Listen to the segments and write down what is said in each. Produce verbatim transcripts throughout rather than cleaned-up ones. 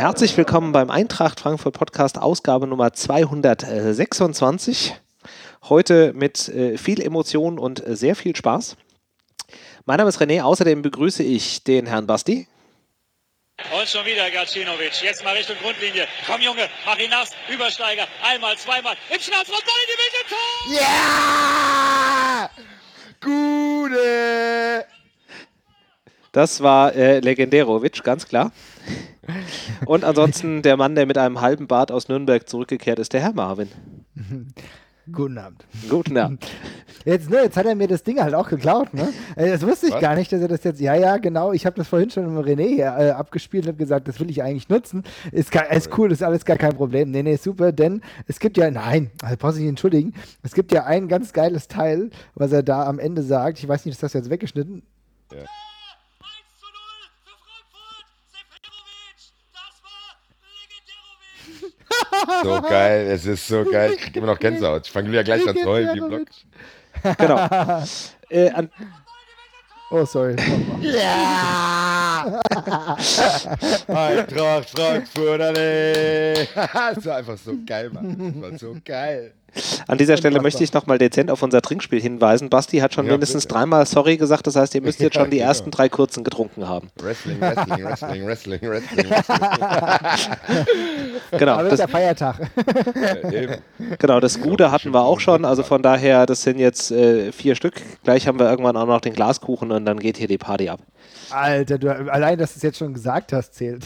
Herzlich willkommen beim Eintracht Frankfurt Podcast, Ausgabe Nummer zweihundertsechsundzwanzig. Heute mit äh, viel Emotion und äh, sehr viel Spaß. Mein Name ist René, außerdem begrüße ich den Herrn Basti. Und schon wieder Gacinovic, jetzt mal Richtung Grundlinie. Komm Junge, mach ihn nass, Übersteiger, einmal, zweimal, im Schnauzraum, Ball in die Mitte, Tor! Ja! Gute! Das war äh, Legendärovic, ganz klar. Und ansonsten der Mann, der mit einem halben Bart aus Nürnberg zurückgekehrt ist, der Herr Marvin. Guten Abend. Guten Abend. Jetzt, ne, jetzt hat er mir das Ding halt auch geklaut, ne? Das wusste ich Was? gar nicht, dass er das jetzt, ja, ja, genau, ich habe das vorhin schon mit René hier, äh, abgespielt und habe gesagt, das will ich eigentlich nutzen. Ist, gar, ist cool, ist alles gar kein Problem. Nee, nee, super, denn es gibt ja, nein, also brauchst du nicht entschuldigen, es gibt ja ein ganz geiles Teil, was er da am Ende sagt, ich weiß nicht, ist das jetzt weggeschnitten? Ja. So geil, es ist so geil. Ich krieg immer noch Gänsehaut. Ich fange wieder gleich an zu heulen wie Block. Genau. äh, an, Oh, sorry. Ja! Eintracht Frankfurt, alle! Das war einfach so geil, Mann. Das war so geil. an dieser Stelle möchte ich nochmal dezent auf unser Trinkspiel hinweisen. Basti hat schon Ja, mindestens bitte. dreimal sorry gesagt, das heißt, ihr müsst jetzt Ja, schon die genau. ersten drei kurzen getrunken haben. Wrestling, Wrestling, Wrestling, Wrestling, Wrestling, Wrestling. Genau, Aber das das, ist der Feiertag. Ja, eben. genau, das Gute hatten wir auch schon, also von daher, das sind jetzt äh, vier Stück. Gleich haben wir irgendwann auch noch den Glaskuchen und dann geht hier die Party ab. Alter, du, allein, dass du es jetzt schon gesagt hast, zählt.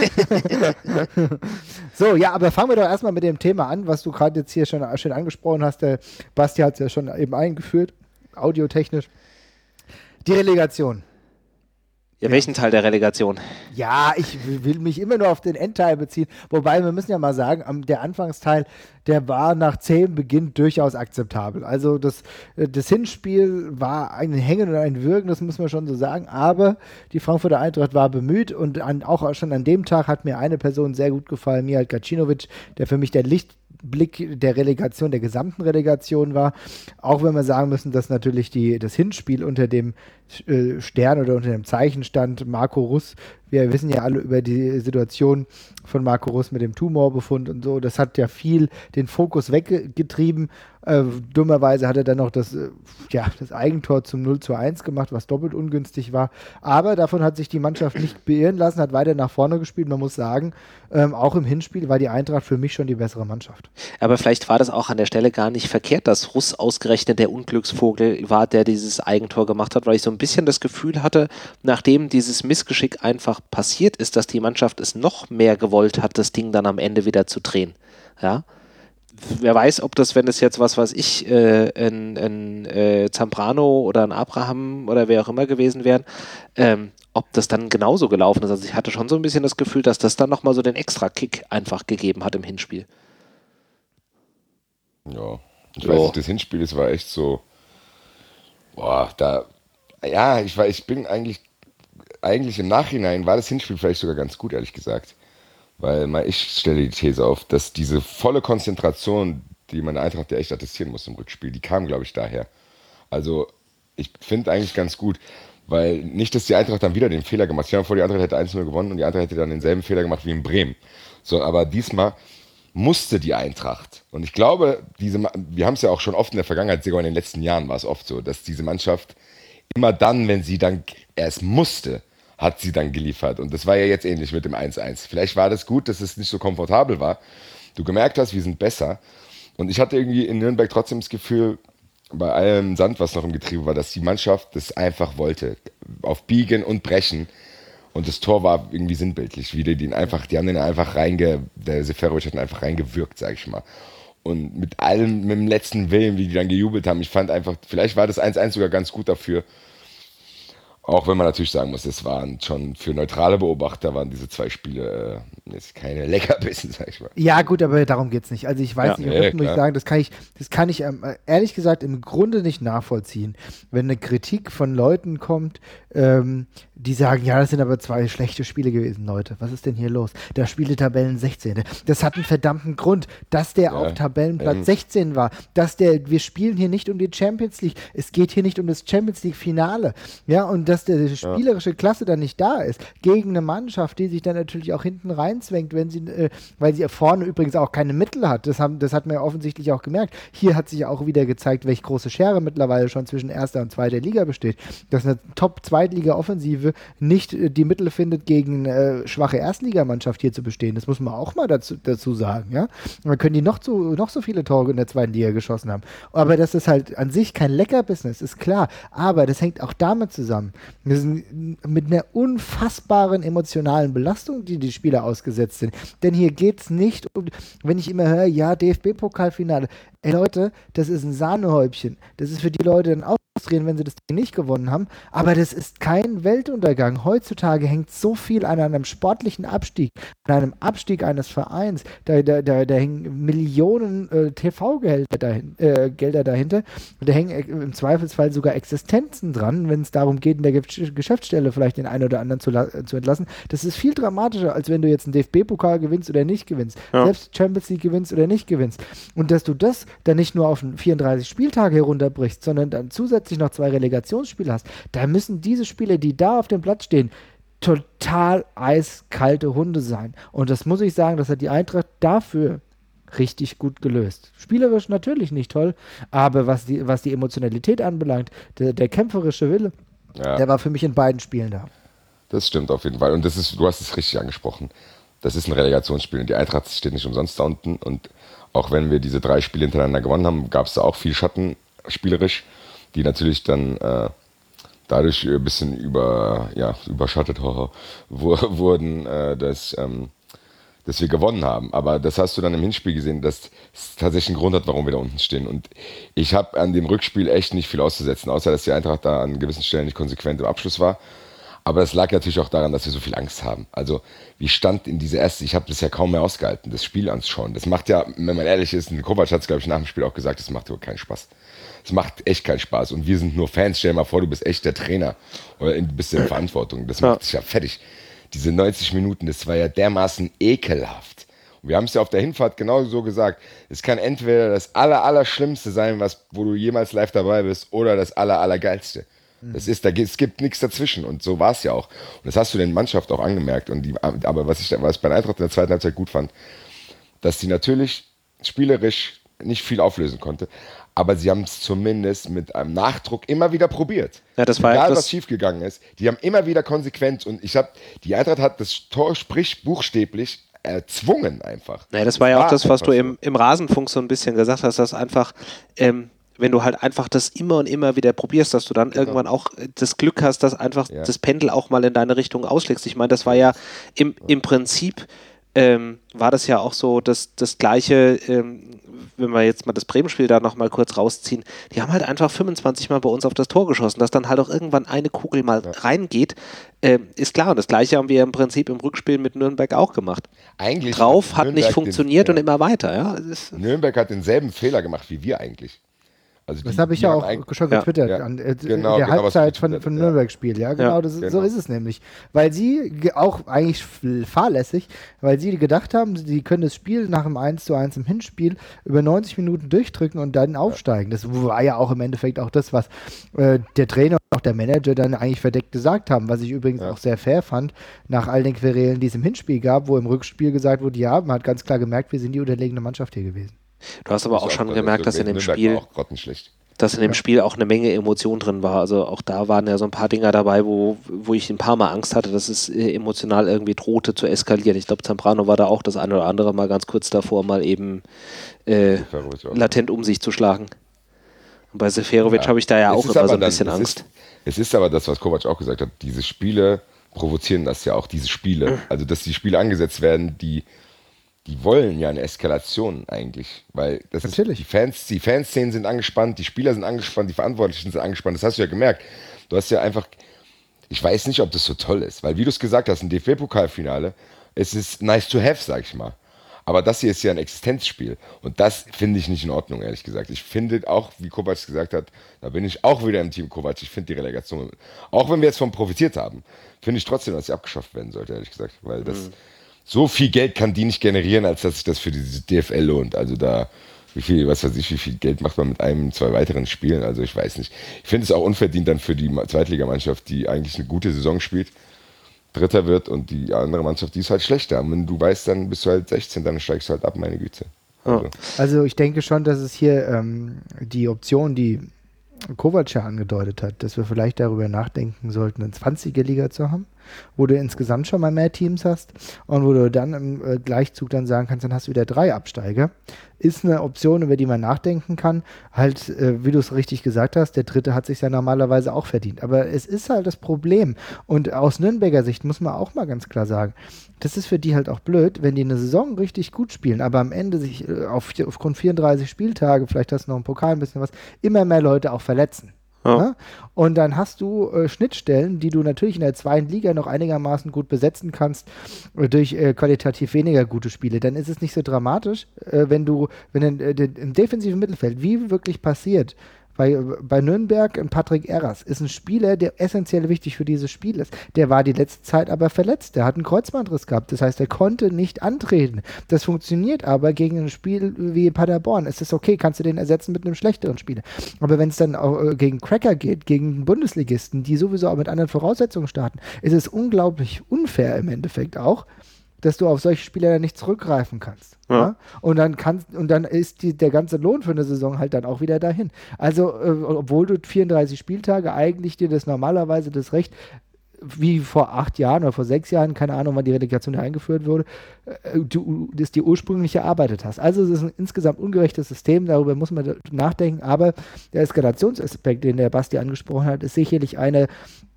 So, ja, aber fangen wir doch erstmal mit dem Thema an, was du gerade jetzt hier schon schön angesprochen hast. Der Basti hat es ja schon eben eingeführt, audiotechnisch. Die Relegation. Ja, welchen Teil der Relegation? Ja, ich will mich immer nur auf den Endteil beziehen. Wobei, wir müssen ja mal sagen, am- der Anfangsteil, der war nach zähem Beginn durchaus akzeptabel. Also das, äh, das Hinspiel war ein Hängen und ein Würgen, das muss man schon so sagen. Aber die Frankfurter Eintracht war bemüht und an, auch schon an dem Tag hat mir eine Person sehr gut gefallen, Mijat Gacinovic, der für mich der Lichtblick der Relegation, der gesamten Relegation war. Auch wenn wir sagen müssen, dass natürlich die, das Hinspiel unter dem äh, Stern oder unter dem Zeichen stand, Marco Russ. Wir wissen ja alle über die Situation von Marco Russ mit dem Tumorbefund und so. Das hat ja viel den Fokus weggetrieben. Äh, dummerweise hat er dann noch das, äh, ja, das Eigentor zum null zu eins gemacht, was doppelt ungünstig war. Aber davon hat sich die Mannschaft nicht beirren lassen, hat weiter nach vorne gespielt. Man muss sagen, ähm, auch im Hinspiel war die Eintracht für mich schon die bessere Mannschaft. Aber vielleicht war das auch an der Stelle gar nicht verkehrt, dass Russ ausgerechnet der Unglücksvogel war, der dieses Eigentor gemacht hat, weil ich so ein bisschen das Gefühl hatte, nachdem dieses Missgeschick einfach passiert ist, dass die Mannschaft es noch mehr gewollt hat, das Ding dann am Ende wieder zu drehen. Ja. Wer weiß, ob das, wenn es jetzt, was weiß ich, äh, ein, ein äh, Zambrano oder ein Abraham oder wer auch immer gewesen wären, ähm, ob das dann genauso gelaufen ist. Also ich hatte schon so ein bisschen das Gefühl, dass das dann nochmal so den Extra-Kick einfach gegeben hat im Hinspiel. Ja. Ich Jo. weiß nicht, das Hinspiel, das war echt so. Boah, da. Ja, ich war, ich bin eigentlich. Eigentlich im Nachhinein war das Hinspiel vielleicht sogar ganz gut, ehrlich gesagt. Weil mal ich stelle die These auf, dass diese volle Konzentration, die man der Eintracht ja echt attestieren muss im Rückspiel, die kam, glaube ich, daher. Also ich finde eigentlich ganz gut, weil nicht, dass die Eintracht dann wieder den Fehler gemacht hat. Stell dir mal vor, die Eintracht hätte eins zu null gewonnen und die Eintracht hätte dann denselben Fehler gemacht wie in Bremen. So, aber diesmal musste die Eintracht. Und ich glaube, diese, Ma- wir haben es ja auch schon oft in der Vergangenheit, sogar in den letzten Jahren war es oft so, dass diese Mannschaft immer dann, wenn sie dann erst musste, hat sie dann geliefert. Und das war ja jetzt ähnlich mit dem eins eins. Vielleicht war das gut, dass es nicht so komfortabel war. Du gemerkt hast, wir sind besser. Und ich hatte irgendwie in Nürnberg trotzdem das Gefühl, bei allem Sand, was noch im Getriebe war, dass die Mannschaft das einfach wollte. Auf Biegen und Brechen. Und das Tor war irgendwie sinnbildlich. Wie die, den einfach, die haben den einfach reinge... Der Seferovic hat ihn einfach reingewirkt, sag ich mal. Und mit allem, mit dem letzten Willen, wie die dann gejubelt haben, ich fand einfach, vielleicht war das eins eins sogar ganz gut dafür. Auch wenn man natürlich sagen muss, es waren schon für neutrale Beobachter, waren diese zwei Spiele äh, jetzt keine Leckerbissen, sag ich mal. Ja, gut, aber darum geht's nicht. Also ich weiß Ja. nicht, Nee, ja, muss ich klar. sagen, das kann ich, das kann ich ähm, ehrlich gesagt im Grunde nicht nachvollziehen. Wenn eine Kritik von Leuten kommt, ähm, die sagen, ja, das sind aber zwei schlechte Spiele gewesen, Leute. Was ist denn hier los? Da spielte Tabellen sechzehn. Das hat einen verdammten Grund, dass der Ja, auf Tabellenplatz ähm. sechzehn war. Dass der, wir spielen hier nicht um die Champions League. Es geht hier nicht um das Champions League Finale. Ja, und dass die spielerische Klasse dann nicht da ist, gegen eine Mannschaft, die sich dann natürlich auch hinten reinzwängt, wenn sie, äh, weil sie vorne übrigens auch keine Mittel hat. Das, haben, das hat man ja offensichtlich auch gemerkt. Hier hat sich auch wieder gezeigt, welche große Schere mittlerweile schon zwischen erster und zweiter Liga besteht. Dass eine Top-Zweitliga-Offensive nicht äh, die Mittel findet, gegen äh, schwache Erstligamannschaft hier zu bestehen. Das muss man auch mal dazu, dazu sagen. Ja? Man können die noch, zu, noch so viele Tore in der zweiten Liga geschossen haben. Aber das ist halt an sich kein Lecker-Business, ist klar. Aber das hängt auch damit zusammen. Das ist mit einer unfassbaren emotionalen Belastung, die die Spieler ausgesetzt sind. Denn hier geht es nicht um, wenn ich immer höre, ja, D F B-Pokalfinale. Ey Leute, das ist ein Sahnehäubchen. Das ist für die Leute dann ausdrehen, wenn sie das Ding nicht gewonnen haben. Aber das ist kein Weltuntergang. Heutzutage hängt so viel an einem sportlichen Abstieg, an einem Abstieg eines Vereins. Da, da, da, da hängen Millionen äh, T V-Gelder dahin, äh, Gelder dahinter. Und da hängen äh, im Zweifelsfall sogar Existenzen dran, wenn es darum geht, in der Ge- Geschäftsstelle vielleicht den einen oder anderen zu, la- zu entlassen. Das ist viel dramatischer, als wenn du jetzt einen D F B-Pokal gewinnst oder nicht gewinnst. Ja. Selbst Champions League gewinnst oder nicht gewinnst. Und dass du das dann nicht nur auf vierunddreißig Spieltage herunterbrichst, sondern dann zusätzlich noch zwei Relegationsspiele hast, da müssen diese Spieler, die da auf dem Platz stehen, total eiskalte Hunde sein. Und das muss ich sagen, das hat die Eintracht dafür richtig gut gelöst. Spielerisch natürlich nicht toll, aber was die, was die Emotionalität anbelangt, der, der kämpferische Wille, ja. der war für mich in beiden Spielen da. Das stimmt auf jeden Fall. Und das ist, du hast es richtig angesprochen. Das ist ein Relegationsspiel und die Eintracht steht nicht umsonst da unten. Und auch wenn wir diese drei Spiele hintereinander gewonnen haben, gab es da auch viel Schatten spielerisch, die natürlich dann äh, dadurch ein bisschen über, ja, überschattet ho, ho, wurden, äh, dass, ähm, dass wir gewonnen haben. Aber das hast du dann im Hinspiel gesehen, dass es tatsächlich einen Grund hat, warum wir da unten stehen. Und ich habe an dem Rückspiel echt nicht viel auszusetzen, außer dass die Eintracht da an gewissen Stellen nicht konsequent im Abschluss war. Aber das lag natürlich auch daran, dass wir so viel Angst haben. Also, wie stand in diese erste, ich habe das ja kaum mehr ausgehalten, das Spiel anzuschauen. Das macht ja, wenn man ehrlich ist, Kovac hat es, glaube ich, nach dem Spiel auch gesagt, das macht überhaupt keinen Spaß. Es macht echt keinen Spaß. Und wir sind nur Fans. Stell dir mal vor, du bist echt der Trainer oder du bist in Verantwortung. Das macht dich ja fertig. Diese neunzig Minuten, das war ja dermaßen ekelhaft. Und wir haben es ja auf der Hinfahrt genau so gesagt. Es kann entweder das aller, aller Schlimmste sein, was, wo du jemals live dabei bist, oder das aller, aller Geilste. Das ist, da, es gibt nichts dazwischen und so war es ja auch. Und das hast du den Mannschaft auch angemerkt. Und die, aber was ich, was ich bei der Eintracht in der zweiten Halbzeit gut fand, dass sie natürlich spielerisch nicht viel auflösen konnte, aber sie haben es zumindest mit einem Nachdruck immer wieder probiert. Ja, das war Egal, das was schiefgegangen ist, die haben immer wieder konsequent und ich habe, die Eintracht hat das Tor, sprich buchstäblich, erzwungen einfach. Ja, das war ja auch das, was du im, im Rasenfunk so ein bisschen gesagt hast, dass einfach ähm, wenn du halt einfach das immer und immer wieder probierst, dass du dann genau. irgendwann auch das Glück hast, dass einfach ja. das Pendel auch mal in deine Richtung ausschlägst. Ich meine, das war ja im, im Prinzip ähm, war das ja auch so das, das Gleiche, ähm, wenn wir jetzt mal das Bremen-Spiel da nochmal kurz rausziehen, die haben halt einfach fünfundzwanzig Mal bei uns auf das Tor geschossen, dass dann halt auch irgendwann eine Kugel mal ja. reingeht, äh, ist klar. Und das Gleiche haben wir im Prinzip im Rückspiel mit Nürnberg auch gemacht. Eigentlich Drauf hat, hat nicht funktioniert den, ja. und immer weiter. Ja. Nürnberg hat denselben Fehler gemacht wie wir eigentlich. Also die, das habe ich ja auch schon getwittert ja, an äh, genau, in der genau, Halbzeit von, von Nürnberg-Spiel. Ja, genau, ja, das ist, genau, so ist es nämlich. Weil sie auch eigentlich fahrlässig, weil sie gedacht haben, sie können das Spiel nach dem eins zu eins im Hinspiel über neunzig Minuten durchdrücken und dann aufsteigen. Das war ja auch im Endeffekt auch das, was äh, der Trainer und auch der Manager dann eigentlich verdeckt gesagt haben, was ich übrigens ja. auch sehr fair fand, nach all den Querelen, die es im Hinspiel gab, wo im Rückspiel gesagt wurde, ja, man hat ganz klar gemerkt, wir sind die unterlegene Mannschaft hier gewesen. Du hast aber auch schon gemerkt, dass in dem Spiel, dass in dem Spiel auch eine Menge Emotion drin war. Also auch da waren ja so ein paar Dinger dabei, wo, wo ich ein paar Mal Angst hatte, dass es emotional irgendwie drohte zu eskalieren. Ich glaube, Zambrano war da auch das eine oder andere Mal ganz kurz davor, mal eben äh, latent um sich zu schlagen. Und bei Seferovic ja. habe ich da ja auch immer so ein dann, bisschen es Angst. Ist, es ist aber das, was Kovac auch gesagt hat, diese Spiele provozieren das ja auch, diese Spiele. Also, dass die Spiele angesetzt werden, die Die wollen ja eine Eskalation eigentlich, weil das Natürlich. ist, die Fans, die Fanszenen sind angespannt, die Spieler sind angespannt, die Verantwortlichen sind angespannt, das hast du ja gemerkt. Du hast ja einfach, ich weiß nicht, ob das so toll ist, weil wie du es gesagt hast, ein D F B-Pokalfinale, es ist nice to have, sag ich mal. Aber das hier ist ja ein Existenzspiel und das finde ich nicht in Ordnung, ehrlich gesagt. Ich finde auch, wie Kovac gesagt hat, da bin ich auch wieder im Team Kovac, ich finde die Relegation, auch wenn wir jetzt von profitiert haben, finde ich trotzdem, dass sie abgeschafft werden sollte, ehrlich gesagt, weil das... Mhm. So viel Geld kann die nicht generieren, als dass sich das für die D F L lohnt. Also da Wie viel, was weiß ich, wie viel Geld macht man mit einem, zwei weiteren Spielen? Also ich weiß nicht. Ich finde es auch unverdient dann für die Zweitligamannschaft, die eigentlich eine gute Saison spielt, Dritter wird und die andere Mannschaft, die ist halt schlechter. Und wenn du weißt, dann bist du halt sechzehn, dann steigst du halt ab, meine Güte. Also, Also ich denke schon, dass es hier ähm, die Option, die Kovac ja angedeutet hat, dass wir vielleicht darüber nachdenken sollten, eine zwanziger-Liga zu haben, wo du insgesamt schon mal mehr Teams hast und wo du dann im äh, Gleichzug dann sagen kannst, dann hast du wieder drei Absteiger, ist eine Option, über die man nachdenken kann. Halt, äh, wie du es richtig gesagt hast, der Dritte hat sich ja normalerweise auch verdient. Aber es ist halt das Problem. Und aus Nürnberger Sicht muss man auch mal ganz klar sagen, das ist für die halt auch blöd, wenn die eine Saison richtig gut spielen, aber am Ende sich äh, auf, aufgrund vierunddreißig Spieltage, vielleicht hast du noch im Pokal ein bisschen was, immer mehr Leute auch verletzen. Ja. Ne? Und dann hast du äh, Schnittstellen, die du natürlich in der zweiten Liga noch einigermaßen gut besetzen kannst äh, durch äh, qualitativ weniger gute Spiele. Dann ist es nicht so dramatisch, äh, wenn du, wenn äh, im defensiven Mittelfeld, wie wirklich passiert, bei, bei Nürnberg ein Patrick Erras ist ein Spieler, der essentiell wichtig für dieses Spiel ist. Der war die letzte Zeit aber verletzt. Der hat einen Kreuzbandriss gehabt. Das heißt, er konnte nicht antreten. Das funktioniert aber gegen ein Spiel wie Paderborn. Es ist okay, kannst du den ersetzen mit einem schlechteren Spieler. Aber wenn es dann auch äh, gegen Cracker geht, gegen Bundesligisten, die sowieso auch mit anderen Voraussetzungen starten, ist es unglaublich unfair im Endeffekt auch, dass du auf solche Spieler dann nicht zurückgreifen kannst. Ja. Ja? Und dann kannst, und dann ist die, der ganze Lohn für eine Saison halt dann auch wieder dahin. Also, äh, obwohl du vierunddreißig Spieltage eigentlich dir das normalerweise das Recht, wie vor acht Jahren oder vor sechs Jahren, keine Ahnung, wann die Relegation eingeführt wurde, äh, du das dir ursprünglich erarbeitet hast. Also es ist ein insgesamt ungerechtes System, darüber muss man nachdenken, aber der Eskalationsaspekt, den der Basti angesprochen hat, ist sicherlich eine,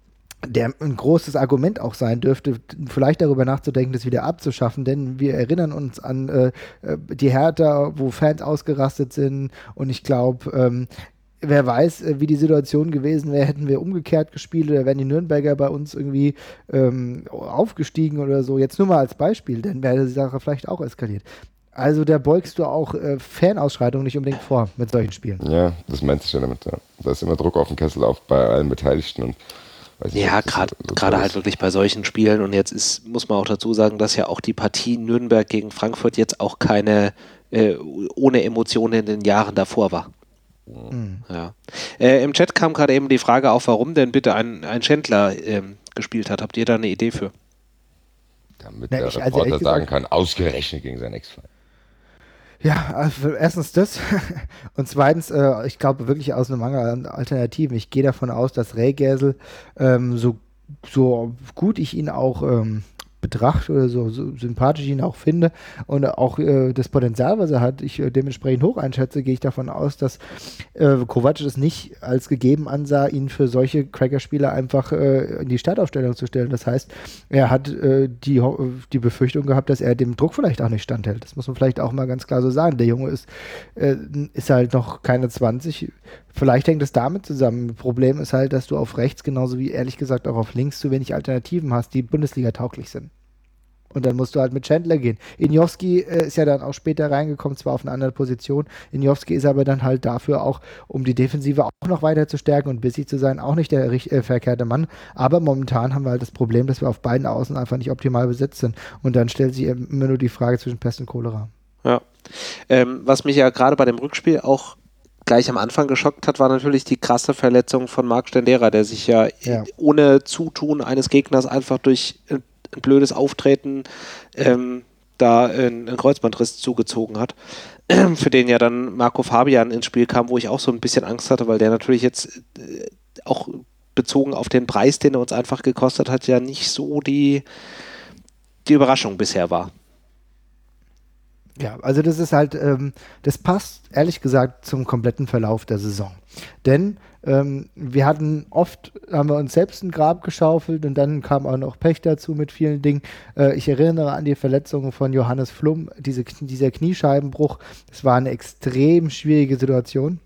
der ein großes Argument auch sein dürfte, vielleicht darüber nachzudenken, das wieder abzuschaffen, denn wir erinnern uns an äh, die Hertha, wo Fans ausgerastet sind und ich glaube, ähm, wer weiß, wie die Situation gewesen wäre, hätten wir umgekehrt gespielt oder wären die Nürnberger bei uns irgendwie ähm, aufgestiegen oder so, jetzt nur mal als Beispiel, dann wäre die Sache vielleicht auch eskaliert. Also da beugst du auch äh, Fanausschreitungen nicht unbedingt vor mit solchen Spielen. Ja, das meinst du ja damit, ja. Da ist immer Druck auf den Kessel auf bei allen Beteiligten und Weiß nicht, ja, gerade so gerade halt wirklich bei solchen Spielen und jetzt ist, muss man auch dazu sagen, dass ja auch die Partie Nürnberg gegen Frankfurt jetzt auch keine äh, ohne Emotionen in den Jahren davor war. Mhm. Ja. Äh, im Chat kam gerade eben die Frage auf, warum denn bitte ein, ein Schändler ähm, gespielt hat. Habt ihr da eine Idee für? Damit Na, der ich, Reporter also sagen kann, ausgerechnet gegen seinen Ex-Freund. Ja, also erstens das und zweitens, äh, ich glaube wirklich aus einem Mangel an Alternativen. Ich gehe davon aus, dass Rehgäsel, ähm, so, so gut ich ihn auch ähm, betrachte oder so, so sympathisch ich ihn auch finde und auch äh, das Potenzial, was er hat, ich äh, dementsprechend hoch einschätze, gehe ich davon aus, dass äh, Kovac es nicht als gegeben ansah, ihn für solche Cracker-Spieler einfach äh, in die Startaufstellung zu stellen. Das heißt, er hat äh, die, die Befürchtung gehabt, dass er dem Druck vielleicht auch nicht standhält. Das muss man vielleicht auch mal ganz klar so sagen. Der Junge ist, äh, ist halt noch keine zwanzig. Vielleicht hängt es damit zusammen. Das Problem ist halt, dass du auf rechts, genauso wie ehrlich gesagt auch auf links, zu wenig Alternativen hast, die Bundesliga tauglich sind. Und dann musst du halt mit Chandler gehen. Injowski äh, ist ja dann auch später reingekommen, zwar auf eine andere Position. Injowski ist aber dann halt dafür auch, um die Defensive auch noch weiter zu stärken und bissig zu sein, auch nicht der äh, verkehrte Mann. Aber momentan haben wir halt das Problem, dass wir auf beiden Außen einfach nicht optimal besetzt sind. Und dann stellt sich immer nur die Frage zwischen Pest und Cholera. Ja. Ähm, was mich ja gerade bei dem Rückspiel auch gleich am Anfang geschockt hat, war natürlich die krasse Verletzung von Marc Stendera, der sich ja, ja. ohne Zutun eines Gegners einfach durch ein, ein blödes Auftreten ähm, da einen, einen Kreuzbandriss zugezogen hat, für den ja dann Marco Fabian ins Spiel kam, wo ich auch so ein bisschen Angst hatte, weil der natürlich jetzt äh, auch bezogen auf den Preis, den er uns einfach gekostet hat, ja nicht so die, die Überraschung bisher war. Ja, also das ist halt, ähm, das passt ehrlich gesagt zum kompletten Verlauf der Saison. Denn ähm, wir hatten oft, haben wir uns selbst ein Grab geschaufelt und dann kam auch noch Pech dazu mit vielen Dingen. Äh, ich erinnere an die Verletzungen von Johannes Flum, diese, dieser Kniescheibenbruch. Das war eine extrem schwierige Situation.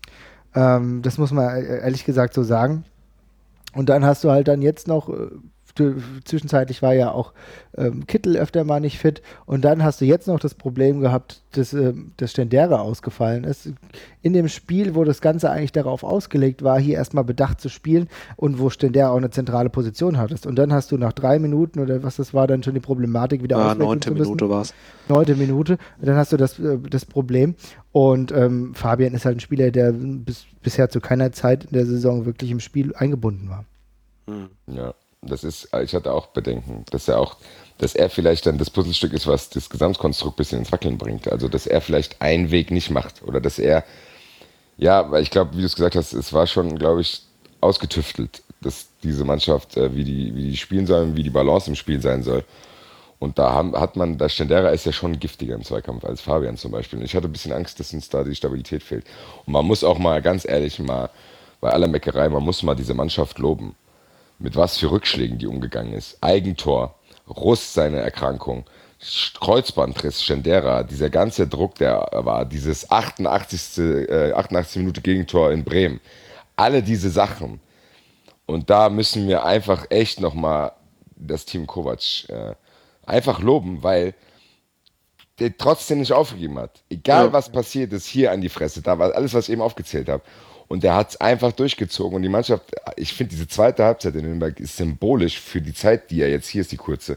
Ähm, das muss man ehrlich gesagt so sagen. Und dann hast du halt dann jetzt noch äh, zwischenzeitlich war ja auch ähm, Kittel öfter mal nicht fit. Und dann hast du jetzt noch das Problem gehabt, dass, ähm, dass Stendera ausgefallen ist. In dem Spiel, wo das Ganze eigentlich darauf ausgelegt war, hier erstmal bedacht zu spielen und wo Stendera auch eine zentrale Position hattest. Und dann hast du nach drei Minuten oder was das war, dann schon die Problematik wieder Ja, auswechseln neunte zu müssen. Minute war es. Neunte Minute. Und dann hast du das, äh, das Problem. Und ähm, Fabian ist halt ein Spieler, der bis, bisher zu keiner Zeit in der Saison wirklich im Spiel eingebunden war. Hm. Ja, das ist, ich hatte auch Bedenken, dass er auch, dass er vielleicht dann das Puzzlestück ist, was das Gesamtkonstrukt ein bisschen ins Wackeln bringt. Also, dass er vielleicht einen Weg nicht macht oder dass er, ja, weil ich glaube, wie du es gesagt hast, es war schon, glaube ich, ausgetüftelt, dass diese Mannschaft, äh, wie die, wie die spielen soll, wie die Balance im Spiel sein soll. Und da haben, hat man, der Stendera ist ja schon giftiger im Zweikampf als Fabian zum Beispiel. Und ich hatte ein bisschen Angst, dass uns da die Stabilität fehlt. Und man muss auch mal, ganz ehrlich, mal bei aller Meckerei, man muss mal diese Mannschaft loben. Mit was für Rückschlägen die umgegangen ist. Eigentor, Russ seine Erkrankung, Kreuzbandriss, Stendera, dieser ganze Druck, der war, dieses achtundachtzigste Äh, achtundachtzigste Minute Gegentor in Bremen. Alle diese Sachen. Und da müssen wir einfach echt nochmal das Team Kovac äh, einfach loben, weil der trotzdem nicht aufgegeben hat. Egal Ja. was passiert ist, hier an die Fresse, da war alles, was ich eben aufgezählt habe. Und der hat es einfach durchgezogen. Und die Mannschaft, ich finde, diese zweite Halbzeit in Nürnberg ist symbolisch für die Zeit, die er jetzt, hier ist die kurze.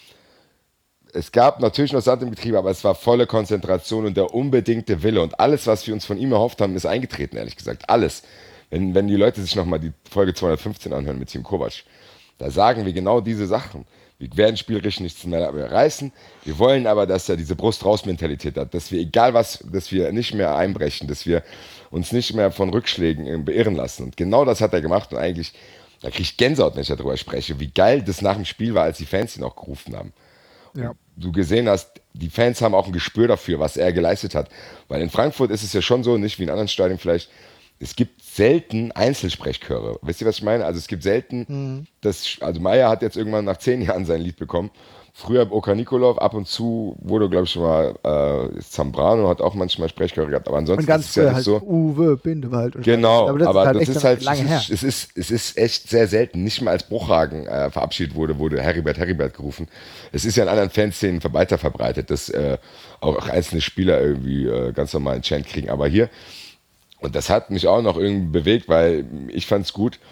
Es gab natürlich noch Sand im Getriebe, aber es war volle Konzentration und der unbedingte Wille. Und alles, was wir uns von ihm erhofft haben, ist eingetreten, ehrlich gesagt. Alles. Wenn, wenn die Leute sich nochmal die Folge zweihundertfünfzehn anhören mit Team Kovac, da sagen wir genau diese Sachen. Wir werden spielerisch nichts mehr reißen. Wir wollen aber, dass er diese Brust-Raus-Mentalität hat, dass wir, egal was, dass wir nicht mehr einbrechen, dass wir uns nicht mehr von Rückschlägen beirren lassen. Und genau das hat er gemacht. Und eigentlich, da kriege ich Gänsehaut, wenn ich darüber spreche, wie geil das nach dem Spiel war, als die Fans ihn auch gerufen haben. Ja. Du gesehen hast, die Fans haben auch ein Gespür dafür, was er geleistet hat. Weil in Frankfurt ist es ja schon so, nicht wie in anderen Stadien vielleicht, es gibt selten Einzelsprechchöre. Wisst ihr, was ich meine? Also es gibt selten, mhm. das, also Meier hat jetzt irgendwann nach zehn Jahren sein Lied bekommen. Früher Oka Nikolov, ab und zu wurde, glaube ich, schon mal, äh, Zambrano hat auch manchmal Sprechchöre gehabt, aber ansonsten und ganz ist es ja nicht halt so. Uwe, Bindewald. Und genau, aber das aber ist halt, das echt ist halt, lange es her. ist, es, ist, es ist echt sehr selten. Nicht mal als Bruchhagen äh, verabschiedet wurde, wurde Heribert, Heribert gerufen. Es ist ja in anderen Fanszenen weiter verbreitet, dass äh, auch einzelne Spieler irgendwie äh, ganz normal einen Chant kriegen. Aber hier, und das hat mich auch noch irgendwie bewegt, weil ich fand es gut,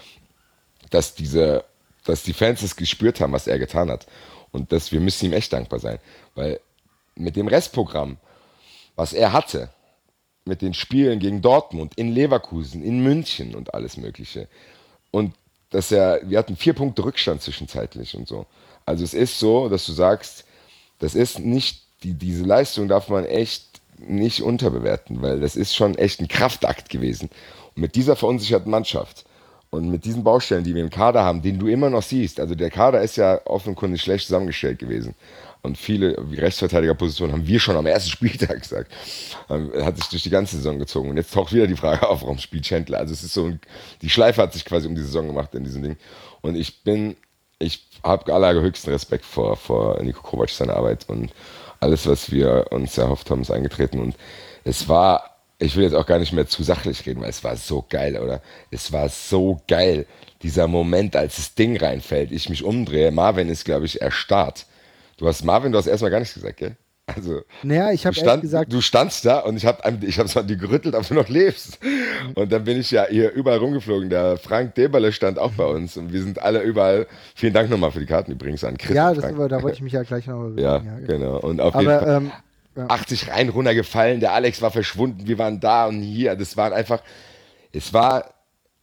dass diese, dass die Fans es gespürt haben, was er getan hat. Und dass wir müssen ihm echt dankbar sein. Weil mit dem Restprogramm, was er hatte, mit den Spielen gegen Dortmund, in Leverkusen, in München und alles Mögliche. Und dass er, wir hatten vier Punkte Rückstand zwischenzeitlich und so. Also es ist so, dass du sagst, das ist nicht, die, diese Leistung darf man echt nicht unterbewerten, weil das ist schon echt ein Kraftakt gewesen. Und mit dieser verunsicherten Mannschaft und mit diesen Baustellen, die wir im Kader haben, den du immer noch siehst, also der Kader ist ja offenkundig schlecht zusammengestellt gewesen. Und viele Rechtsverteidigerpositionen haben wir schon am ersten Spieltag gesagt. Hat sich durch die ganze Saison gezogen. Und jetzt taucht wieder die Frage auf, warum spielt Chandler? Also es ist so, ein, die Schleife hat sich quasi um die Saison gemacht in diesem Ding. Und ich bin, ich habe allerhöchsten Respekt vor, vor Niko Kovac, seine Arbeit. Und alles, was wir uns erhofft haben, ist eingetreten. Und es war, ich will jetzt auch gar nicht mehr zu sachlich reden, weil es war so geil, oder? Es war so geil, dieser Moment, als das Ding reinfällt, ich mich umdrehe. Marvin ist, glaube ich, erstarrt. Du hast Marvin, du hast erstmal gar nichts gesagt, gell? Also, naja, ich habe stand, gesagt, du standst da und ich habe ich hab so an dir gerüttelt, ob du noch lebst. Und dann bin ich ja hier überall rumgeflogen. Der Frank Deberle stand auch bei uns und wir sind alle überall. Vielen Dank nochmal für die Karten übrigens an Chris. Ja, das war, da wollte ich mich ja gleich nochmal ja, ja, genau. Und auf Aber, jeden Fall ähm, ja. achtzig rein runtergefallen, der Alex war verschwunden, wir waren da und hier. Das war einfach, es war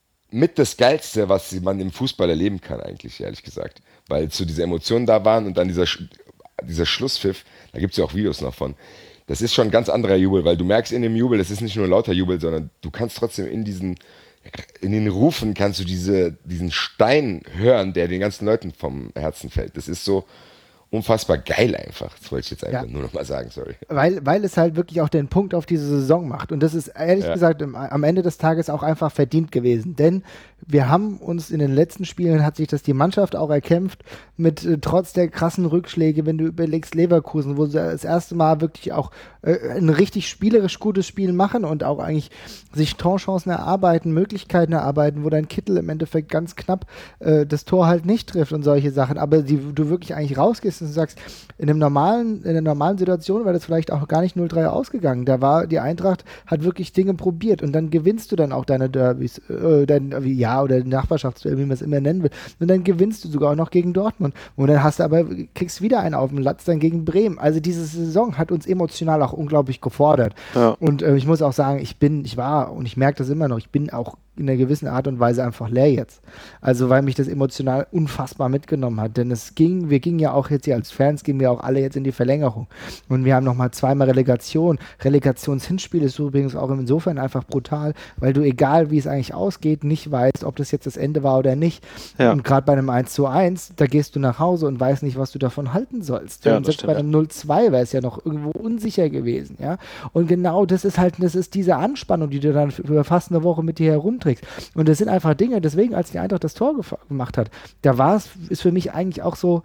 mit das Geilste, was man im Fußball erleben kann, eigentlich, ehrlich gesagt. Weil so diese Emotionen da waren und dann dieser, dieser Schlusspfiff, da gibt es ja auch Videos noch von. Das ist schon ein ganz anderer Jubel, weil du merkst in dem Jubel, das ist nicht nur lauter Jubel, sondern du kannst trotzdem in diesen, in den Rufen kannst du diese, diesen Stein hören, der den ganzen Leuten vom Herzen fällt. Das ist so, unfassbar geil einfach. Das wollte ich jetzt einfach Ja. nur noch mal sagen, sorry. Weil, weil es halt wirklich auch den Punkt auf diese Saison macht. Und das ist ehrlich Ja. gesagt im, am Ende des Tages auch einfach verdient gewesen. Denn wir haben uns in den letzten Spielen, hat sich das die Mannschaft auch erkämpft, mit äh, trotz der krassen Rückschläge, wenn du überlegst Leverkusen, wo sie das erste Mal wirklich auch äh, ein richtig spielerisch gutes Spiel machen und auch eigentlich sich Torchancen erarbeiten, Möglichkeiten erarbeiten, wo dein Kittel im Endeffekt ganz knapp äh, das Tor halt nicht trifft und solche Sachen. Aber die, du wirklich eigentlich rausgehst und sagst, in einem normalen, in einer normalen Situation wäre das vielleicht auch gar nicht null drei ausgegangen. Da war die Eintracht, hat wirklich Dinge probiert und dann gewinnst du dann auch deine Derbys, äh, dein, ja, oder Nachbarschaftsderby, wie man es immer nennen will. Und dann gewinnst du sogar auch noch gegen Dortmund. Und dann hast du aber, kriegst wieder einen auf den Latz dann gegen Bremen. Also diese Saison hat uns emotional auch unglaublich gefordert. Ja. Und äh, ich muss auch sagen, ich bin, ich war, und ich merke das immer noch, ich bin auch in einer gewissen Art und Weise einfach leer jetzt. Also weil mich das emotional unfassbar mitgenommen hat. Denn es ging, wir gingen ja auch jetzt hier als Fans, gingen wir auch alle jetzt in die Verlängerung. Und wir haben nochmal zweimal Relegation. Relegationshinspiel ist übrigens auch insofern einfach brutal, weil du, egal wie es eigentlich ausgeht, nicht weißt, ob das jetzt das Ende war oder nicht. Ja. Und gerade bei einem eins zu eins, da gehst du nach Hause und weißt nicht, was du davon halten sollst. Ja, und das selbst bei stimmt. einem null zwei wäre es ja noch irgendwo unsicher gewesen. Ja? Und genau das ist halt, das ist diese Anspannung, die du dann für fast eine Woche mit dir herumträgst. Und das sind einfach Dinge, deswegen, als die Eintracht das Tor gef- gemacht hat, da war es, ist für mich eigentlich auch so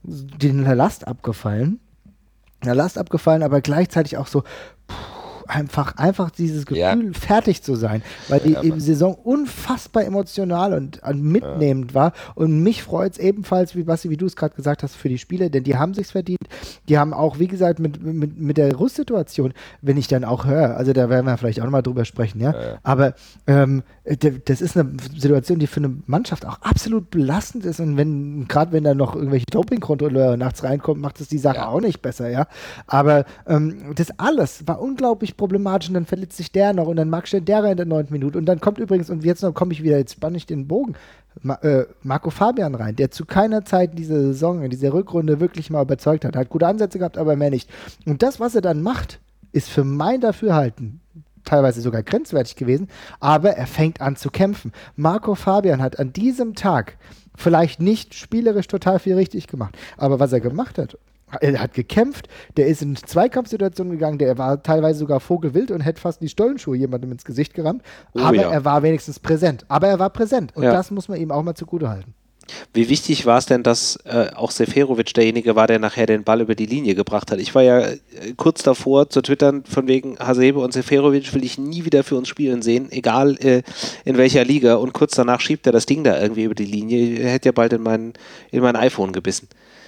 den Last abgefallen. Eine Last abgefallen, aber gleichzeitig auch so puh, einfach, einfach dieses Gefühl, Ja. fertig zu sein, weil die Ja, eben Saison unfassbar emotional und äh, mitnehmend war. Und mich freut es ebenfalls, wie Basti, wie du es gerade gesagt hast, für die Spieler, denn die haben sich's verdient. Die haben auch, wie gesagt, mit, mit, mit der Russ-Situation, wenn ich dann auch höre, also da werden wir vielleicht auch nochmal drüber sprechen, ja, Ja, ja. aber ähm, d- das ist eine Situation, die für eine Mannschaft auch absolut belastend ist und wenn, gerade wenn da noch irgendwelche Dopingkontrolleure nachts reinkommen, macht das die Sache Ja. auch nicht besser, ja, aber ähm, das alles war unglaublich problematisch und dann verletzt sich der noch und dann mag stellt der rein in der neunten Minute und dann kommt übrigens, und jetzt noch komme ich wieder, jetzt spanne ich den Bogen, Ma äh, Marco Fabian rein, der zu keiner Zeit in dieser Saison, in dieser Rückrunde wirklich mal überzeugt hat. Hat gute Ansätze gehabt, aber mehr nicht. Und das, was er dann macht, ist für mein Dafürhalten teilweise sogar grenzwertig gewesen, aber er fängt an zu kämpfen. Marco Fabian hat an diesem Tag vielleicht nicht spielerisch total viel richtig gemacht, aber was er gemacht hat, er hat gekämpft, der ist in Zweikampfsituationen gegangen, der war teilweise sogar vogelwild und hätte fast die Stollenschuhe jemandem ins Gesicht gerammt, Oh aber ja. er war wenigstens präsent. Aber er war präsent und Ja. das muss man ihm auch mal zugute halten. Wie wichtig war es denn, dass äh, auch Seferovic derjenige war, der nachher den Ball über die Linie gebracht hat? Ich war ja äh, kurz davor zu twittern, von wegen Hasebe und Seferovic will ich nie wieder für uns spielen sehen, egal äh, in welcher Liga. Und kurz danach schiebt er das Ding da irgendwie über die Linie. Er hätte ja bald in mein, in mein iPhone gebissen.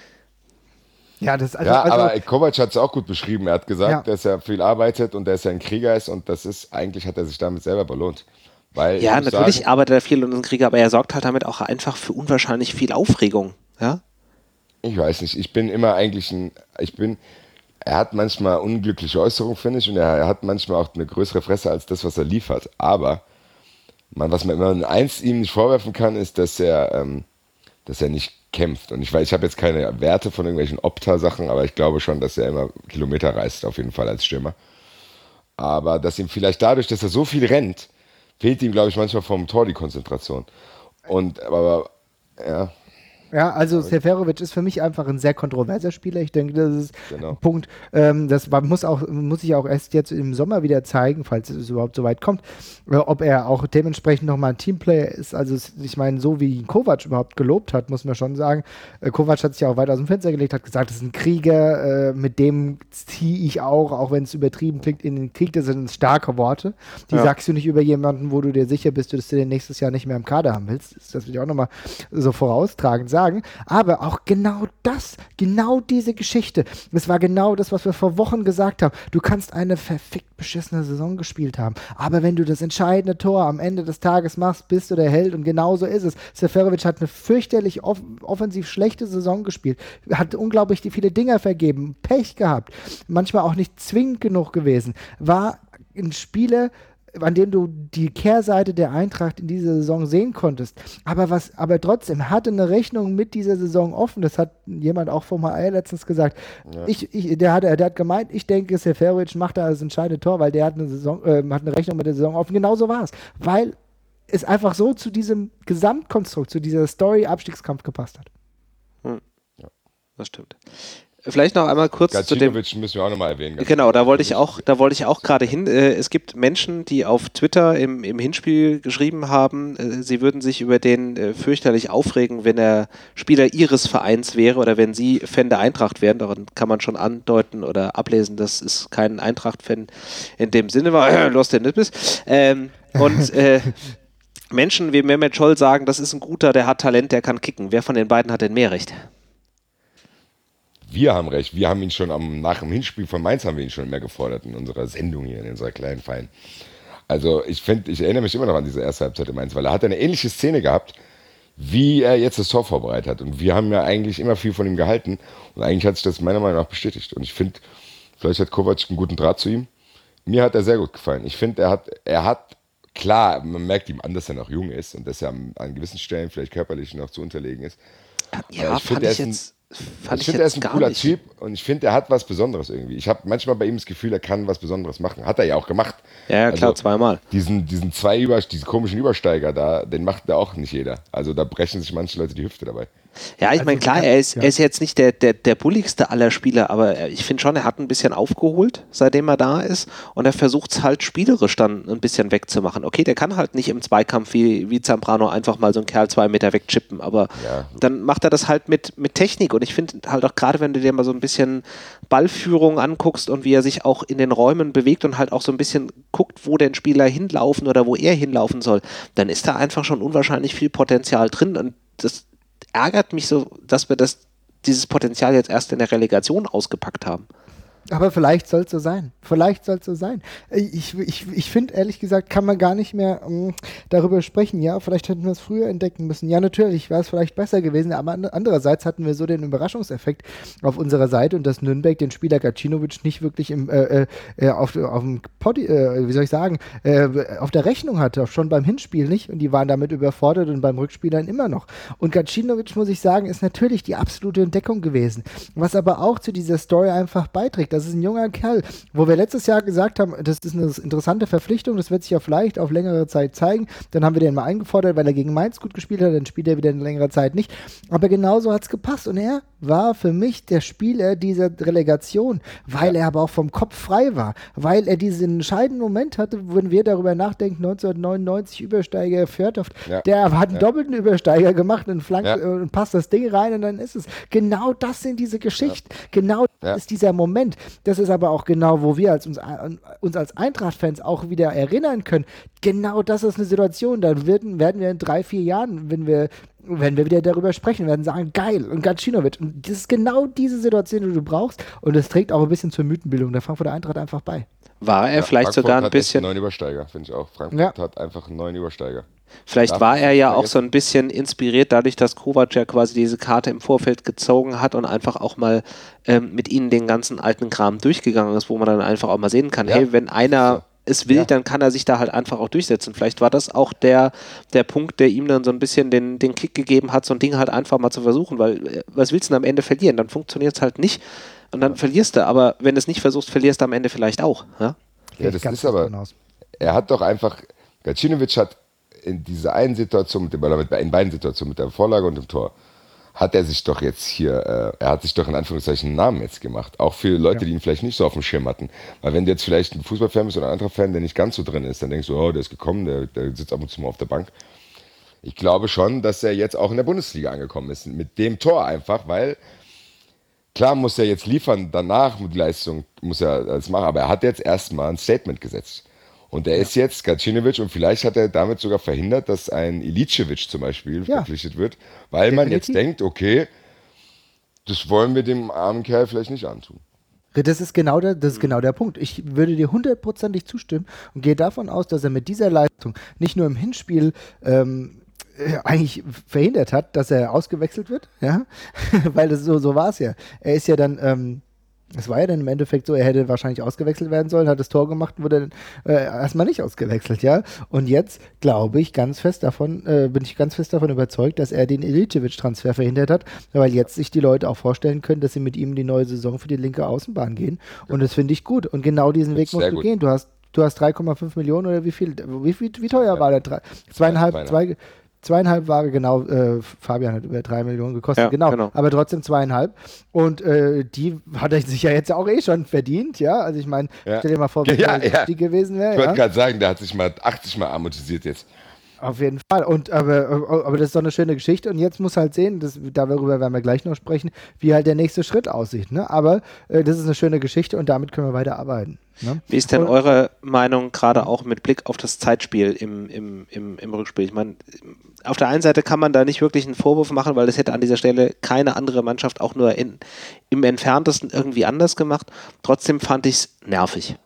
Ja, das also, Ja, also, aber Kovac hat es auch gut beschrieben. Er hat gesagt, Ja. dass er viel arbeitet und dass er ein Krieger ist und das ist, eigentlich hat er sich damit selber belohnt. Weil Ja, ich muss natürlich sagen, arbeitet er viel und ist ein Krieger, aber er sorgt halt damit auch einfach für unwahrscheinlich viel Aufregung. Ja? ich weiß nicht, ich bin immer eigentlich ein, ich bin, er hat manchmal unglückliche Äußerungen, finde ich, und er, er hat manchmal auch eine größere Fresse als das, was er liefert. Aber man, was man immer eins ihm nicht vorwerfen kann, ist, dass er, ähm, dass er nicht kämpft. Und ich weiß, ich habe jetzt keine Werte von irgendwelchen Opta-Sachen, aber ich glaube schon, dass er immer Kilometer reist, auf jeden Fall als Stürmer. Aber dass ihm vielleicht dadurch, dass er so viel rennt, fehlt ihm, glaube ich, manchmal vom Tor die Konzentration. Und, aber, ja, Ja, also Seferovic ist für mich einfach ein sehr kontroverser Spieler. Ich denke, das ist Genau. ein Punkt, ähm, das war, muss, auch, muss sich auch erst jetzt im Sommer wieder zeigen, falls es überhaupt so weit kommt, äh, ob er auch dementsprechend nochmal ein Teamplayer ist. Also es- ich meine, so wie ihn Kovac überhaupt gelobt hat, muss man schon sagen. Äh, Kovac hat sich ja auch weit aus dem Fenster gelegt, hat gesagt, das ist ein Krieger, äh, mit dem ziehe ich auch, auch wenn es übertrieben klingt, in den Krieg. Das sind starke Worte. Die Ja. sagst du nicht über jemanden, wo du dir sicher bist, dass du den nächstes Jahr nicht mehr im Kader haben willst. Das will ich auch nochmal so voraustragend sagen. Aber auch genau das, genau diese Geschichte, das war genau das, was wir vor Wochen gesagt haben. Du kannst eine verfickt beschissene Saison gespielt haben, aber wenn du das entscheidende Tor am Ende des Tages machst, bist du der Held und genau so ist es. Seferovic hat eine fürchterlich off offensiv schlechte Saison gespielt, hat unglaublich viele Dinger vergeben, Pech gehabt, manchmal auch nicht zwingend genug gewesen, war ein Spieler, an dem du die Kehrseite der Eintracht in dieser Saison sehen konntest. Aber was, aber trotzdem hatte eine Rechnung mit dieser Saison offen. Das hat jemand auch vom H R letztens gesagt. Ich, ich, der, hat, der hat gemeint, ich denke, Seferovic macht da das entscheidende Tor, weil der hat eine Saison, äh, hat eine Rechnung mit der Saison offen. Genau so war es. Weil es einfach so zu diesem Gesamtkonstrukt, zu dieser Story-Abstiegskampf gepasst hat. das stimmt. Vielleicht noch einmal kurz zu dem. Gacinovic müssen wir auch nochmal erwähnen. Genau, da wollte ich auch, da wollte ich auch gerade hin. Es gibt Menschen, die auf Twitter im, im Hinspiel geschrieben haben, sie würden sich über den fürchterlich aufregen, wenn er Spieler ihres Vereins wäre oder wenn sie Fan der Eintracht wären. Daran kann man schon andeuten oder ablesen, dass es kein Eintracht-Fan in dem Sinne war. Äh, Lost in Nippes. Ähm, und äh, Menschen wie Mehmet Scholl sagen, das ist ein guter, der hat Talent, der kann kicken. Wer von den beiden hat denn mehr Recht? Wir haben recht. Wir haben ihn schon am, nach dem Hinspiel von Mainz haben wir ihn schon mehr gefordert in unserer Sendung hier, in unserer kleinen Fein. Also ich finde, ich erinnere mich immer noch an diese erste Halbzeit in Mainz, weil er hat eine ähnliche Szene gehabt, wie er jetzt das Tor vorbereitet hat. Und wir haben ja eigentlich immer viel von ihm gehalten. Und eigentlich hat sich das meiner Meinung nach bestätigt. Und ich finde, vielleicht hat Kovac einen guten Draht zu ihm. Mir hat er sehr gut gefallen. Ich finde, er hat, er hat, klar, man merkt ihm an, dass er noch jung ist und dass er an, an gewissen Stellen vielleicht körperlich noch zu unterlegen ist. Ja, ich finde, er ist ein Fand ich ich finde, er ist ein cooler nicht. Typ und ich finde, er hat was Besonderes irgendwie. Ich habe manchmal bei ihm das Gefühl, er kann was Besonderes machen. Hat er ja auch gemacht. Ja, klar, also, zweimal. Diesen, diesen zwei Über, diese komischen Übersteiger da, den macht ja auch nicht jeder. Also da brechen sich manche Leute die Hüfte dabei. Ja, ich meine, klar, er ist, ja. er ist jetzt nicht der, der, der bulligste aller Spieler, aber ich finde schon, er hat ein bisschen aufgeholt, seitdem er da ist und er versucht es halt spielerisch dann ein bisschen wegzumachen. Okay, der kann halt nicht im Zweikampf wie, wie Zambrano einfach mal so einen Kerl zwei Meter wegchippen, aber ja. dann macht er das halt mit, mit Technik und ich finde halt auch gerade, wenn du dir mal so ein bisschen Ballführung anguckst und wie er sich auch in den Räumen bewegt und halt auch so ein bisschen guckt, wo den Spieler hinlaufen oder wo er hinlaufen soll, dann ist da einfach schon unwahrscheinlich viel Potenzial drin und das ärgert mich so, dass wir das, dieses Potenzial jetzt erst in der Relegation ausgepackt haben. Aber vielleicht soll es so sein. Vielleicht soll es so sein. Ich, ich, ich finde, ehrlich gesagt, kann man gar nicht mehr um, darüber sprechen. Ja, vielleicht hätten wir es früher entdecken müssen. Ja, natürlich wäre es vielleicht besser gewesen, aber andererseits hatten wir so den Überraschungseffekt auf unserer Seite und dass Nürnberg den Spieler Gacinovic nicht wirklich im, äh, äh, auf, auf dem Podi, äh, wie soll ich sagen, äh, auf der Rechnung hatte, schon beim Hinspiel nicht und die waren damit überfordert und beim Rückspiel dann immer noch. Und Gacinovic, muss ich sagen, ist natürlich die absolute Entdeckung gewesen. Was aber auch zu dieser Story einfach beiträgt. Das ist ein junger Kerl, wo wir letztes Jahr gesagt haben, das ist eine interessante Verpflichtung, das wird sich ja vielleicht auf längere Zeit zeigen. Dann haben wir den mal eingefordert, weil er gegen Mainz gut gespielt hat, dann spielt er wieder in längerer Zeit nicht. Aber genauso hat es gepasst und er war für mich der Spieler dieser Relegation, weil ja. er aber auch vom Kopf frei war, weil er diesen entscheidenden Moment hatte, wenn wir darüber nachdenken, neunzehnhundertneunundneunzig Übersteiger Fjordhoft, ja. der hat einen ja. doppelten Übersteiger gemacht und, flankt, ja. und passt das Ding rein und dann ist es. Genau das sind diese Geschichten, ja. genau das ja. ist dieser Moment. Das ist aber auch genau, wo wir als uns, uns als Eintracht-Fans auch wieder erinnern können. Genau das ist eine Situation, da werden, werden wir in drei, vier Jahren, wenn wir wenn wir wieder darüber sprechen, werden sagen, geil, und Gacinovic. Und das ist genau diese Situation, die du brauchst. Und das trägt auch ein bisschen zur Mythenbildung der Frankfurter Eintracht einfach bei. War er ja, vielleicht Frankfurt sogar ein hat bisschen... einen neuen Übersteiger, finde ich auch. Frankfurt ja. hat einfach einen neuen Übersteiger. Vielleicht Darf war er ja auch so ein bisschen inspiriert dadurch, dass Kovac ja quasi diese Karte im Vorfeld gezogen hat und einfach auch mal ähm, mit ihnen den ganzen alten Kram durchgegangen ist, wo man dann einfach auch mal sehen kann, ja. hey, wenn einer... es will, ja. dann kann er sich da halt einfach auch durchsetzen. Vielleicht war das auch der, der Punkt, der ihm dann so ein bisschen den, den Kick gegeben hat, so ein Ding halt einfach mal zu versuchen, weil was willst du denn am Ende verlieren? Dann funktioniert es halt nicht und dann ja. verlierst du, aber wenn du es nicht versuchst, verlierst du am Ende vielleicht auch. Ja, ja das ist aber, er hat doch einfach, Gacinovic hat in dieser einen Situation, mit dem, oder mit, in beiden Situationen, mit der Vorlage und dem Tor, hat er sich doch jetzt hier, äh, er hat sich doch in Anführungszeichen einen Namen jetzt gemacht. Auch für Leute, ja. die ihn vielleicht nicht so auf dem Schirm hatten. Weil wenn du jetzt vielleicht ein Fußballfan bist oder ein anderer Fan, der nicht ganz so drin ist, dann denkst du, oh, der ist gekommen, der, der sitzt ab und zu mal auf der Bank. Ich glaube schon, dass er jetzt auch in der Bundesliga angekommen ist. Mit dem Tor einfach, weil klar muss er jetzt liefern, danach die Leistung muss er das machen, aber er hat jetzt erstmal ein Statement gesetzt. Und er ja. ist jetzt Gacinovic und vielleicht hat er damit sogar verhindert, dass ein Ilicevic zum Beispiel ja. verpflichtet wird, weil Definitiv. man jetzt denkt, okay, das wollen wir dem armen Kerl vielleicht nicht antun. Das ist genau der, das ist genau der Punkt. Ich würde dir hundertprozentig zustimmen und gehe davon aus, dass er mit dieser Leistung nicht nur im Hinspiel ähm, eigentlich verhindert hat, dass er ausgewechselt wird, ja, weil das so, so war es ja. Er ist ja dann ähm, Es war ja dann im Endeffekt so, er hätte wahrscheinlich ausgewechselt werden sollen, hat das Tor gemacht und wurde dann äh, erstmal nicht ausgewechselt, ja. Und jetzt glaube ich ganz fest davon, äh, bin ich ganz fest davon überzeugt, dass er den Ilicevic-Transfer verhindert hat, weil jetzt sich die Leute auch vorstellen können, dass sie mit ihm in die neue Saison für die linke Außenbahn gehen. Und das finde ich gut. Und genau diesen Weg musst du gehen. Du hast, du hast drei Komma fünf Millionen oder wie viel, wie, wie, wie teuer ja. war der? Drei, zweieinhalb, zwei, Zweieinhalb Ware, genau, äh, Fabian hat über drei Millionen gekostet, Ja, genau, genau. aber trotzdem zweieinhalb. Und äh, die hat er sich ja jetzt auch eh schon verdient, ja. Also ich meine, Ja. stell dir mal vor, wie Ja, ja, ja. die gewesen wäre. Ich wollte Ja? gerade sagen, der hat sich mal achtzig Mal amortisiert jetzt. Auf jeden Fall. Und aber, aber das ist doch eine schöne Geschichte. Und jetzt muss halt sehen, das, darüber werden wir gleich noch sprechen, wie halt der nächste Schritt aussieht. Ne? Aber äh, das ist eine schöne Geschichte und damit können wir weiterarbeiten. Ne? Wie ist denn und, eure Meinung gerade auch mit Blick auf das Zeitspiel im, im, im, im Rückspiel? Ich meine, auf der einen Seite kann man da nicht wirklich einen Vorwurf machen, weil das hätte an dieser Stelle keine andere Mannschaft auch nur in, im Entferntesten irgendwie anders gemacht. Trotzdem fand ich es nervig.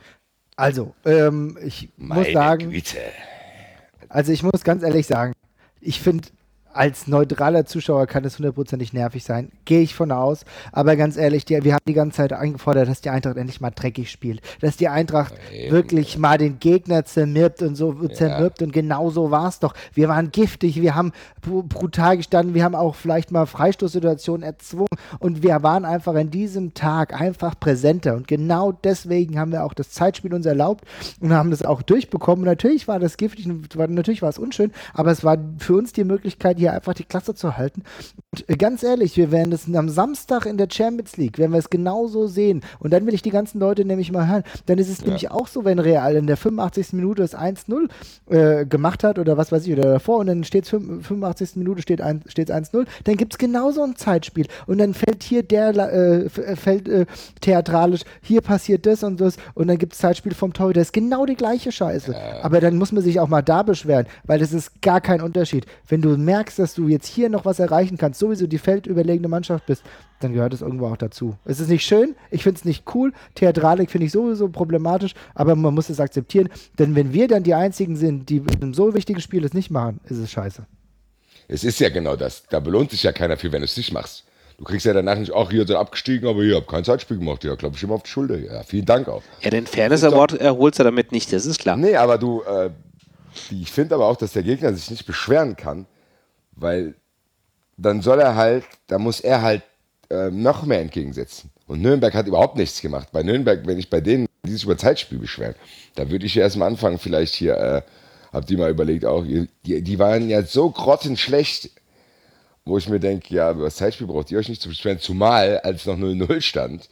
Also, ähm, ich Meine muss sagen, Güte. also ich muss ganz ehrlich sagen, ich finde, als neutraler Zuschauer kann es hundertprozentig nervig sein. Gehe ich von aus. Aber ganz ehrlich, die, wir haben die ganze Zeit eingefordert, dass die Eintracht endlich mal dreckig spielt. Dass die Eintracht Eben. wirklich mal den Gegner zermürbt und so zermürbt. Und genau so war es doch. Wir waren giftig, wir haben br- brutal gestanden, wir haben auch vielleicht mal Freistoßsituationen erzwungen. Und wir waren einfach an diesem Tag einfach präsenter. Und genau deswegen haben wir auch das Zeitspiel uns erlaubt und haben das auch durchbekommen. Und natürlich war das giftig, und natürlich war es unschön, aber es war für uns die Möglichkeit, hier einfach die Klasse zu halten. Und ganz ehrlich, wir werden das am Samstag in der Champions League, werden wir es genauso sehen. Und dann will ich die ganzen Leute nämlich mal hören. Dann ist es ja. nämlich auch so, wenn Real in der fünfundachtzigsten Minute das eins null äh, gemacht hat oder was weiß ich, oder davor und dann steht es fünfundachtzigsten Minute steht es eins null, dann gibt es genauso ein Zeitspiel. Und dann fällt hier der, äh, fällt äh, theatralisch, hier passiert das und das und dann gibt es Zeitspiel vom Torhüter. Das ist genau die gleiche Scheiße. Ja. Aber dann muss man sich auch mal da beschweren, weil das ist gar kein Unterschied. Wenn du merkst, dass du jetzt hier noch was erreichen kannst, sowieso die feldüberlegene Mannschaft bist, dann gehört es irgendwo auch dazu. Es ist nicht schön, ich finde es nicht cool, Theatralik finde ich sowieso problematisch, aber man muss es akzeptieren, denn wenn wir dann die Einzigen sind, die in einem so wichtigen Spiel es nicht machen, ist es scheiße. Es ist ja genau das. Da belohnt sich ja keiner für, wenn du es nicht machst. Du kriegst ja danach nicht, ach, hier ist er abgestiegen, aber hier, hab kein Zeitspiel gemacht. Ja, glaube ich immer auf die Schulter. Ja, vielen Dank auch. Ja, den Fairness Award erholst du damit nicht, das ist klar. Nee, aber du, äh, ich finde aber auch, dass der Gegner sich nicht beschweren kann, weil dann soll er halt, da muss er halt äh, noch mehr entgegensetzen. Und Nürnberg hat überhaupt nichts gemacht. Bei Nürnberg, wenn ich bei denen, die sich über Zeitspiel beschweren, da würde ich ja erst am Anfang vielleicht hier, äh, habt ihr mal überlegt, auch, die, die waren ja so grottenschlecht, wo ich mir denke, ja, über das Zeitspiel braucht ihr euch nicht zu beschweren, zumal, als noch null null stand,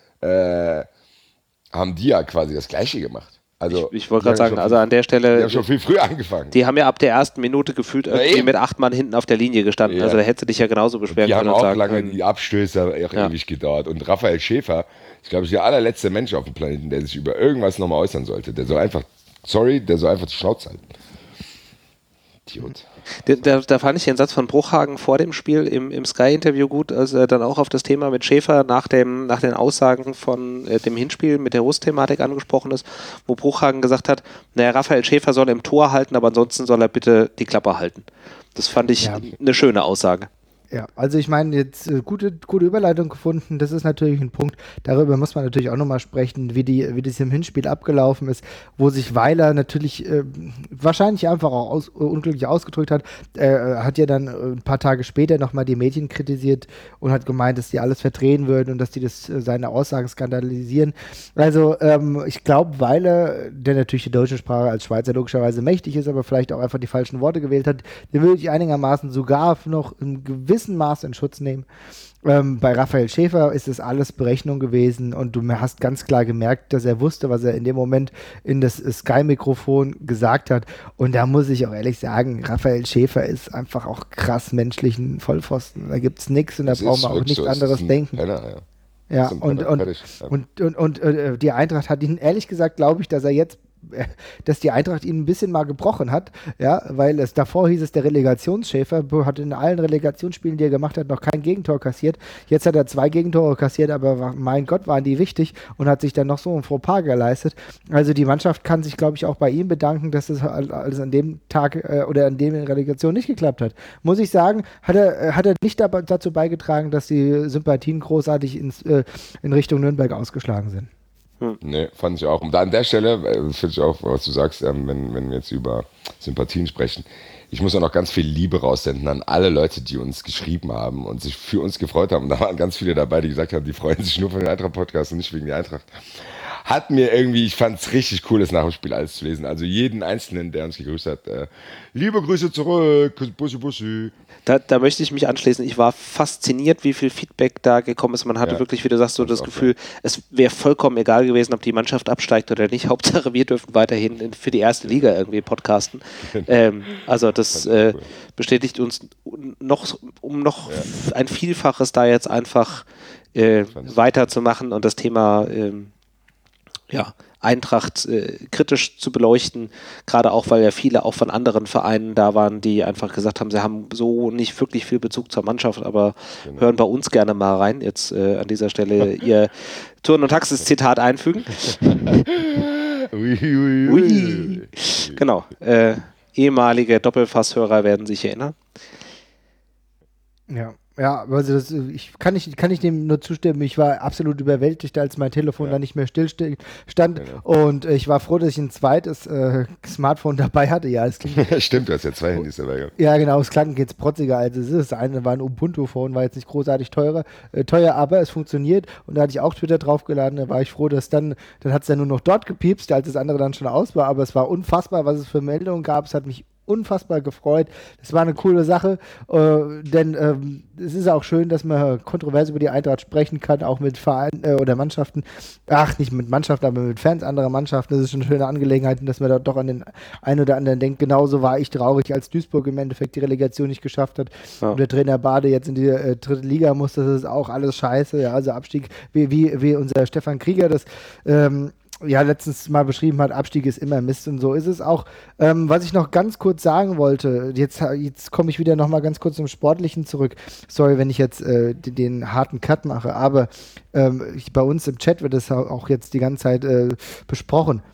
äh, haben die ja quasi das Gleiche gemacht. Also, ich ich wollte gerade sagen, also an der Stelle. Die haben schon viel früher angefangen. Die haben ja ab der ersten Minute gefühlt irgendwie ja, mit acht Mann hinten auf der Linie gestanden. Ja. Also da hättest du dich ja genauso beschweren die können. Die haben auch sagen lange können, die Abstöße auch ja. ewig gedauert. Und Raphael Schäfer, ich glaube, ist der allerletzte Mensch auf dem Planeten, der sich über irgendwas nochmal äußern sollte. Der soll einfach, sorry, der soll einfach die Schnauze halten. Idiot. Da, da, da fand ich den Satz von Bruchhagen vor dem Spiel im, im Sky-Interview gut, als er dann auch auf das Thema mit Schäfer nach, dem, nach den Aussagen von äh, dem Hinspiel mit der Rust-Thematik angesprochen ist, wo Bruchhagen gesagt hat, naja, Raphael Schäfer soll im Tor halten, aber ansonsten soll er bitte die Klappe halten. Das fand ich ja. eine schöne Aussage. Ja, also ich meine, jetzt äh, gute, gute Überleitung gefunden, das ist natürlich ein Punkt, darüber muss man natürlich auch nochmal sprechen, wie, die, wie das im Hinspiel abgelaufen ist, wo sich Weiler natürlich äh, wahrscheinlich einfach auch aus, uh, unglücklich ausgedrückt hat, äh, hat ja dann äh, ein paar Tage später nochmal die Medien kritisiert und hat gemeint, dass die alles verdrehen würden und dass die das, äh, seine Aussagen skandalisieren. Also ähm, ich glaube, Weiler, der natürlich die deutsche Sprache als Schweizer logischerweise mächtig ist, aber vielleicht auch einfach die falschen Worte gewählt hat, den würde ich einigermaßen sogar noch in gewissen Maß in Schutz nehmen. Ähm, bei Raphael Schäfer ist es alles Berechnung gewesen und du hast ganz klar gemerkt, dass er wusste, was er in dem Moment in das Sky-Mikrofon gesagt hat. Und da muss ich auch ehrlich sagen, Raphael Schäfer ist einfach auch krass menschlichen Vollpfosten. Da gibt es nichts und da braucht man auch nichts so. anderes ein denken. Penner, ja, ja und, und, und, und, und äh, die Eintracht hat ihn, ehrlich gesagt, glaube ich, dass er jetzt dass die Eintracht ihn ein bisschen mal gebrochen hat, ja, weil es davor hieß es, der Relegationsschäfer hat in allen Relegationsspielen, die er gemacht hat, noch kein Gegentor kassiert. Jetzt hat er zwei Gegentore kassiert, aber mein Gott, waren die wichtig und hat sich dann noch so ein Fauxpas geleistet. Also die Mannschaft kann sich, glaube ich, auch bei ihm bedanken, dass es alles an dem Tag äh, oder an dem in Relegation nicht geklappt hat. Muss ich sagen, hat er, hat er nicht dabei, dazu beigetragen, dass die Sympathien großartig ins, äh, in Richtung Nürnberg ausgeschlagen sind. Hm. Nee, fand ich auch. Und da an der Stelle, äh, finde ich auch, was du sagst, ähm, wenn, wenn wir jetzt über Sympathien sprechen, ich muss auch noch ganz viel Liebe raussenden an alle Leute, die uns geschrieben haben und sich für uns gefreut haben. Und da waren ganz viele dabei, die gesagt haben, die freuen sich nur für den Eintracht-Podcast und nicht wegen der Eintracht. hat mir irgendwie, ich fand es richtig cool, das nach dem Spiel alles zu lesen. Also jeden Einzelnen, der uns gegrüßt hat, äh, liebe Grüße zurück, Bussi, Bussi. Da, da möchte ich mich anschließen. Ich war fasziniert, wie viel Feedback da gekommen ist. Man hatte Ja, wirklich, wie du sagst, so das das auch, Gefühl, es wäre vollkommen egal gewesen, ob die Mannschaft absteigt oder nicht. Hauptsache, wir dürfen weiterhin in, für die erste Liga irgendwie podcasten. Ähm, also das äh, bestätigt uns noch, um noch Ja. ein Vielfaches da jetzt einfach äh, weiterzumachen und das Thema ähm, ja, Eintracht äh, kritisch zu beleuchten, gerade auch, weil ja viele auch von anderen Vereinen da waren, die einfach gesagt haben, sie haben so nicht wirklich viel Bezug zur Mannschaft, aber Genau. hören bei uns gerne mal rein. Jetzt äh, an dieser Stelle ihr Turn- und Taxis-Zitat einfügen. Ui, ui, ui. Ui. Genau. Äh, ehemalige Doppelfasshörer werden sich erinnern. Ja. Ja, also das, ich kann nicht, kann ich dem nur zustimmen. Ich war absolut überwältigt, als mein Telefon Ja. da nicht mehr still stand. Genau. Und äh, ich war froh, dass ich ein zweites äh, Smartphone dabei hatte. Ja, es klingt, Stimmt, du hast ja zwei Handys dabei gehabt. ja, genau, es klang jetzt protziger, als es ist. Das eine war ein Ubuntu-Phone, war jetzt nicht großartig teurer, äh, teuer, aber es funktioniert. Und da hatte ich auch Twitter draufgeladen. Da war ich froh, dass dann, dann hat es ja nur noch dort gepiepst, als das andere dann schon aus war. Aber es war unfassbar, was es für Meldungen gab. Es hat mich unfassbar gefreut. Das war eine coole Sache, äh, denn ähm, es ist auch schön, dass man kontrovers über die Eintracht sprechen kann, auch mit Vereinen äh, oder Mannschaften, ach, nicht mit Mannschaften, aber mit Fans anderer Mannschaften. Das ist schon eine schöne Angelegenheit, dass man da doch an den einen oder anderen denkt. Genauso war ich traurig, als Duisburg im Endeffekt die Relegation nicht geschafft hat Ja. und der Trainer Bade jetzt in die äh, dritte Liga muss. Das ist auch alles scheiße. Ja, also Abstieg, wie, wie, wie unser Stefan Krieger das ähm, ja letztens mal beschrieben hat, Abstieg ist immer Mist und so ist es auch. Ähm, was ich noch ganz kurz sagen wollte, jetzt, jetzt komme ich wieder noch mal ganz kurz zum Sportlichen zurück. Sorry, wenn ich jetzt äh, den, den harten Cut mache, aber ähm, ich, bei uns im Chat wird das auch jetzt die ganze Zeit äh, besprochen.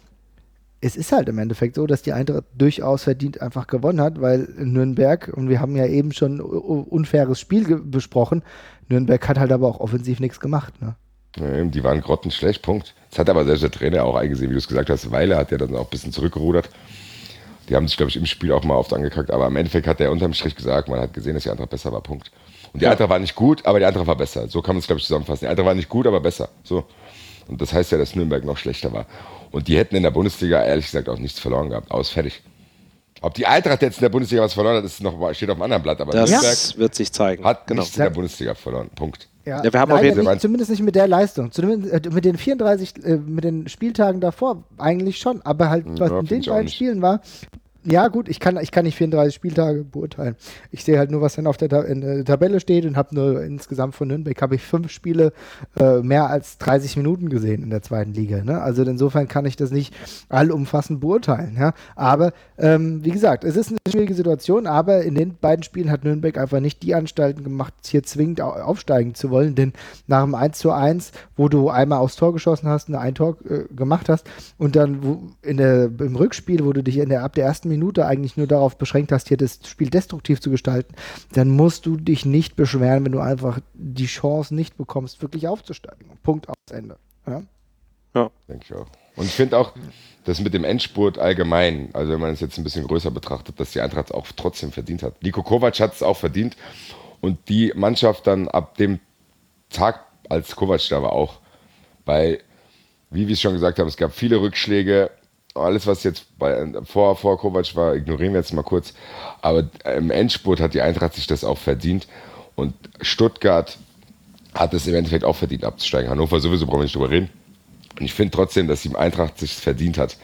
Es ist halt im Endeffekt so, dass die Eintracht durchaus verdient einfach gewonnen hat, weil Nürnberg, und wir haben ja eben schon un- unfaires Spiel ge- besprochen, Nürnberg hat halt aber auch offensiv nichts gemacht, ne? Ja, die waren grottenschlecht, Punkt. Das hat aber selbst der Trainer auch eingesehen, wie du es gesagt hast. Weiler hat ja dann auch ein bisschen zurückgerudert. Die haben sich, glaube ich, im Spiel auch mal oft angekackt. Aber im Endeffekt hat der unterm Strich gesagt, man hat gesehen, dass die Eintracht besser war, Punkt. Und die Ja. Eintracht war nicht gut, aber die Eintracht war besser. So kann man es, glaube ich, zusammenfassen. Die Eintracht war nicht gut, aber besser. So. Und das heißt ja, dass Nürnberg noch schlechter war. Und die hätten in der Bundesliga, ehrlich gesagt, auch nichts verloren gehabt. Aus, fertig. Ob die Eintracht jetzt in der Bundesliga was verloren hat, ist noch, steht auf einem anderen Blatt. Aber Das Nürnberg wird sich zeigen. hat Genau. nichts in der Bundesliga verloren, Punkt. Ja, Ja, wir haben auf leider jeden Fall- nicht, zumindest nicht mit der Leistung. Zumindest äh, mit den vierunddreißig, äh, mit den Spieltagen davor eigentlich schon, aber halt, was Ja, in find den ich auch beiden nicht. Spielen war, ja gut, ich kann, ich kann nicht vierunddreißig Spieltage beurteilen. Ich sehe halt nur, was dann auf der, Ta in der Tabelle steht und habe nur insgesamt von Nürnberg habe ich fünf Spiele äh, mehr als dreißig Minuten gesehen in der zweiten Liga. Ne? Also insofern kann ich das nicht allumfassend beurteilen. Ja? Aber ähm, wie gesagt, es ist eine schwierige Situation, aber in den beiden Spielen hat Nürnberg einfach nicht die Anstalten gemacht, hier zwingend au aufsteigen zu wollen, denn nach dem eins zu eins, wo du einmal aufs Tor geschossen hast und ein Tor äh, gemacht hast und dann wo in der, im Rückspiel, wo du dich in der, ab der ersten Minute eigentlich nur darauf beschränkt hast, hier das Spiel destruktiv zu gestalten, dann musst du dich nicht beschweren, wenn du einfach die Chance nicht bekommst, wirklich aufzusteigen. Punkt, aus Ende. Ja? Denke ich auch. Und ich finde auch, dass mit dem Endspurt allgemein, also wenn man es jetzt ein bisschen größer betrachtet, dass die Eintracht es auch trotzdem verdient hat. Niko Kovac hat es auch verdient und die Mannschaft dann ab dem Tag, als Kovac da war, auch. Weil, wie wir es schon gesagt haben, es gab viele Rückschläge. Alles, was jetzt bei, vor, vor Kovac war, ignorieren wir jetzt mal kurz. Aber im Endspurt hat die Eintracht sich das auch verdient. Und Stuttgart hat es im Endeffekt auch verdient, abzusteigen. Hannover sowieso, brauchen wir nicht drüber reden. Und ich finde trotzdem, dass die Eintracht sich verdient hat,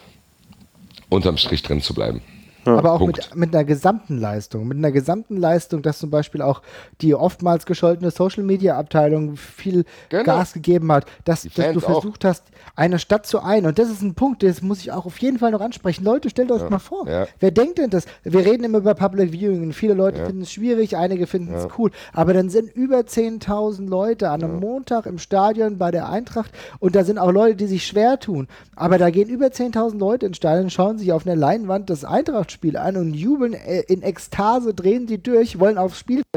unterm Strich drin zu bleiben. Aber auch Punkt. mit, mit einer gesamten Leistung. Mit einer gesamten Leistung, dass zum Beispiel auch die oftmals gescholtene Social-Media-Abteilung viel Genau. Gas gegeben hat, dass, Die dass du Fans auch. versucht hast, eine Stadt zu ein. Und das ist ein Punkt, das muss ich auch auf jeden Fall noch ansprechen. Leute, stellt euch mal vor. ja. Wer denkt denn das? Wir reden immer über Public Viewing und viele Leute Ja. finden es schwierig, einige finden es cool. Aber dann sind über zehntausend Leute an einem Montag im Stadion bei der Eintracht und da sind auch Leute, die sich schwer tun. Aber da gehen über zehntausend Leute ins Stadion, schauen sich auf einer Leinwand das Eintracht-Spiel an und jubeln äh, in Ekstase, drehen sie durch, wollen aufs Spielfeld rein.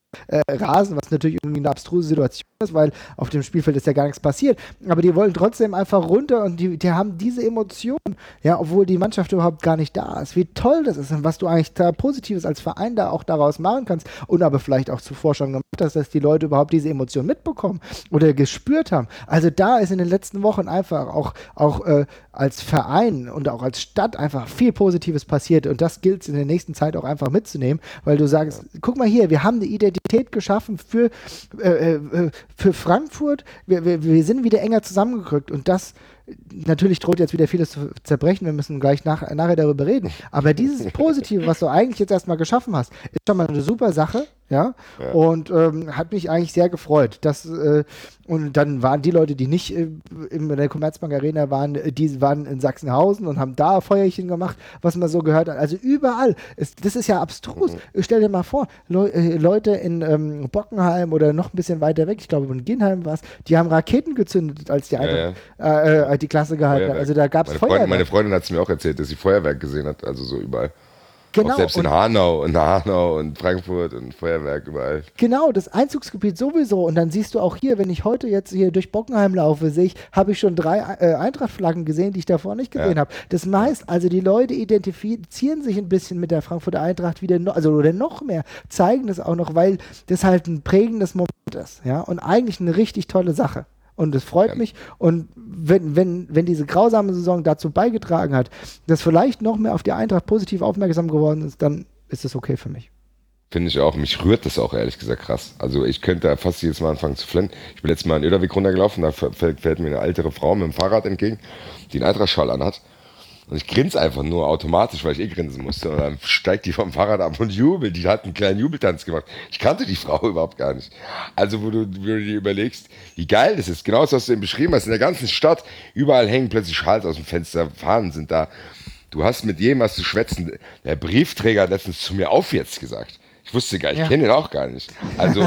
äh, Rasen, was natürlich irgendwie eine abstruse Situation ist, weil auf dem Spielfeld ist ja gar nichts passiert. Aber die wollen trotzdem einfach runter und die, die haben diese Emotionen, ja, obwohl die Mannschaft überhaupt gar nicht da ist. Wie toll das ist und was du eigentlich da Positives als Verein da auch daraus machen kannst und aber vielleicht auch zuvor schon gemacht hast, dass die Leute überhaupt diese Emotionen mitbekommen oder gespürt haben. Also da ist in den letzten Wochen einfach auch, auch äh, als Verein und auch als Stadt einfach viel Positives passiert und das gilt es in der nächsten Zeit auch einfach mitzunehmen, weil du sagst, guck mal hier, wir haben eine Identität geschaffen für, äh, äh, für Frankfurt, wir, wir, wir sind wieder enger zusammengerückt und das natürlich droht jetzt wieder vieles zu zerbrechen, wir müssen gleich nach, nachher darüber reden, aber dieses Positive, was du eigentlich jetzt erstmal geschaffen hast, ist schon mal eine super Sache, ja, ja. und ähm, hat mich eigentlich sehr gefreut, dass, äh, und dann waren die Leute, die nicht äh, in der Commerzbank Arena waren, die waren in Sachsenhausen und haben da Feuerchen gemacht, was man so gehört hat, also überall, ist, das ist ja abstrus, mhm. stell dir mal vor, Le äh, Leute in ähm, Bockenheim oder noch ein bisschen weiter weg, ich glaube in Ginheim war es, die haben Raketen gezündet, als die ja, einfach, ja. Äh, die Klasse gehalten hat. Also da gab es Feuerwerk. Meine Freundin hat es mir auch erzählt, dass sie Feuerwerk gesehen hat, also so überall. Genau. Auch selbst in und Hanau und Hanau und Frankfurt und Feuerwerk überall. Genau, das Einzugsgebiet sowieso. Und dann siehst du auch hier, wenn ich heute jetzt hier durch Bockenheim laufe, sehe ich, habe ich schon drei äh, Eintracht-Flaggen gesehen, die ich davor nicht gesehen ja. habe. Das heißt, also die Leute identifizieren sich ein bisschen mit der Frankfurter Eintracht wieder, no, also oder noch mehr, zeigen das auch noch, weil das halt ein prägendes Moment ist. Ja? Und eigentlich eine richtig tolle Sache. Und es freut ja. mich. Und wenn, wenn, wenn diese grausame Saison dazu beigetragen hat, dass vielleicht noch mehr auf die Eintracht positiv aufmerksam geworden ist, dann ist es okay für mich. Finde ich auch. Mich rührt das auch ehrlich gesagt krass. Also ich könnte da fast jedes Mal anfangen zu flennen. Ich bin letztes Mal in Öderweg runtergelaufen, da fällt, fällt mir eine ältere Frau mit dem Fahrrad entgegen, die einen Eintracht-Schal anhat. Und ich grinse einfach nur automatisch, weil ich eh grinsen musste. Und dann steigt die vom Fahrrad ab und jubelt. Die hat einen kleinen Jubeltanz gemacht. Ich kannte die Frau überhaupt gar nicht. Also wo du, wo du dir überlegst, wie geil das ist. Genauso, was du eben beschrieben hast. In der ganzen Stadt, überall hängen plötzlich Schals aus dem Fenster, Fahnen sind da. Du hast mit jedem was zu schwätzen. Der Briefträger hat letztens zu mir auf jetzt gesagt. Ich wusste gar nicht, ich ja. kenne ihn auch gar nicht. Also,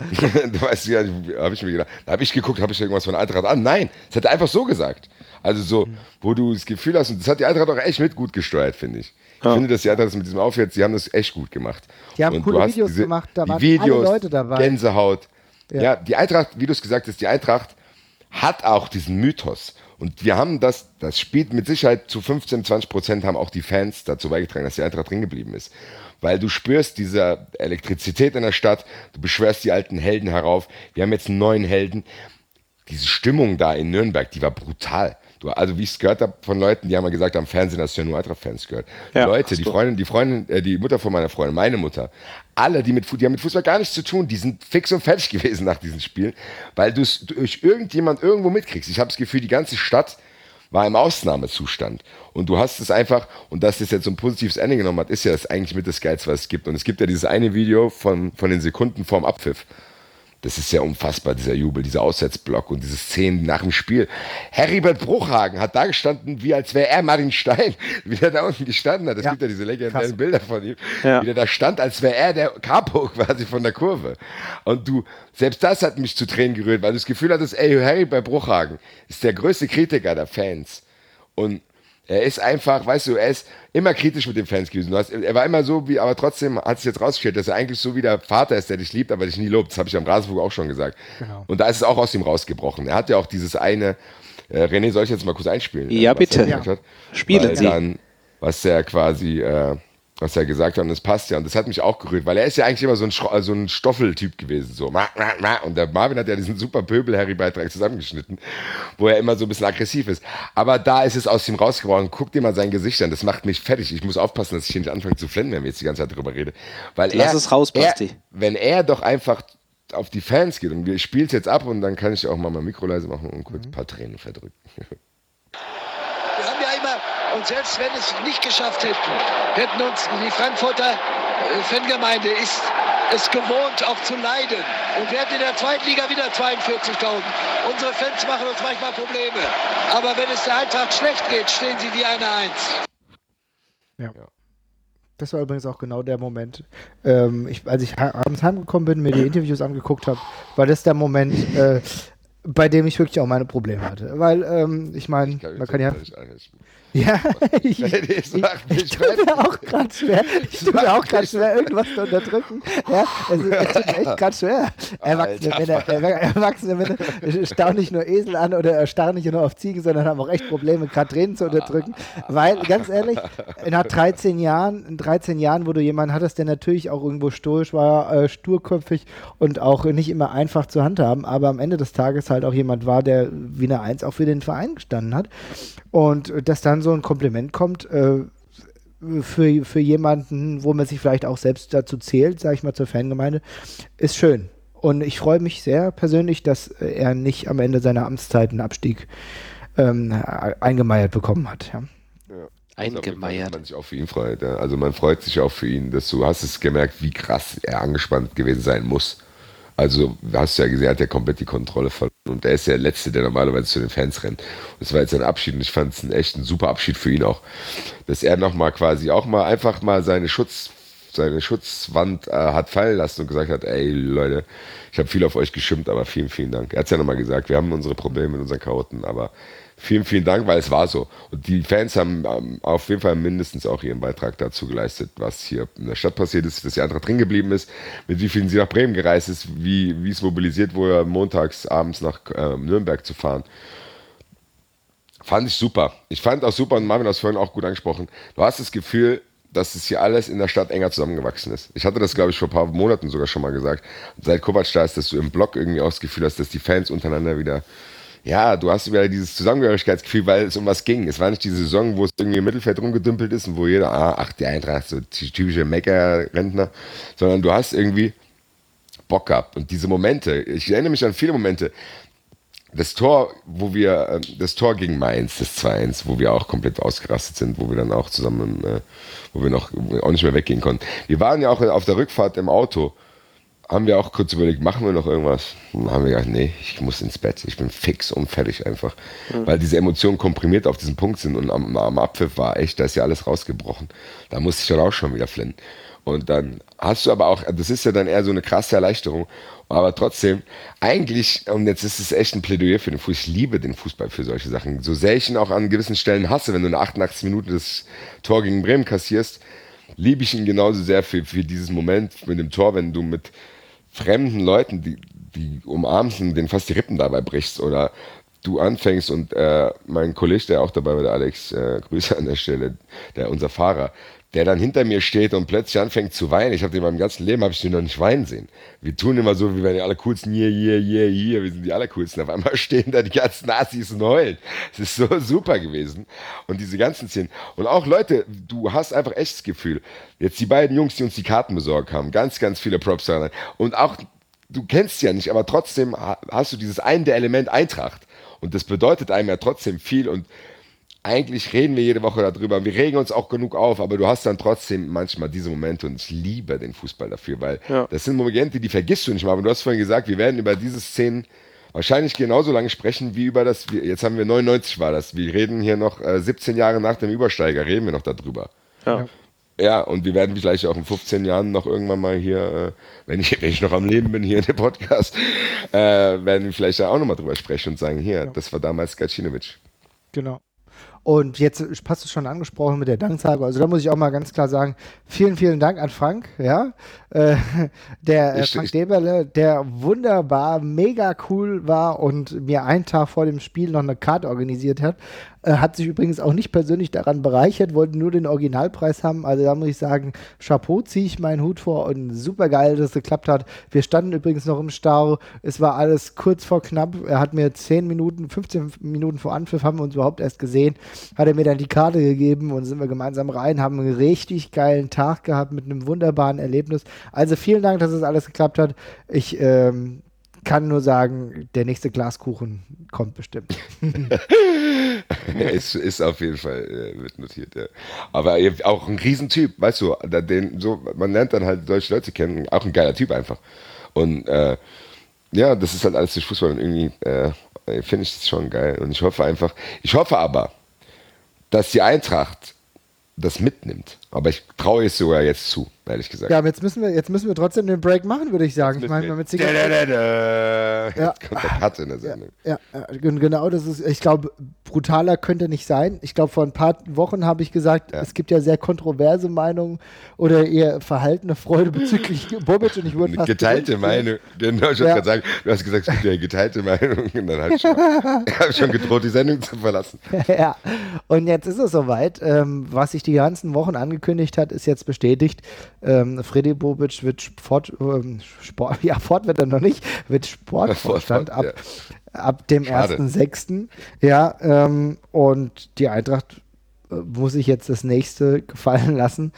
du weißt ja, habe ich mir gedacht, da habe ich geguckt, habe ich irgendwas von Eintracht an? Nein, das hat er einfach so gesagt. Also so, wo du das Gefühl hast, und das hat die Eintracht auch echt mit gut gesteuert, finde ich. Ich ja. finde, dass die Eintracht mit diesem Aufwärts, die haben das echt gut gemacht. Die haben und coole Videos diese, gemacht, da waren Videos, alle Leute dabei. Gänsehaut. Ja. Ja. ja, die Eintracht, wie du es gesagt hast, die Eintracht hat auch diesen Mythos. Und wir haben das, das spielt mit Sicherheit zu fünfzehn, zwanzig Prozent haben auch die Fans dazu beigetragen, dass die Eintracht drin geblieben ist. Weil du spürst diese Elektrizität in der Stadt, du beschwörst die alten Helden herauf. Wir haben jetzt einen neuen Helden. Diese Stimmung da in Nürnberg, die war brutal. Du, also wie ich es gehört habe von Leuten, die haben mal gesagt, am Fernsehen hast du ja nur Eintracht-Fans gehört. Ja, Leute, die Freundin, die Freundin, äh, die Mutter von meiner Freundin, meine Mutter, alle, die mit, die haben mit Fußball gar nichts zu tun, die sind fix und fertig gewesen nach diesen Spielen, weil du es durch irgendjemand irgendwo mitkriegst. Ich habe das Gefühl, die ganze Stadt war im Ausnahmezustand. Und du hast es einfach, und dass das jetzt so ein positives Ende genommen hat, ist ja das eigentlich mit das Geilste, was es gibt. Und es gibt ja dieses eine Video von, von den Sekunden vorm Abpfiff. Das ist ja unfassbar, dieser Jubel, dieser Aussetzblock und diese Szenen nach dem Spiel. Heribert Bruchhagen hat da gestanden, wie als wäre er Martin Stein, wie der da unten gestanden hat. Es ja. gibt ja diese legendären Krass. Bilder von ihm, ja. wie der da stand, als wäre er der Capo quasi von der Kurve. Und du, selbst das hat mich zu Tränen gerührt, weil du das Gefühl hattest, ey, Heribert Bruchhagen ist der größte Kritiker der Fans. Und er ist einfach, weißt du, er ist immer kritisch mit den Fans gewesen. Du hast, er war immer so, wie, aber trotzdem hat sich jetzt rausgestellt, dass er eigentlich so wie der Vater ist, der dich liebt, aber dich nie lobt. Das habe ich am Rasenfunk auch schon gesagt. Genau. Und da ist es auch aus ihm rausgebrochen. Er hat ja auch dieses eine, äh, René, soll ich jetzt mal kurz einspielen? Ja, äh, bitte. Ja. Spielen Sie. Dann, was er quasi, äh, was er gesagt hat, und das passt ja. Und das hat mich auch gerührt, weil er ist ja eigentlich immer so ein, Schro- so ein Stoffeltyp gewesen. So. Und der Marvin hat ja diesen super Pöbel-Harry-Beitrag zusammengeschnitten, wo er immer so ein bisschen aggressiv ist. Aber da ist es aus ihm rausgebrochen. Guck dir mal sein Gesicht an. Das macht mich fertig. Ich muss aufpassen, dass ich hier nicht anfange zu flennen, wenn wir jetzt die ganze Zeit drüber reden. Weil Lass er, es raus, Basti. Er, wenn er doch einfach auf die Fans geht und wir spielen es jetzt ab und dann kann ich auch mal mein Mikro leise machen und kurz ein paar Tränen verdrücken. Wir haben ja immer, und selbst wenn es nicht geschafft hätten, hätten uns die Frankfurter Fangemeinde ist es gewohnt, auch zu leiden. Und wir hatten in der zweiten Liga wieder zweiundvierzigtausend. Unsere Fans machen uns manchmal Probleme. Aber wenn es der Eintracht schlecht geht, stehen sie wie eine Eins. Ja. Das war übrigens auch genau der Moment, ähm, ich, als ich abends heimgekommen bin, mir die Interviews angeguckt habe, war das der Moment, äh, bei dem ich wirklich auch meine Probleme hatte. Weil, ähm, ich meine, man kann ja... Ja, ich, ich, ich, ich tue mir auch gerade schwer, ich tue mir auch gerade schwer, irgendwas zu unterdrücken. Ja, es, ist, es tut mir echt gerade schwer. Erwachsene Männer, Erwachsene Männer starren nicht nur Esel an oder starren nicht nur auf Ziegen, sondern haben auch echt Probleme, gerade Tränen zu unterdrücken. Weil, ganz ehrlich, nach dreizehn Jahren, in dreizehn Jahren, wo du jemanden hattest, der natürlich auch irgendwo stoisch war, äh, sturköpfig und auch nicht immer einfach zu handhaben, aber am Ende des Tages halt auch jemand war, der wie eine Eins auch für den Verein gestanden hat. Und äh, dass dann so ein Kompliment kommt äh, für, für jemanden, wo man sich vielleicht auch selbst dazu zählt, sage ich mal, zur Fangemeinde, ist schön. Und ich freue mich sehr persönlich, dass er nicht am Ende seiner Amtszeit einen Abstieg ähm, eingemeiert bekommen hat. Ja. Ja. Eingemeiert. Man sich auch für ihn freut. Ja. Also man freut sich auch für ihn, dass du hast es gemerkt, wie krass er angespannt gewesen sein muss. Also hast du ja gesehen, er hat ja komplett die Kontrolle verloren und er ist ja der Letzte, der normalerweise zu den Fans rennt. Und das war jetzt ein Abschied und ich fand es einen echt einen super Abschied für ihn auch, dass er nochmal quasi auch mal einfach mal seine Schutz, seine Schutzwand äh, hat fallen lassen und gesagt hat, ey Leute, ich habe viel auf euch geschimpft, aber vielen, vielen Dank. Er hat es ja nochmal gesagt, wir haben unsere Probleme mit unseren Chaoten, aber vielen, vielen Dank, weil es war so. Und die Fans haben ähm, auf jeden Fall mindestens auch ihren Beitrag dazu geleistet, was hier in der Stadt passiert ist, dass die Eintracht drin geblieben ist, mit wie vielen sie nach Bremen gereist ist, wie, wie es mobilisiert wurde, montags abends nach ähm, Nürnberg zu fahren. Fand ich super. Ich fand auch super, und Marvin hat es vorhin auch gut angesprochen, du hast das Gefühl, dass es hier alles in der Stadt enger zusammengewachsen ist. Ich hatte das, glaube ich, vor ein paar Monaten sogar schon mal gesagt. Seit Kovac da ist, dass du im Blog irgendwie auch das Gefühl hast, dass die Fans untereinander wieder... Ja, du hast wieder dieses Zusammengehörigkeitsgefühl, weil es um was ging. Es war nicht die Saison, wo es irgendwie im Mittelfeld rumgedümpelt ist und wo jeder, ah, ach, die Eintracht, so typische Mecker-Rentner, sondern du hast irgendwie Bock gehabt. Und diese Momente, ich erinnere mich an viele Momente, das Tor, wo wir, das Tor gegen Mainz, das zwei eins, wo wir auch komplett ausgerastet sind, wo wir dann auch zusammen, wo wir noch auch nicht mehr weggehen konnten. Wir waren ja auch auf der Rückfahrt im Auto, haben wir auch kurz überlegt, machen wir noch irgendwas? Dann haben wir gedacht, nee, ich muss ins Bett. Ich bin fix und fertig einfach. Mhm. Weil diese Emotionen komprimiert auf diesen Punkt sind und am, am Abpfiff war echt, da ist ja alles rausgebrochen. Da musste ich dann auch schon wieder flinnen. Und dann hast du aber auch, das ist ja dann eher so eine krasse Erleichterung, aber trotzdem, eigentlich, und jetzt ist es echt ein Plädoyer für den Fußball, ich liebe den Fußball für solche Sachen. So sehr ich ihn auch an gewissen Stellen hasse, wenn du in achtundachtzig Minuten das Tor gegen Bremen kassierst, liebe ich ihn genauso sehr für, für dieses Moment mit dem Tor, wenn du mit fremden Leuten, die, die umarmst und denen fast die Rippen dabei brichst oder du anfängst und äh, mein Kollege, der auch dabei war, der Alex, äh, Grüße an der Stelle, der unser Fahrer, der dann hinter mir steht und plötzlich anfängt zu weinen. Ich habe den in meinem ganzen Leben, habe ich den noch nicht weinen sehen. Wir tun immer so, wie wenn die allercoolsten, hier, hier, hier, hier, wir sind die allercoolsten. Auf einmal stehen da die ganzen Nazis und heulen. Es ist so super gewesen. Und diese ganzen Szenen. Und auch Leute, du hast einfach echt das Gefühl, jetzt die beiden Jungs, die uns die Karten besorgt haben, ganz, ganz viele Props daran. Und auch, du kennst sie ja nicht, aber trotzdem hast du dieses eine Element Eintracht. Und das bedeutet einem ja trotzdem viel und eigentlich reden wir jede Woche darüber. Wir regen uns auch genug auf, aber du hast dann trotzdem manchmal diese Momente und ich liebe den Fußball dafür, weil ja. Das sind Momente, die vergisst du nicht mal. Aber du hast vorhin gesagt, wir werden über diese Szenen wahrscheinlich genauso lange sprechen wie über das, jetzt haben wir neunundneunzig war das, wir reden hier noch äh, siebzehn Jahre nach dem Übersteiger, reden wir noch darüber. Ja. Ja, und wir werden vielleicht auch in fünfzehn Jahren noch irgendwann mal hier, äh, wenn, ich, wenn ich noch am Leben bin hier in dem Podcast, äh, werden wir vielleicht auch nochmal drüber sprechen und sagen, hier, ja. Das war damals Gacinovic. Genau. Und jetzt hast du schon angesprochen mit der Danksage. Also da muss ich auch mal ganz klar sagen, vielen, vielen Dank an Frank, ja, äh, der äh, Frank Deberle, der wunderbar, mega cool war und mir einen Tag vor dem Spiel noch eine Karte organisiert hat. Äh, hat sich übrigens auch nicht persönlich daran bereichert, wollte nur den Originalpreis haben. Also da muss ich sagen, Chapeau, ziehe ich meinen Hut vor und super geil, dass es geklappt hat. Wir standen übrigens noch im Stau. Es war alles kurz vor knapp. Er hat mir zehn Minuten, fünfzehn Minuten vor Anpfiff, haben wir uns überhaupt erst gesehen, hat er mir dann die Karte gegeben und sind wir gemeinsam rein, haben einen richtig geilen Tag gehabt mit einem wunderbaren Erlebnis. Also vielen Dank, dass es alles geklappt hat. Ich ähm, kann nur sagen, der nächste Glaskuchen kommt bestimmt. Es ist auf jeden Fall äh, wird notiert, ja. Aber auch ein Riesentyp, weißt du, den, so, man lernt dann halt solche Leute kennen, auch ein geiler Typ einfach. Und äh, ja, das ist halt alles durch Fußball und irgendwie äh, finde ich das schon geil. Und ich hoffe einfach, ich hoffe aber, dass die Eintracht das mitnimmt. Aber ich traue es sogar jetzt zu, ehrlich gesagt. Ja, aber jetzt müssen wir, jetzt müssen wir trotzdem den Break machen, würde ich sagen. Ich meine, mit Zigaretten. Jetzt kommt der Cut in der Sendung. Ja, ja, genau, das ist, ich glaube, brutaler könnte nicht sein. Ich glaube, vor ein paar Wochen habe ich gesagt, Ja. es gibt ja sehr kontroverse Meinungen oder eher verhaltene Freude bezüglich Bobic und ich wurde Eine fast geteilte berühmt. Meinung. Genau, ich wollte Ja. gerade sagen, du hast gesagt, es gibt ja eine geteilte Meinung. Und dann habe ich, schon- hab ich schon gedroht, die Sendung zu verlassen. Ja, und jetzt ist es soweit. Ähm, was sich die ganzen Wochen angekündigt hat, ist jetzt bestätigt. Ähm, Freddy Bobic wird Sport, ähm, Sport, ja, Fort wird er noch nicht, wird Sportvorstand ab, Ja. ab dem Schade. ersten sechsten Ja, ähm, und die Eintracht äh, muss sich jetzt das nächste gefallen lassen.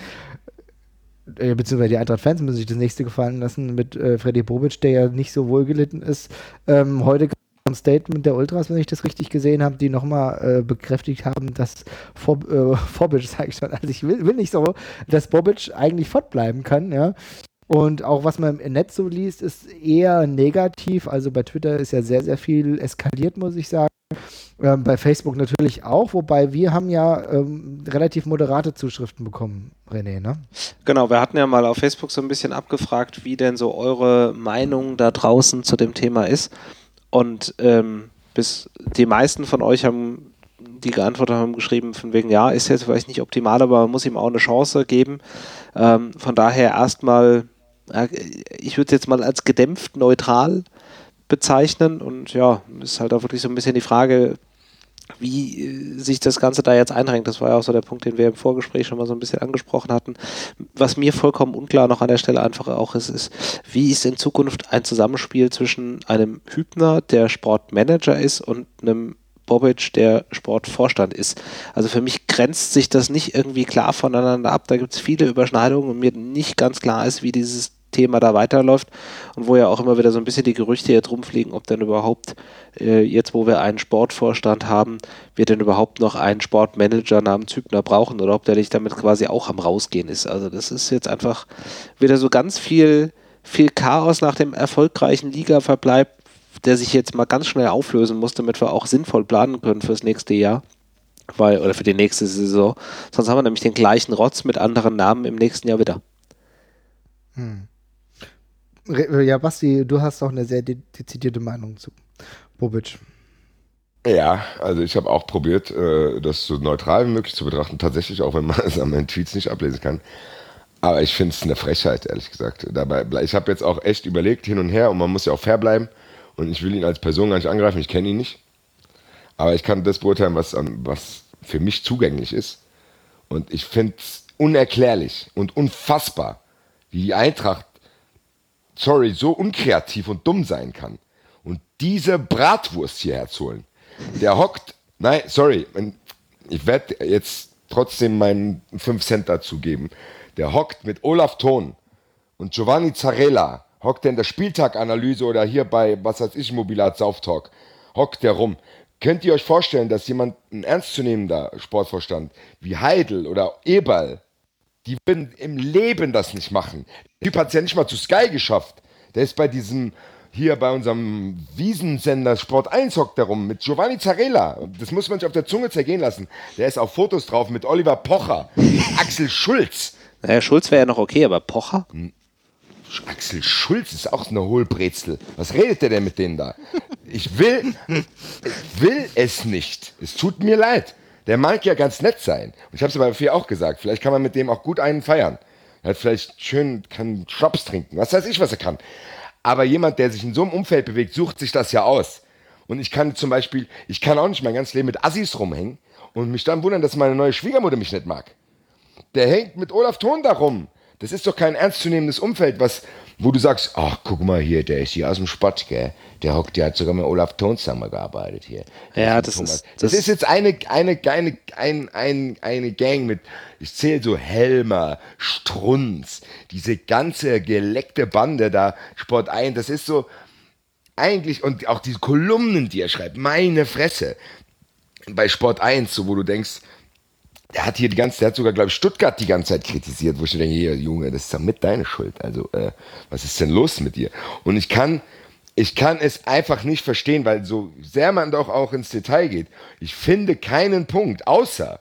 Äh, beziehungsweise die Eintracht-Fans müssen sich das nächste gefallen lassen mit äh, Freddy Bobic, der ja nicht so wohlgelitten ist. Ähm, heute ein Statement der Ultras, wenn ich das richtig gesehen habe, die nochmal äh, bekräftigt haben, dass Vor äh, Vorbic, sage ich schon, also ich will, will nicht so, dass Bobic eigentlich fortbleiben kann, ja. Und auch was man im Netz so liest, ist eher negativ. Also bei Twitter ist ja sehr, sehr viel eskaliert, muss ich sagen. Ähm, bei Facebook natürlich auch, wobei wir haben ja ähm, relativ moderate Zuschriften bekommen, René, ne? Genau, wir hatten ja mal auf Facebook so ein bisschen abgefragt, wie denn so eure Meinung da draußen zu dem Thema ist. Und ähm, bis die meisten von euch haben, die geantwortet haben, geschrieben, von wegen, ja, ist jetzt vielleicht nicht optimal, aber man muss ihm auch eine Chance geben. Ähm, von daher erstmal, ja, ich würde es jetzt mal als gedämpft neutral bezeichnen und ja, ist halt auch wirklich so ein bisschen die Frage, wie äh, sich das Ganze da jetzt einrenkt. Das war ja auch so der Punkt, den wir im Vorgespräch schon mal so ein bisschen angesprochen hatten. Was mir vollkommen unklar noch an der Stelle einfach auch ist, ist, wie ist in Zukunft ein Zusammenspiel zwischen einem Hübner, der Sportmanager ist, und einem Bobic, der Sportvorstand ist. Also für mich grenzt sich das nicht irgendwie klar voneinander ab. Da gibt es viele Überschneidungen und mir nicht ganz klar ist, wie dieses Thema da weiterläuft und wo ja auch immer wieder so ein bisschen die Gerüchte hier drum fliegen, ob denn überhaupt, äh, jetzt wo wir einen Sportvorstand haben, wir denn überhaupt noch einen Sportmanager namens Hübner brauchen oder ob der nicht damit quasi auch am Rausgehen ist. Also das ist jetzt einfach wieder so ganz viel, viel Chaos nach dem erfolgreichen Ligaverbleib, der sich jetzt mal ganz schnell auflösen muss, damit wir auch sinnvoll planen können fürs nächste Jahr. Weil, oder für die nächste Saison. Sonst haben wir nämlich den gleichen Rotz mit anderen Namen im nächsten Jahr wieder. Hm. Re- Ja, Basti, du hast auch eine sehr de dezidierte Meinung zu Bobic. Ja, also ich habe auch probiert, äh, das so neutral wie möglich zu betrachten. Tatsächlich, auch wenn man es an meinen Tweets nicht ablesen kann. Aber ich finde es eine Frechheit, ehrlich gesagt. Dabei, ble- ich habe jetzt auch echt überlegt, hin und her, und man muss ja auch fair bleiben. Und ich will ihn als Person gar nicht angreifen, ich kenne ihn nicht. Aber ich kann das beurteilen, was, an- was für mich zugänglich ist. Und ich finde es unerklärlich und unfassbar, wie die Eintracht, sorry, so unkreativ und dumm sein kann. Und diese Bratwurst hierher zu holen. Der hockt, nein, sorry, ich werde jetzt trotzdem meinen fünf Cent dazu geben. Der hockt mit Olaf Thon und Giovanni Zarella, hockt der in der Spieltaganalyse oder hier bei, was weiß ich, Mobilat Sauftalk, hockt der rum. Könnt ihr euch vorstellen, dass jemand, ein ernstzunehmender Sportvorstand wie Heidel oder Eberl, die würden im Leben das nicht machen. Der Typ hat es ja nicht mal zu Sky geschafft. Der ist bei diesem, hier bei unserem Wiesensender Sport eins hockt der rum mit Giovanni Zarella. Das muss man sich auf der Zunge zergehen lassen. Der ist auf Fotos drauf mit Oliver Pocher, Axel Schulz. Naja, Schulz wäre ja noch okay, aber Pocher? Axel Schulz ist auch eine Hohlbrezel. Was redet der denn mit denen da? Ich will, ich will es nicht. Es tut mir leid. Der mag ja ganz nett sein. Und ich habe es aber viel auch gesagt. Vielleicht kann man mit dem auch gut einen feiern. Er hat vielleicht schön, kann Schnaps trinken. Was weiß ich, was er kann. Aber jemand, der sich in so einem Umfeld bewegt, sucht sich das ja aus. Und ich kann zum Beispiel, ich kann auch nicht mein ganzes Leben mit Assis rumhängen und mich dann wundern, dass meine neue Schwiegermutter mich nicht mag. Der hängt mit Olaf Thon da rum. Das ist doch kein ernstzunehmendes Umfeld, was, wo du sagst, ach, guck mal hier, der ist hier aus dem Sport, gell? Der hockt, der hat sogar mit Olaf Thon zusammengearbeitet hier. Der Ja, mit das Thomas. ist- Das, das- ist jetzt eine, eine, eine, ein, ein, eine Gang mit, ich zähle so Helmer, Strunz, diese ganze geleckte Bande da, Sport eins, das ist so, eigentlich, und auch diese Kolumnen, die er schreibt, meine Fresse. Bei Sport eins, so wo du denkst, der hat hier die ganze, der hat sogar, glaube ich, Stuttgart die ganze Zeit kritisiert, wo ich denke, hier, Junge, das ist doch mit deine Schuld. Also, äh, was ist denn los mit dir? Und ich kann, ich kann es einfach nicht verstehen, weil so sehr man doch auch ins Detail geht, ich finde keinen Punkt, außer,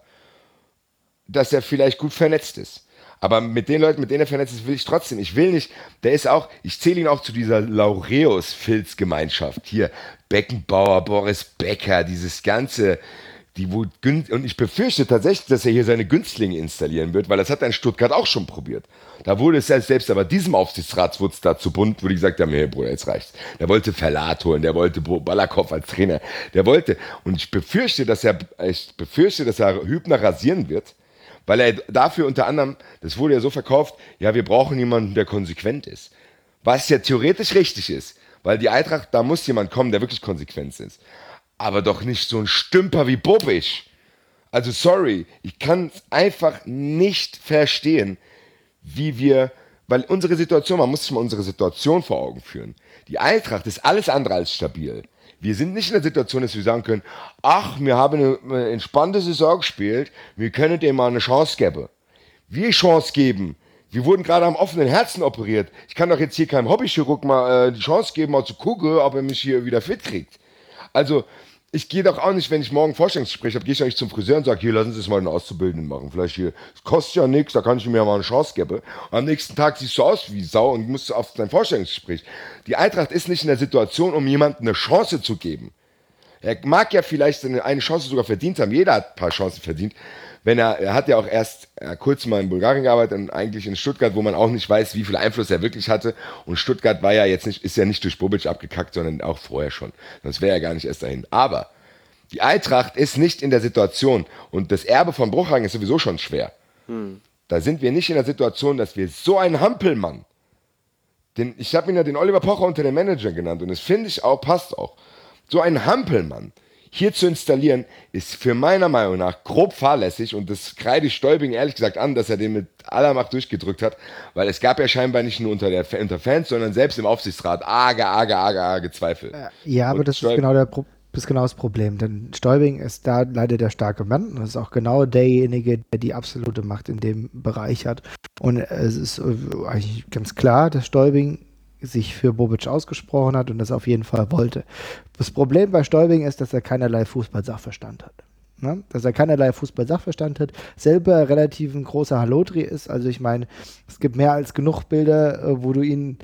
dass er vielleicht gut vernetzt ist. Aber mit den Leuten, mit denen er vernetzt ist, will ich trotzdem. Ich will nicht, der ist auch, ich zähle ihn auch zu dieser Laureus-Filz-Gemeinschaft. Hier, Beckenbauer, Boris Becker, dieses ganze die wo gün- und ich befürchte tatsächlich, dass er hier seine Günstlinge installieren wird, weil das hat er in Stuttgart auch schon probiert. Da wurde es selbst, selbst aber diesem Aufsichtsrat wurde es da zu bunt, wo die gesagt haben, hey Bruder, jetzt reicht's. Der wollte Verlat holen, der wollte Balakow als Trainer, der wollte, und ich befürchte, dass er, ich befürchte, dass er Hübner rasieren wird, weil er dafür unter anderem, das wurde ja so verkauft, ja, wir brauchen jemanden, der konsequent ist. Was ja theoretisch richtig ist, weil die Eintracht, da muss jemand kommen, der wirklich konsequent ist. Aber doch nicht so ein Stümper wie Bobic. Also sorry, ich kann es einfach nicht verstehen, wie wir, weil unsere Situation, man muss sich mal unsere Situation vor Augen führen. Die Eintracht ist alles andere als stabil. Wir sind nicht in der Situation, dass wir sagen können, ach, wir haben eine, eine entspannte Saison gespielt, wir können dem mal eine Chance geben. Wir Chance geben. Wir wurden gerade am offenen Herzen operiert. Ich kann doch jetzt hier keinem Hobbychirurg mal äh, die Chance geben, mal zu gucken, ob er mich hier wieder fit kriegt. Also, ich gehe doch auch nicht, wenn ich morgen ein Vorstellungsgespräch habe, gehe ich eigentlich zum Friseur und sage, hier, lassen Sie es mal einen Auszubildenden machen. Vielleicht hier, es kostet ja nichts, da kann ich mir ja mal eine Chance geben. Und am nächsten Tag siehst du aus wie Sau und musst auf dein Vorstellungsgespräch. Die Eintracht ist nicht in der Situation, um jemandem eine Chance zu geben. Er mag ja vielleicht eine Chance sogar verdient haben. Jeder hat ein paar Chancen verdient. Wenn er, er hat ja auch erst äh, kurz mal in Bulgarien gearbeitet und eigentlich in Stuttgart, wo man auch nicht weiß, wie viel Einfluss er wirklich hatte. Und Stuttgart war ja jetzt nicht, ist ja nicht durch Bobic abgekackt, sondern auch vorher schon. Sonst wäre er gar nicht erst dahin. Aber die Eintracht ist nicht in der Situation und das Erbe von Bruchhagen ist sowieso schon schwer. Hm. Da sind wir nicht in der Situation, dass wir so einen Hampelmann, den, ich habe ihn ja den Oliver Pocher unter den Manager genannt und das finde ich auch, passt auch. So einen Hampelmann hier zu installieren, ist für meiner Meinung nach grob fahrlässig und das kreide ich Stolbing ehrlich gesagt an, dass er den mit aller Macht durchgedrückt hat, weil es gab ja scheinbar nicht nur unter, der, unter Fans, sondern selbst im Aufsichtsrat arge, arge, arge, arge Zweifel. Ja, aber und das Stolbing, ist genau der Pro- das ist genau das Problem, denn Stolbing ist da leider der starke Mann und das ist auch genau derjenige, der die absolute Macht in dem Bereich hat. Und es ist eigentlich ganz klar, dass Stolbing sich für Bobic ausgesprochen hat und das auf jeden Fall wollte. Das Problem bei Stolbing ist, dass er keinerlei Fußball-Sachverstand hat. Ne? Dass er keinerlei Fußball-Sachverstand hat, selber relativ ein großer Halotri ist. Also ich meine, es gibt mehr als genug Bilder, wo du ihn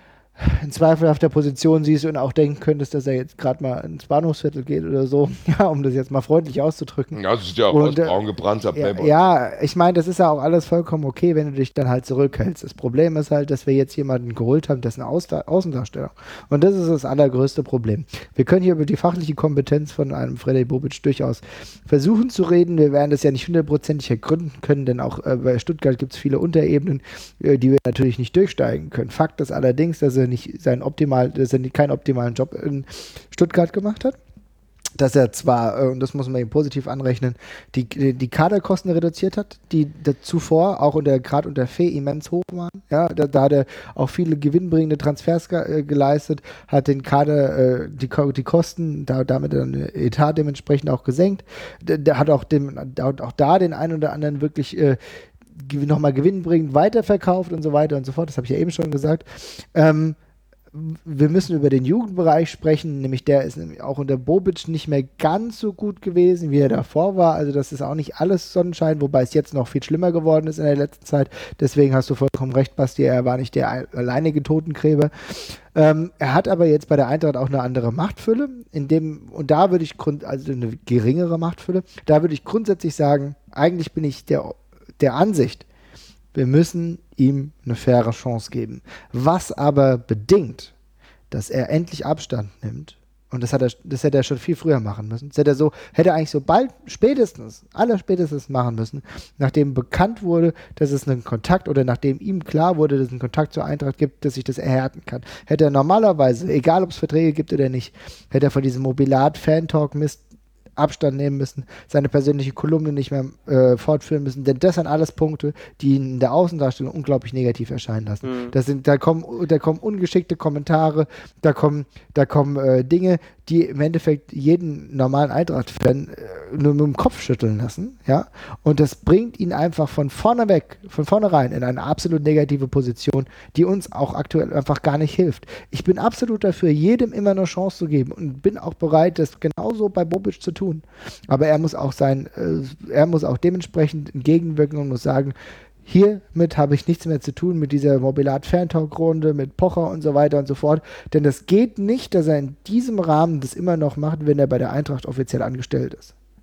in zweifelhafter Position siehst und auch denken könntest, dass er jetzt gerade mal ins Bahnhofsviertel geht oder so, ja, um das jetzt mal freundlich auszudrücken. Ja, das ist ja auch und, aus braun gebrannter Playboy. Ja, ja, ich meine, das ist ja auch alles vollkommen okay, wenn du dich dann halt zurückhältst. Das Problem ist halt, dass wir jetzt jemanden geholt haben, dessen Ausda- Außendarstellung. Und das ist das allergrößte Problem. Wir können hier über die fachliche Kompetenz von einem Freddy Bobic durchaus versuchen zu reden. Wir werden das ja nicht hundertprozentig ergründen können, denn auch äh, bei Stuttgart gibt es viele Unterebenen, äh, die wir natürlich nicht durchsteigen können. Fakt ist allerdings, dass er nicht seinen optimal, dass er keinen optimalen Job in Stuttgart gemacht hat. Dass er zwar, und das muss man ihm positiv anrechnen, die, die Kaderkosten reduziert hat, die zuvor auch unter, gerade unter Fee immens hoch waren. Ja, da, da hat er auch viele gewinnbringende Transfers ge, geleistet, hat den Kader, äh, die, die Kosten, da, damit dann Etat dementsprechend auch gesenkt. Der, der hat auch, dem, auch da den einen oder anderen wirklich äh, nochmal gewinnbringend weiterverkauft und so weiter und so fort. Das habe ich ja eben schon gesagt. Ähm, wir müssen über den Jugendbereich sprechen, nämlich der ist nämlich auch unter Bobic nicht mehr ganz so gut gewesen, wie er davor war. Also das ist auch nicht alles Sonnenschein, wobei es jetzt noch viel schlimmer geworden ist in der letzten Zeit. Deswegen hast du vollkommen recht, Basti, er war nicht der alleinige Totengräber. Ähm, er hat aber jetzt bei der Eintracht auch eine andere Machtfülle, in dem, und da würde ich, grund, also eine geringere Machtfülle, da würde ich grundsätzlich sagen, eigentlich bin ich der der Ansicht, wir müssen ihm eine faire Chance geben. Was aber bedingt, dass er endlich Abstand nimmt. Und das, hat er, das hätte er schon viel früher machen müssen. Das hätte er, so, hätte er eigentlich so bald, spätestens, allerspätestens machen müssen, nachdem bekannt wurde, dass es einen Kontakt oder nachdem ihm klar wurde, dass es einen Kontakt zur Eintracht gibt, dass sich das erhärten kann. Hätte er normalerweise, egal ob es Verträge gibt oder nicht, hätte er von diesem Mobilat-Fan-Talk-Mist Abstand nehmen müssen, seine persönliche Kolumne nicht mehr äh, fortführen müssen, denn das sind alles Punkte, die ihn in der Außendarstellung unglaublich negativ erscheinen lassen. Mhm. Das sind, da kommen, da kommen ungeschickte Kommentare, da kommen, da kommen äh, Dinge, die im Endeffekt jeden normalen Eintracht-Fan äh, nur mit dem Kopf schütteln lassen, ja, und das bringt ihn einfach von vorne weg, von vornherein in eine absolut negative Position, die uns auch aktuell einfach gar nicht hilft. Ich bin absolut dafür, jedem immer eine Chance zu geben und bin auch bereit, das genauso bei Bobic zu tun. Aber er muss auch sein, äh, er muss auch dementsprechend entgegenwirken und muss sagen, hiermit habe ich nichts mehr zu tun mit dieser Mobilat-Fan-Talk-Runde, mit Pocher und so weiter und so fort. Denn das geht nicht, dass er in diesem Rahmen das immer noch macht, wenn er bei der Eintracht offiziell angestellt ist.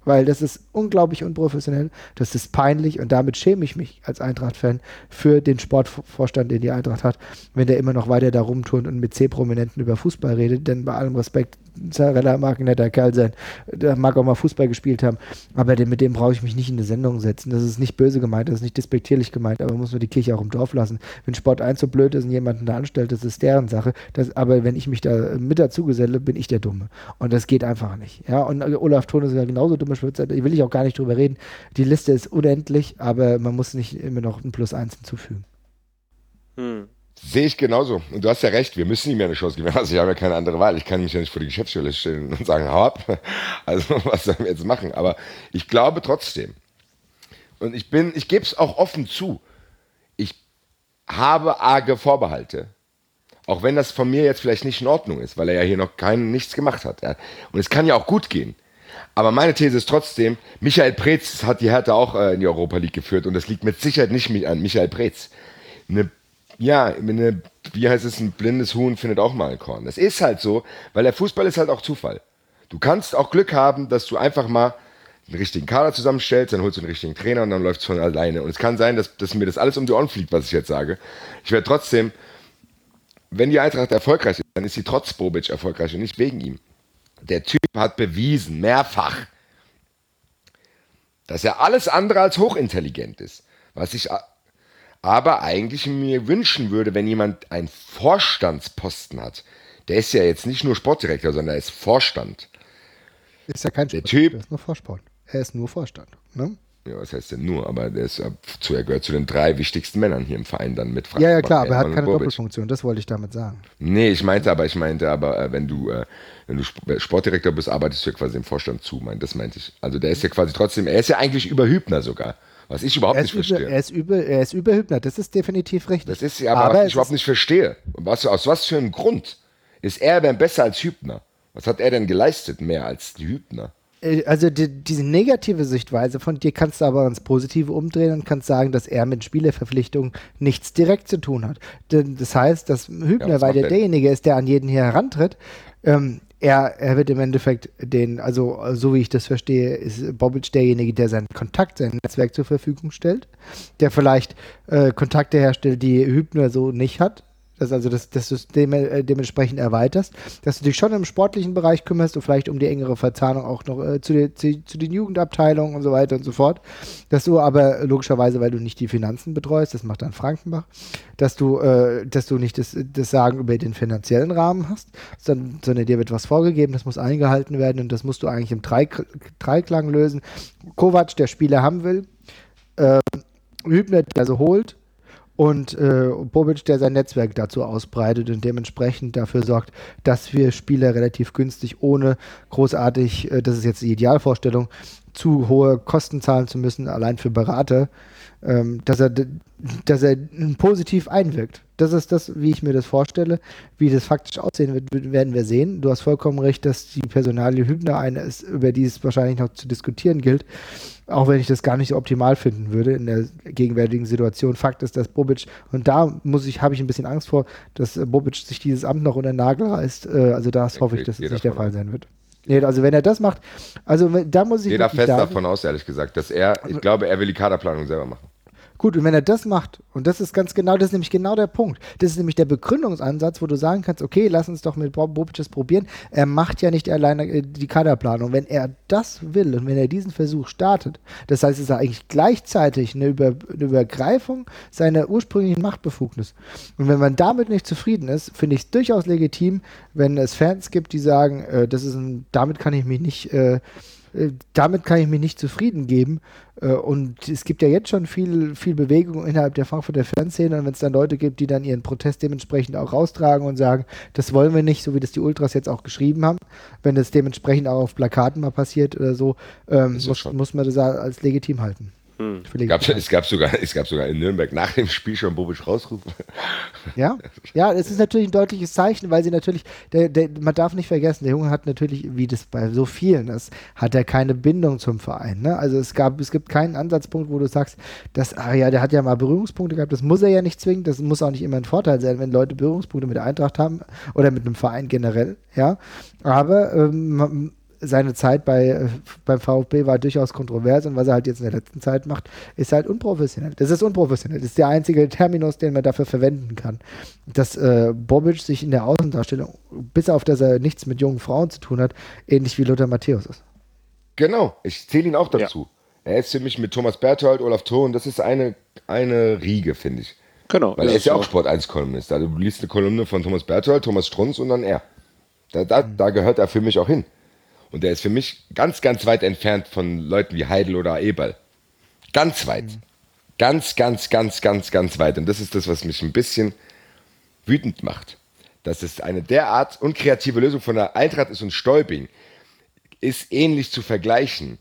weil das ist unglaublich unprofessionell, das ist peinlich und damit schäme ich mich als Eintracht-Fan für den Sportvorstand, den die Eintracht hat, wenn der immer noch weiter da rumturnt und mit C-Prominenten über Fußball redet, denn bei allem Respekt, Zarella mag ein netter Kerl sein, der mag auch mal Fußball gespielt haben, aber den, mit dem brauche ich mich nicht in eine Sendung setzen, das ist nicht böse gemeint, das ist nicht despektierlich gemeint, aber man muss nur die Kirche auch im Dorf lassen. Wenn Sport eins so blöd ist und jemanden da anstellt, das ist deren Sache, das, aber wenn ich mich da mit dazu geselle, bin ich der Dumme und das geht einfach nicht. Ja, und Olaf Thon ist ja genauso dumme Schwitzer, da will ich auch gar nicht drüber reden, die Liste ist unendlich, aber man muss nicht immer noch ein Plus eins hinzufügen. Hm. Sehe ich genauso. Und du hast ja recht, wir müssen ihm ja eine Chance geben. Also ich habe ja keine andere Wahl. Ich kann mich ja nicht vor die Geschäftsstelle stellen und sagen, hau ab. Also was sollen wir jetzt machen? Aber ich glaube trotzdem, und ich bin, ich gebe es auch offen zu, ich habe arge Vorbehalte. Auch wenn das von mir jetzt vielleicht nicht in Ordnung ist, weil er ja hier noch kein, nichts gemacht hat. Ja. Und es kann ja auch gut gehen. Aber meine These ist trotzdem, Michael Preetz hat die Hertha auch äh, in die Europa League geführt und das liegt mit Sicherheit nicht an Michael Preetz. Eine Ja, eine, wie heißt es, ein blindes Huhn findet auch mal ein Korn. Das ist halt so, weil der Fußball ist halt auch Zufall. Du kannst auch Glück haben, dass du einfach mal einen richtigen Kader zusammenstellst, dann holst du einen richtigen Trainer und dann läuft es von alleine. Und es kann sein, dass, dass mir das alles um die Ohren fliegt, was ich jetzt sage. Ich werde trotzdem, wenn die Eintracht erfolgreich ist, dann ist sie trotz Bobic erfolgreich und nicht wegen ihm. Der Typ hat bewiesen, mehrfach, dass er alles andere als hochintelligent ist. Was ich aber eigentlich mir wünschen würde, wenn jemand einen Vorstandsposten hat. Der ist ja jetzt nicht nur Sportdirektor, sondern er ist Vorstand. Ist ja kein Der Sport, Typ, der ist nur Vorsport. Er ist nur Vorstand. Ne? Ja, was heißt denn nur? Aber der ist, zu, er gehört zu den drei wichtigsten Männern hier im Verein dann mit Frank. Ja, ja, klar, aber er hat Hermann keine und Bobic. Doppelfunktion, das wollte ich damit sagen. Nee, ich meinte aber, ich meinte aber, äh, wenn du, äh, wenn du Sp- Sportdirektor bist, arbeitest du ja quasi im Vorstand zu, mein, das meinte ich. Also der ist ja quasi trotzdem, er ist ja eigentlich über Hübner sogar. Was ich überhaupt Er nicht ist, über, verstehe. er, ist über, er ist über Hübner, das ist definitiv richtig. Das ist ja aber, aber was es ich überhaupt ist- nicht verstehe. Was, aus was für einem Grund ist er denn besser als Hübner? Was hat er denn geleistet mehr als die Hübner? Äh, Also die, diese negative Sichtweise von dir kannst du aber ins Positive umdrehen und kannst sagen, dass er mit Spielerverpflichtungen nichts direkt zu tun hat. Denn das heißt, dass Hübner, Ja, was weil macht der der? derjenige ist, der an jeden hier herantritt, ähm, er, er wird im Endeffekt den, also so wie ich das verstehe, ist Bobic derjenige, der seinen Kontakt, sein Netzwerk zur Verfügung stellt, der vielleicht äh, Kontakte herstellt, die Hübner so nicht hat. Dass also das, das System äh, dementsprechend erweiterst, dass du dich schon im sportlichen Bereich kümmerst und vielleicht um die engere Verzahnung auch noch äh, zu, der, zu, zu den Jugendabteilungen und so weiter und so fort. Dass du aber logischerweise, weil du nicht die Finanzen betreust, das macht dann Frankenbach, dass du, äh, dass du nicht das, das Sagen über den finanziellen Rahmen hast, sondern, sondern dir wird was vorgegeben, das muss eingehalten werden und das musst du eigentlich im Dreik- Dreiklang lösen. Kovac, der Spieler haben will, äh, Hübner, der so holt, und äh, Bobic, der sein Netzwerk dazu ausbreitet und dementsprechend dafür sorgt, dass wir Spieler relativ günstig, ohne großartig, äh, das ist jetzt die Idealvorstellung, zu hohe Kosten zahlen zu müssen, allein für Berater, ähm, dass er, dass er positiv einwirkt. Das ist das, wie ich mir das vorstelle. Wie das faktisch aussehen wird, werden wir sehen. Du hast vollkommen recht, dass die Personalie Hübner eine ist, über die es wahrscheinlich noch zu diskutieren gilt. Auch wenn ich das gar nicht so optimal finden würde in der gegenwärtigen Situation. Fakt ist, dass Bobic, und da muss ich, habe ich ein bisschen Angst vor, dass Bobic sich dieses Amt noch unter den Nagel reißt. Also das Da hoffe ich, geht dass es jeder nicht der von Fall sein wird. Nee, also wenn er das macht, also wenn- da muss ich Ich gehe da wirklich fest sagen, davon aus, ehrlich gesagt, dass er, ich glaube, er will die Kaderplanung selber machen. gut, und wenn er das macht, und das ist ganz genau, das ist nämlich genau der Punkt, das ist nämlich der Begründungsansatz, wo du sagen kannst, okay, lass uns doch mit Bob Bobic das probieren, er macht ja nicht alleine äh, die Kaderplanung, wenn er das will und wenn er diesen Versuch startet, das heißt, es ist eigentlich gleichzeitig eine, Über, eine Übergreifung seiner ursprünglichen Machtbefugnis, und wenn man damit nicht zufrieden ist, finde ich es durchaus legitim, wenn es Fans gibt, die sagen, äh, das ist ein, damit kann ich mich nicht äh, damit kann ich mich nicht zufrieden geben. Und es gibt ja jetzt schon viel, viel Bewegung innerhalb der Frankfurter Fanszene. Und wenn es dann Leute gibt, die dann ihren Protest dementsprechend auch raustragen und sagen, das wollen wir nicht, so wie das die Ultras jetzt auch geschrieben haben, wenn das dementsprechend auch auf Plakaten mal passiert oder so, ähm, Ist es muss, schon. muss man das als legitim halten. Hm. Für Es gab, legitim. es, gab sogar, es gab sogar in Nürnberg nach dem Spiel schon Bobic rausrufen. Ja, ja, es ist natürlich ein deutliches Zeichen, weil sie natürlich, der, der, man darf nicht vergessen, der Junge hat natürlich, wie das bei so vielen ist, hat er keine Bindung zum Verein. Ne? Also es gab, es gibt keinen Ansatzpunkt, wo du sagst, dass, ah ja, der hat ja mal Berührungspunkte gehabt, das muss er ja nicht zwingen, das muss auch nicht immer ein Vorteil sein, wenn Leute Berührungspunkte mit der Eintracht haben oder mit einem Verein generell, ja. Aber ähm, seine Zeit bei, äh, beim VfB war durchaus kontrovers und was er halt jetzt in der letzten Zeit macht, ist halt unprofessionell. Das ist unprofessionell. Das ist der einzige Terminus, den man dafür verwenden kann. Dass äh, Bobic sich in der Außendarstellung, bis auf dass er nichts mit jungen Frauen zu tun hat, ähnlich wie Lothar Matthäus ist. Genau, ich zähle ihn auch dazu. Ja. Er ist für mich mit Thomas Berthold, Olaf Thon, das ist eine, eine Riege, finde ich. Genau. Weil er ist ja auch Sport eins Kolumnist. Also du liest eine Kolumne von Thomas Berthold, Thomas Strunz und dann er. Da, da, da gehört er für mich auch hin. Und der ist für mich ganz, ganz weit entfernt von Leuten wie Heidel oder Eberl. Ganz weit. Mhm. Ganz, ganz, ganz, ganz, ganz weit. Und das ist das, was mich ein bisschen wütend macht. Dass es eine derart unkreative Lösung von der Eintracht ist und Stolping ist ähnlich zu vergleichen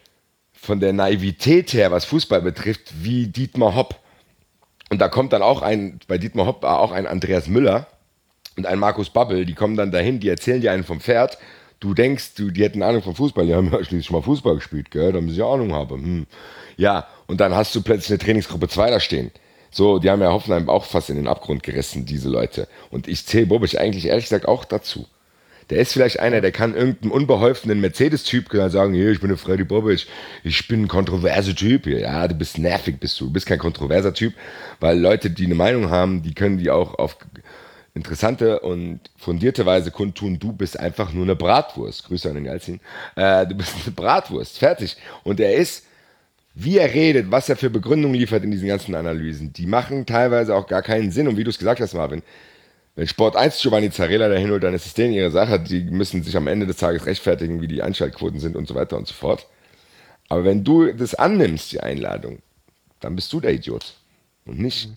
von der Naivität her, was Fußball betrifft, wie Dietmar Hopp. Und da kommt dann auch ein, bei Dietmar Hopp auch ein Andreas Müller und ein Markus Babbel, die kommen dann dahin, die erzählen dir einen vom Pferd. Du denkst, du, die hätten Ahnung vom Fußball, die haben ja schließlich schon mal Fußball gespielt, gell, damit sie Ahnung haben. Hm. Ja, und dann hast du plötzlich eine Trainingsgruppe zwei da stehen. So, die haben ja Hoffenheim auch fast in den Abgrund gerissen, diese Leute. Und ich zähle Bobic eigentlich ehrlich gesagt auch dazu. Der ist vielleicht einer, der kann irgendeinem unbeholfenen Mercedes-Typ sagen, hier, ich bin der Freddy Bobic, ich bin ein kontroverser Typ. Ja, du bist nervig, bist du. Du bist kein kontroverser Typ, weil Leute, die eine Meinung haben, die können die auch auf interessante und fundierte Weise kundtun. Du bist einfach nur eine Bratwurst. Grüße an den Galzin. Äh, du bist eine Bratwurst, fertig. Und er ist, wie er redet, was er für Begründungen liefert in diesen ganzen Analysen, die machen teilweise auch gar keinen Sinn. Und wie du es gesagt hast, Marvin, wenn Sport eins Giovanni Zarella dahin holt, dann ist es denen ihre Sache. Die müssen sich am Ende des Tages rechtfertigen, wie die Einschaltquoten sind und so weiter und so fort. Aber wenn du das annimmst, die Einladung, dann bist du der Idiot und nicht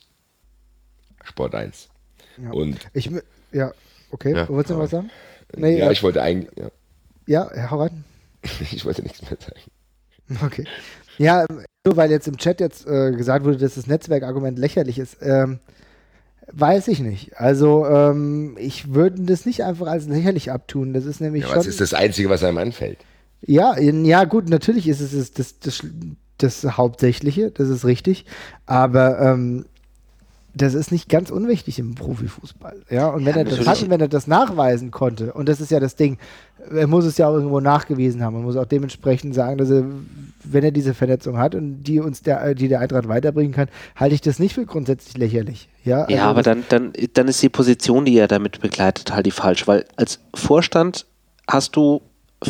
Sport eins. Ja. Und ich, ja, okay. Ja, Wolltest du noch was sagen? Nee, ja, ja, ich wollte eigentlich. Ja, ja, hau rein. Ich wollte nichts mehr sagen. Okay. Ja, nur weil jetzt im Chat jetzt äh, gesagt wurde, dass das Netzwerkargument lächerlich ist. Ähm, Weiß ich nicht. Also ähm, ich würde das nicht einfach als lächerlich abtun. Das ist nämlich ja, schon... Das ist das Einzige, was einem anfällt. Ja, in, ja gut, natürlich ist es das, das, das, das Hauptsächliche, das ist richtig. Aber ähm, das ist nicht ganz unwichtig im Profifußball. Ja, und wenn ja, er das hat und wenn er das nachweisen konnte, und das ist ja das Ding, er muss es ja auch irgendwo nachgewiesen haben. Man muss auch dementsprechend sagen, dass er, wenn er diese Verletzung hat und die uns der, die der Eintracht weiterbringen kann, halte ich das nicht für grundsätzlich lächerlich. Ja, also ja, aber dann, dann, dann ist die Position, die er damit begleitet, halt die falsch, weil als Vorstand hast du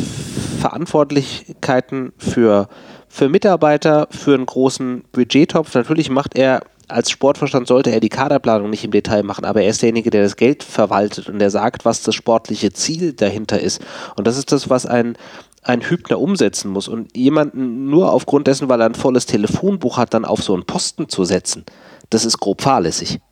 Verantwortlichkeiten für, für Mitarbeiter, für einen großen Budgettopf. Natürlich macht er als Sportvorstand sollte er die Kaderplanung nicht im Detail machen, aber er ist derjenige, der das Geld verwaltet und der sagt, was das sportliche Ziel dahinter ist. Und das ist das, was ein, ein Hübner umsetzen muss. Und jemanden nur aufgrund dessen, weil er ein volles Telefonbuch hat, dann auf so einen Posten zu setzen, das ist grob fahrlässig.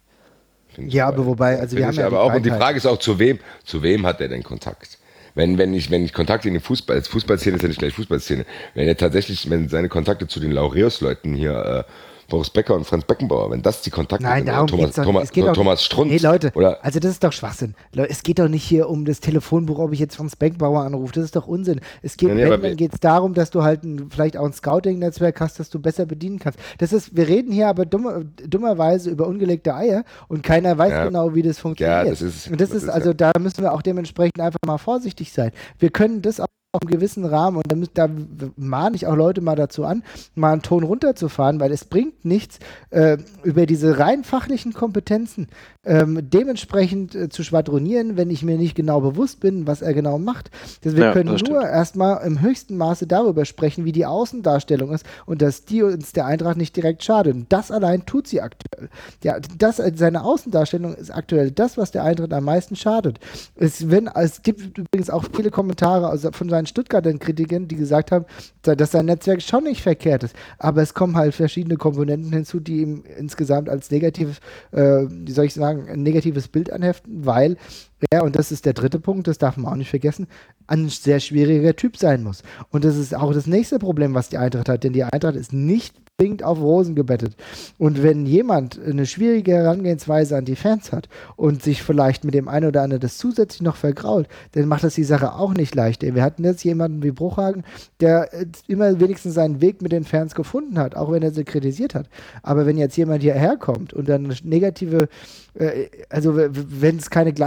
Ja, aber wobei, also wir haben ja aber auch, und die Frage ist auch, zu wem, zu wem hat er denn Kontakt? Wenn, wenn ich, wenn ich Kontakte in die Fußball, als Fußballszene ist ja nicht gleich Fußballszene, wenn er tatsächlich, wenn seine Kontakte zu den Laureus-Leuten hier, äh, Boris Becker und Franz Beckenbauer, wenn das die Kontakte Nein, sind, darum Thomas, geht's doch, Thomas, es geht doch, Thomas Strunz. Nee, Leute, oder also das ist doch Schwachsinn. Leute, es geht doch nicht hier um das Telefonbuch, ob ich jetzt Franz Beckenbauer anrufe, das ist doch Unsinn. Es geht, nee, wenn, dann geht es darum, dass du halt ein, vielleicht auch ein Scouting-Netzwerk hast, das du besser bedienen kannst. Das ist, wir reden hier aber dumme, dummerweise über ungelegte Eier und keiner weiß ja. genau, wie das funktioniert. Ja, das ist, und das, das ist, ist also ja. da müssen wir auch dementsprechend einfach mal vorsichtig sein. Wir können das auch auf einem gewissen Rahmen und da, müssen, da mahne ich auch Leute mal dazu an, mal einen Ton runterzufahren, weil es bringt nichts, äh, über diese rein fachlichen Kompetenzen ähm, dementsprechend äh, zu schwadronieren, wenn ich mir nicht genau bewusst bin, was er genau macht. Das, wir ja, können das nur erstmal im höchsten Maße darüber sprechen, wie die Außendarstellung ist und dass die uns der Eintracht nicht direkt schadet. Und das allein tut sie aktuell. Ja, das, seine Außendarstellung ist aktuell das, was der Eintracht am meisten schadet. Es, wenn, es gibt übrigens auch viele Kommentare also von seinen Stuttgartern Kritikern, die gesagt haben, dass sein Netzwerk schon nicht verkehrt ist. Aber es kommen halt verschiedene Komponenten hinzu, die ihm insgesamt als negatives, äh, wie soll ich sagen, ein negatives Bild anheften, weil er, und das ist der dritte Punkt, das darf man auch nicht vergessen, ein sehr schwieriger Typ sein muss. Und das ist auch das nächste Problem, was die Eintracht hat, denn die Eintracht ist nicht zwingend auf Rosen gebettet. Und wenn jemand eine schwierige Herangehensweise an die Fans hat und sich vielleicht mit dem einen oder anderen das zusätzlich noch vergrault, dann macht das die Sache auch nicht leichter. Wir hatten jetzt jemanden wie Bruchhagen, der immer wenigstens seinen Weg mit den Fans gefunden hat, auch wenn er sie kritisiert hat. Aber wenn jetzt jemand hierher kommt und dann eine negative, äh, also wenn es keine Gleichwertigkeit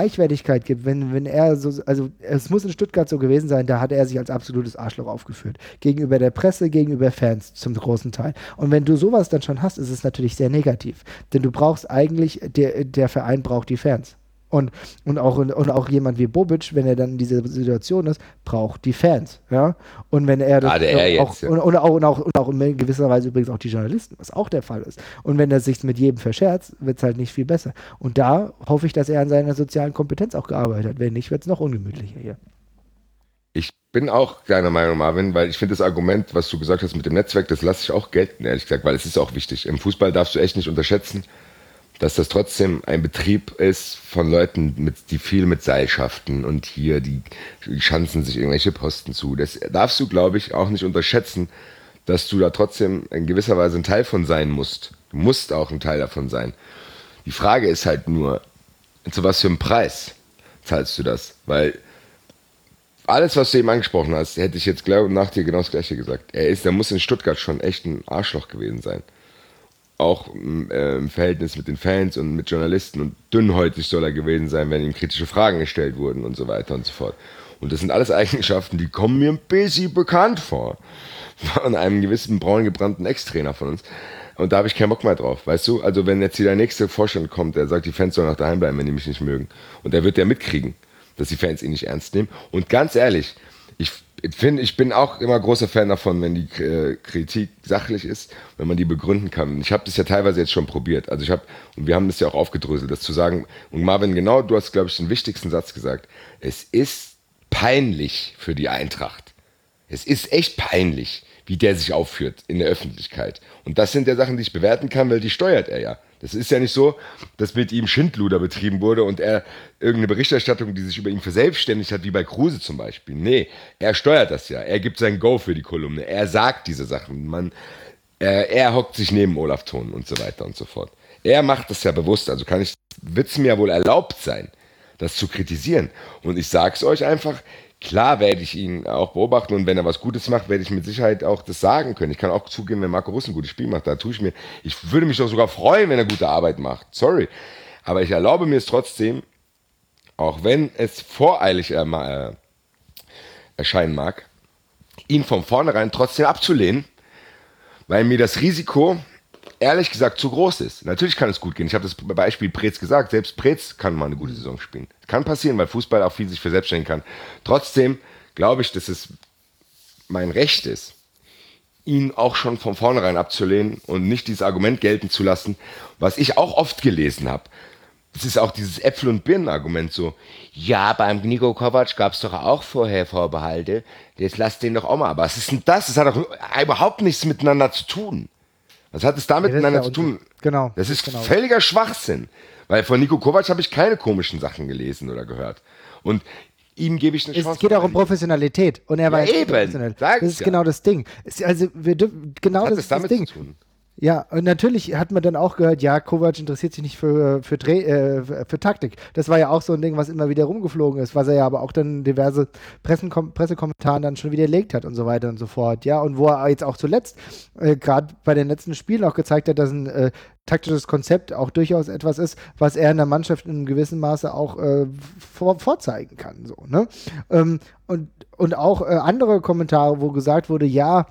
Möglichkeit gibt, wenn, wenn er so, also es muss in Stuttgart so gewesen sein, da hat er sich als absolutes Arschloch aufgeführt. Gegenüber der Presse, gegenüber Fans zum großen Teil. Und wenn du sowas dann schon hast, ist es natürlich sehr negativ. Denn du brauchst eigentlich, der, der Verein braucht die Fans. Und, und, auch, und auch jemand wie Bobic, wenn er dann in dieser Situation ist, braucht die Fans. Ja? Und wenn er das Gerade er auch, jetzt, ja. und, und, auch, und, auch, und auch in gewisser Weise übrigens auch die Journalisten, was auch der Fall ist. Und wenn er sich mit jedem verscherzt, wird es halt nicht viel besser. Und da hoffe ich, dass er an seiner sozialen Kompetenz auch gearbeitet hat. Wenn nicht, wird es noch ungemütlicher hier. Ich bin auch deiner Meinung, Marvin, weil ich finde das Argument, was du gesagt hast mit dem Netzwerk, das lasse ich auch gelten, ehrlich gesagt, weil es ist auch wichtig. Im Fußball darfst du echt nicht unterschätzen, dass das trotzdem ein Betrieb ist von Leuten, mit, die viel mit Seilschaften und hier, die, die schanzen sich irgendwelche Posten zu. Das darfst du, glaube ich, auch nicht unterschätzen, dass du da trotzdem in gewisser Weise ein Teil von sein musst. Du musst auch ein Teil davon sein. Die Frage ist halt nur, zu was für einem Preis zahlst du das? Weil alles, was du eben angesprochen hast, hätte ich jetzt glaube nach dir genau das Gleiche gesagt. Er ist, der muss in Stuttgart schon echt ein Arschloch gewesen sein. Auch äh, im Verhältnis mit den Fans und mit Journalisten, und dünnhäutig soll er gewesen sein, wenn ihm kritische Fragen gestellt wurden und so weiter und so fort. Und das sind alles Eigenschaften, die kommen mir ein bisschen bekannt vor. Von einem gewissen braun gebrannten Ex-Trainer von uns. Und da habe ich keinen Bock mehr drauf, weißt du? Also wenn jetzt hier der nächste Vorstand kommt, der sagt, die Fans sollen nach daheim bleiben, wenn die mich nicht mögen. Und der wird ja mitkriegen, dass die Fans ihn nicht ernst nehmen. Und ganz ehrlich, ich finde, ich bin auch immer großer Fan davon, wenn die äh, Kritik sachlich ist, wenn man die begründen kann. Ich habe das ja teilweise jetzt schon probiert. Also ich habe, und wir haben das ja auch aufgedröselt, das zu sagen. Und Marvin, genau, du hast, glaube ich, den wichtigsten Satz gesagt. Es ist peinlich für die Eintracht. Es ist echt peinlich, wie der sich aufführt in der Öffentlichkeit. Und das sind ja Sachen, die ich bewerten kann, weil die steuert er ja. Das ist ja nicht so, dass mit ihm Schindluder betrieben wurde und er irgendeine Berichterstattung, die sich über ihn verselbstständigt hat, wie bei Kruse zum Beispiel. Nee, er steuert das ja. Er gibt sein Go für die Kolumne. Er sagt diese Sachen. Man, er, er hockt sich neben Olaf Thon und so weiter und so fort. Er macht das ja bewusst. Also kann ich, wird es mir ja wohl erlaubt sein, das zu kritisieren. Und ich sage es euch einfach, klar werde ich ihn auch beobachten, und wenn er was Gutes macht, werde ich mit Sicherheit auch das sagen können. Ich kann auch zugeben, wenn Marco Russ ein gutes Spiel macht, da tue ich mir, ich würde mich doch sogar freuen, wenn er gute Arbeit macht. Sorry. Aber ich erlaube mir es trotzdem, auch wenn es voreilig äh, erscheinen mag, ihn von vornherein trotzdem abzulehnen, weil mir das Risiko ehrlich gesagt zu groß ist. Natürlich kann es gut gehen. Ich habe das Beispiel Preetz gesagt. Selbst Preetz kann mal eine gute Saison spielen. Kann passieren, weil Fußball auch viel sich verselbstständigen kann. Trotzdem glaube ich, dass es mein Recht ist, ihn auch schon von vornherein abzulehnen und nicht dieses Argument gelten zu lassen, was ich auch oft gelesen habe. Es ist auch dieses Äpfel- und Birnen-Argument so, ja, beim Niko Kovac gab es doch auch vorher Vorbehalte, jetzt lasst den doch auch mal. Aber was ist denn das? Das hat doch überhaupt nichts miteinander zu tun. Was hat es damit Ja, miteinander ja zu tun? Genau. Das ist genau. völliger Schwachsinn. Weil von Niko Kovac habe ich keine komischen Sachen gelesen oder gehört. Und ihm gebe ich eine Es Chance. geht auch um Professionalität. Und er war Ja, jetzt eben. professionell. Sag Das ich ist ja. genau das Ding. Es, also wir dürfen, genau Hat das es ist das damit Ding. zu tun? Ja, und natürlich hat man dann auch gehört, ja, Kovac interessiert sich nicht für, für, Dreh, äh, für Taktik. Das war ja auch so ein Ding, was immer wieder rumgeflogen ist, was er ja aber auch dann diverse Pressenkom- Pressekommentaren dann schon widerlegt hat und so weiter und so fort. Ja, und wo er jetzt auch zuletzt, äh, gerade bei den letzten Spielen auch gezeigt hat, dass ein äh, taktisches Konzept auch durchaus etwas ist, was er in der Mannschaft in einem gewissen Maße auch äh, vor, vorzeigen kann. So, ne? ähm, und, und auch äh, andere Kommentare, wo gesagt wurde, ja,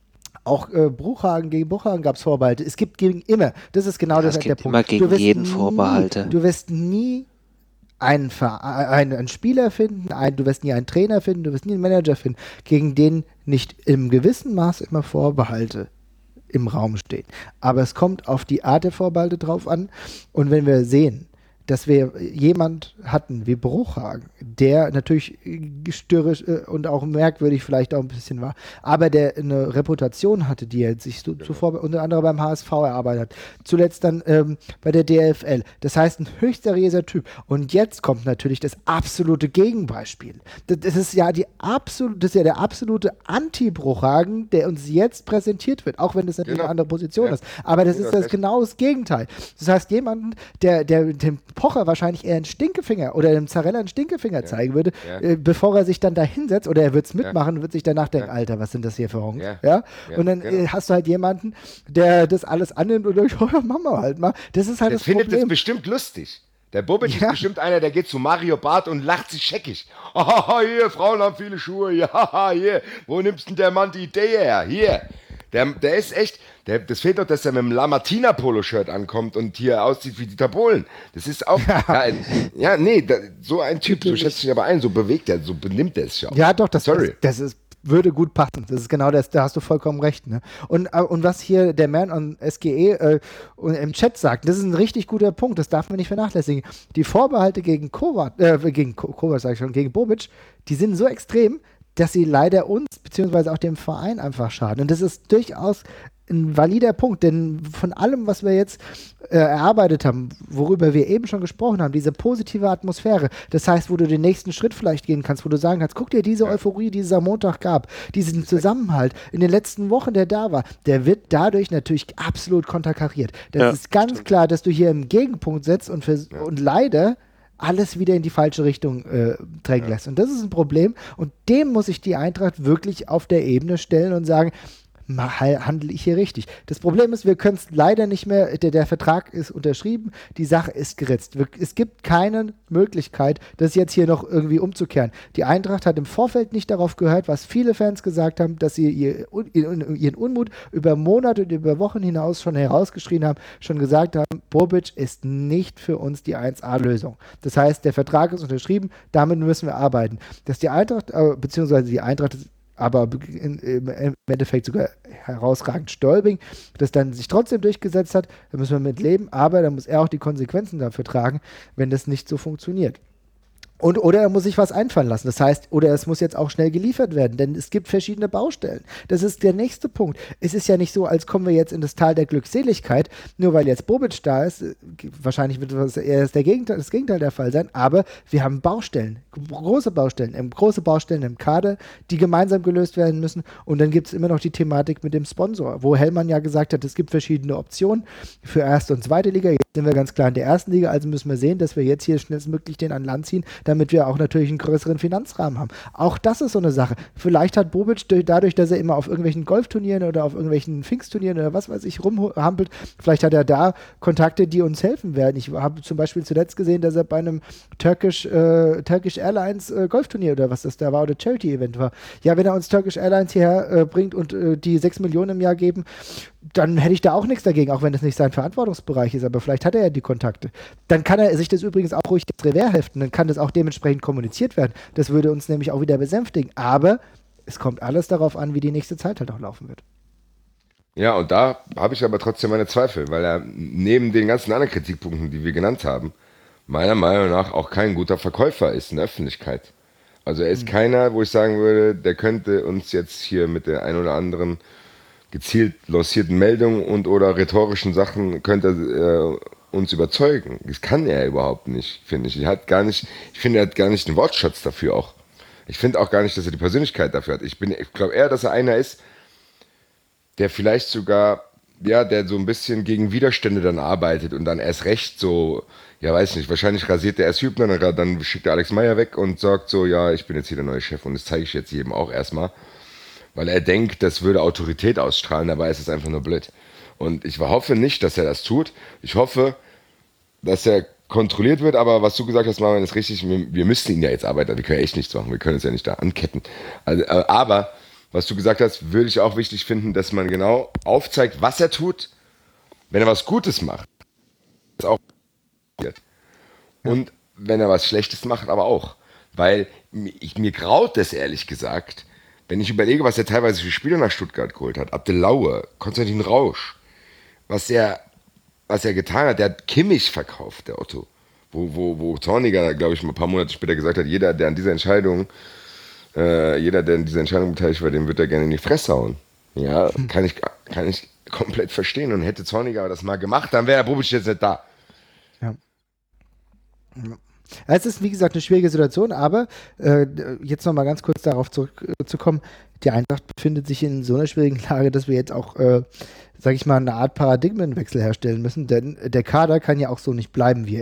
auch äh, Bruchhagen, gegen Bruchhagen gab es Vorbehalte. Es gibt gegen immer. Das ist genau Ja, das es der gibt Punkt. immer gegen Du wirst jeden nie, Vorbehalte. Du wirst nie einen, Ver- einen, einen Spieler finden, einen, du wirst nie einen Trainer finden, du wirst nie einen Manager finden, gegen den nicht im gewissen Maß immer Vorbehalte im Raum stehen. Aber es kommt auf die Art der Vorbehalte drauf an. Und wenn wir sehen, dass wir jemand hatten wie Bruchhagen, der natürlich störrisch äh, und auch merkwürdig vielleicht auch ein bisschen war, aber der eine Reputation hatte, die er sich so, Genau. zuvor unter anderem beim H S V erarbeitet hat, zuletzt dann ähm, bei der D F L. Das heißt, ein höchst seriöser Typ. Und jetzt kommt natürlich das absolute Gegenbeispiel. Das, das ist ja die absolute, das ist ja der absolute Anti-Bruchhagen, der uns jetzt präsentiert wird, auch wenn das natürlich Genau. eine andere Position Ja. ist. Aber das Ja, ist du hast das recht. genau das Gegenteil. Das heißt, jemanden, der, der dem Pocher wahrscheinlich eher einen Stinkefinger oder dem Zarella einen Stinkefinger zeigen würde, Ja. äh, bevor er sich dann da hinsetzt, oder er wird es Ja. mitmachen und wird sich danach denken, Ja. Alter, was sind das hier für Honks? Ja. Ja? Ja, Und dann genau. äh, hast du halt jemanden, der das alles annimmt und denkt, oh ja, machen wir halt mal. Das ist halt Der das findet das Problem. bestimmt lustig. Der Bobic Ja. ist bestimmt einer, der geht zu Mario Barth und lacht sich scheckig. Haha, hier, Frauen haben viele Schuhe. Ja, hier, wo nimmst denn der Mann die Idee her? Hier. Der, der ist echt, der, das fehlt doch, dass er mit einem Lamartina-Polo-Shirt ankommt und hier aussieht wie Dieter Bohlen. Das ist auch, ja, ein, ja nee, da, so ein Typ, so schätzt sich aber ein, so bewegt er, so benimmt er sich auch. Ja, doch, das, Sorry. das, das ist, würde gut passen. Das ist genau das, da hast du vollkommen recht. Ne? Und, äh, und was hier der Man on S G E äh, im Chat sagt, das ist ein richtig guter Punkt, das darf man nicht vernachlässigen. Die Vorbehalte gegen Kovac, äh, gegen Ko- Kovac, sag ich schon, gegen Bobic, die sind so extrem, dass sie leider uns, beziehungsweise auch dem Verein einfach schaden. Und das ist durchaus ein valider Punkt, denn von allem, was wir jetzt äh, erarbeitet haben, worüber wir eben schon gesprochen haben, diese positive Atmosphäre, das heißt, wo du den nächsten Schritt vielleicht gehen kannst, wo du sagen kannst, guck dir diese Euphorie, die es am Montag gab, diesen Zusammenhalt in den letzten Wochen, der da war, der wird dadurch natürlich absolut konterkariert. Das Ja, ist ganz stimmt. klar, dass du hier im Gegenpunkt setzt und, vers- und leider alles wieder in die falsche Richtung äh, drängen lässt. Und das ist ein Problem und dem muss sich die Eintracht wirklich auf der Ebene stellen und sagen, ma- handle ich hier richtig. Das Problem ist, wir können es leider nicht mehr, der, der Vertrag ist unterschrieben, die Sache ist geritzt. Wir, es gibt keine Möglichkeit, das jetzt hier noch irgendwie umzukehren. Die Eintracht hat im Vorfeld nicht darauf gehört, was viele Fans gesagt haben, dass sie ihr, ihren, ihren Unmut über Monate und über Wochen hinaus schon herausgeschrien haben, schon gesagt haben, Bobic ist nicht für uns die eins A-Lösung. Das heißt, der Vertrag ist unterschrieben, damit müssen wir arbeiten. Dass die Eintracht, äh, beziehungsweise die Eintracht aber in, im Endeffekt sogar herausragend Stolbing, das dann sich trotzdem durchgesetzt hat, da müssen wir mit leben, aber da muss er auch die Konsequenzen dafür tragen, wenn das nicht so funktioniert. Und, oder er muss sich was einfallen lassen. Das heißt, oder es muss jetzt auch schnell geliefert werden, denn es gibt verschiedene Baustellen. Das ist der nächste Punkt. Es ist ja nicht so, als kommen wir jetzt in das Tal der Glückseligkeit, nur weil jetzt Bobic da ist. Wahrscheinlich wird das eher das Gegenteil, das Gegenteil der Fall sein, aber wir haben Baustellen, große Baustellen, große Baustellen im Kader, die gemeinsam gelöst werden müssen. Und dann gibt es immer noch die Thematik mit dem Sponsor, wo Hellmann ja gesagt hat, es gibt verschiedene Optionen für erste und zweite Liga. Jetzt sind wir ganz klar in der ersten Liga, also müssen wir sehen, dass wir jetzt hier schnellstmöglich den an Land ziehen, damit wir auch natürlich einen größeren Finanzrahmen haben. Auch das ist so eine Sache. Vielleicht hat Bobic durch, dadurch, dass er immer auf irgendwelchen Golfturnieren oder auf irgendwelchen Pfingstturnieren oder was weiß ich rumhampelt, vielleicht hat er da Kontakte, die uns helfen werden. Ich habe zum Beispiel zuletzt gesehen, dass er bei einem Turkish, äh, Turkish Airlines äh, Golfturnier oder was das da war oder Charity-Event war. Ja, wenn er uns Turkish Airlines hierher äh, bringt und äh, die sechs Millionen im Jahr geben, dann hätte ich da auch nichts dagegen, auch wenn das nicht sein Verantwortungsbereich ist, aber vielleicht hat er ja die Kontakte. Dann kann er sich das übrigens auch ruhig ins Revers heften, dann kann das auch dementsprechend kommuniziert werden. Das würde uns nämlich auch wieder besänftigen, aber es kommt alles darauf an, wie die nächste Zeit halt auch laufen wird. Ja, und da habe ich aber trotzdem meine Zweifel, weil er neben den ganzen anderen Kritikpunkten, die wir genannt haben, meiner Meinung nach auch kein guter Verkäufer ist in der Öffentlichkeit. Also er ist mhm. keiner, wo ich sagen würde, der könnte uns jetzt hier mit der ein oder anderen gezielt lancierten Meldungen und oder rhetorischen Sachen könnte äh, uns überzeugen. Das kann er überhaupt nicht, finde ich. Er hat gar nicht, ich finde, er hat gar nicht den Wortschatz dafür auch. Ich finde auch gar nicht, dass er die Persönlichkeit dafür hat. Ich bin, ich glaube eher, dass er einer ist, der vielleicht sogar, ja, der so ein bisschen gegen Widerstände dann arbeitet und dann erst recht so, ja, weiß nicht, wahrscheinlich rasiert der erst Hübner, dann, dann schickt er Alex Meyer weg und sagt so, ja, ich bin jetzt hier der neue Chef und das zeige ich jetzt jedem auch erstmal. Weil er denkt, das würde Autorität ausstrahlen, dabei ist es einfach nur blöd. Und ich hoffe nicht, dass er das tut. Ich hoffe, dass er kontrolliert wird, aber was du gesagt hast, Marvin, ist richtig, wir, wir müssen ihn ja jetzt arbeiten, wir können ja echt nichts machen, wir können es ja nicht da anketten. Also, aber, was du gesagt hast, würde ich auch wichtig finden, dass man genau aufzeigt, was er tut, wenn er was Gutes macht. Das auch und wenn er was Schlechtes macht, aber auch. Weil ich, mir graut das ehrlich gesagt, wenn ich überlege, was er teilweise für Spieler nach Stuttgart geholt hat, Abdelaue, Konstantin Rausch, was er, was er getan hat, der hat Kimmich verkauft, der Otto. Wo, wo, wo Zorniger, glaube ich, ein paar Monate später gesagt hat, jeder, der an dieser Entscheidung, äh, jeder, der an dieser Entscheidung beteiligt war, dem wird er gerne in die Fresse hauen. Ja, kann ich, kann ich komplett verstehen. Und hätte Zorniger das mal gemacht, dann wäre der Bobic jetzt nicht da. Ja. Ja. Es ist, wie gesagt, eine schwierige Situation, aber äh, jetzt nochmal ganz kurz darauf zurückzukommen, die Eintracht befindet sich in so einer schwierigen Lage, dass wir jetzt auch, äh, sage ich mal, eine Art Paradigmenwechsel herstellen müssen, denn der Kader kann ja auch so nicht bleiben, wie er ist.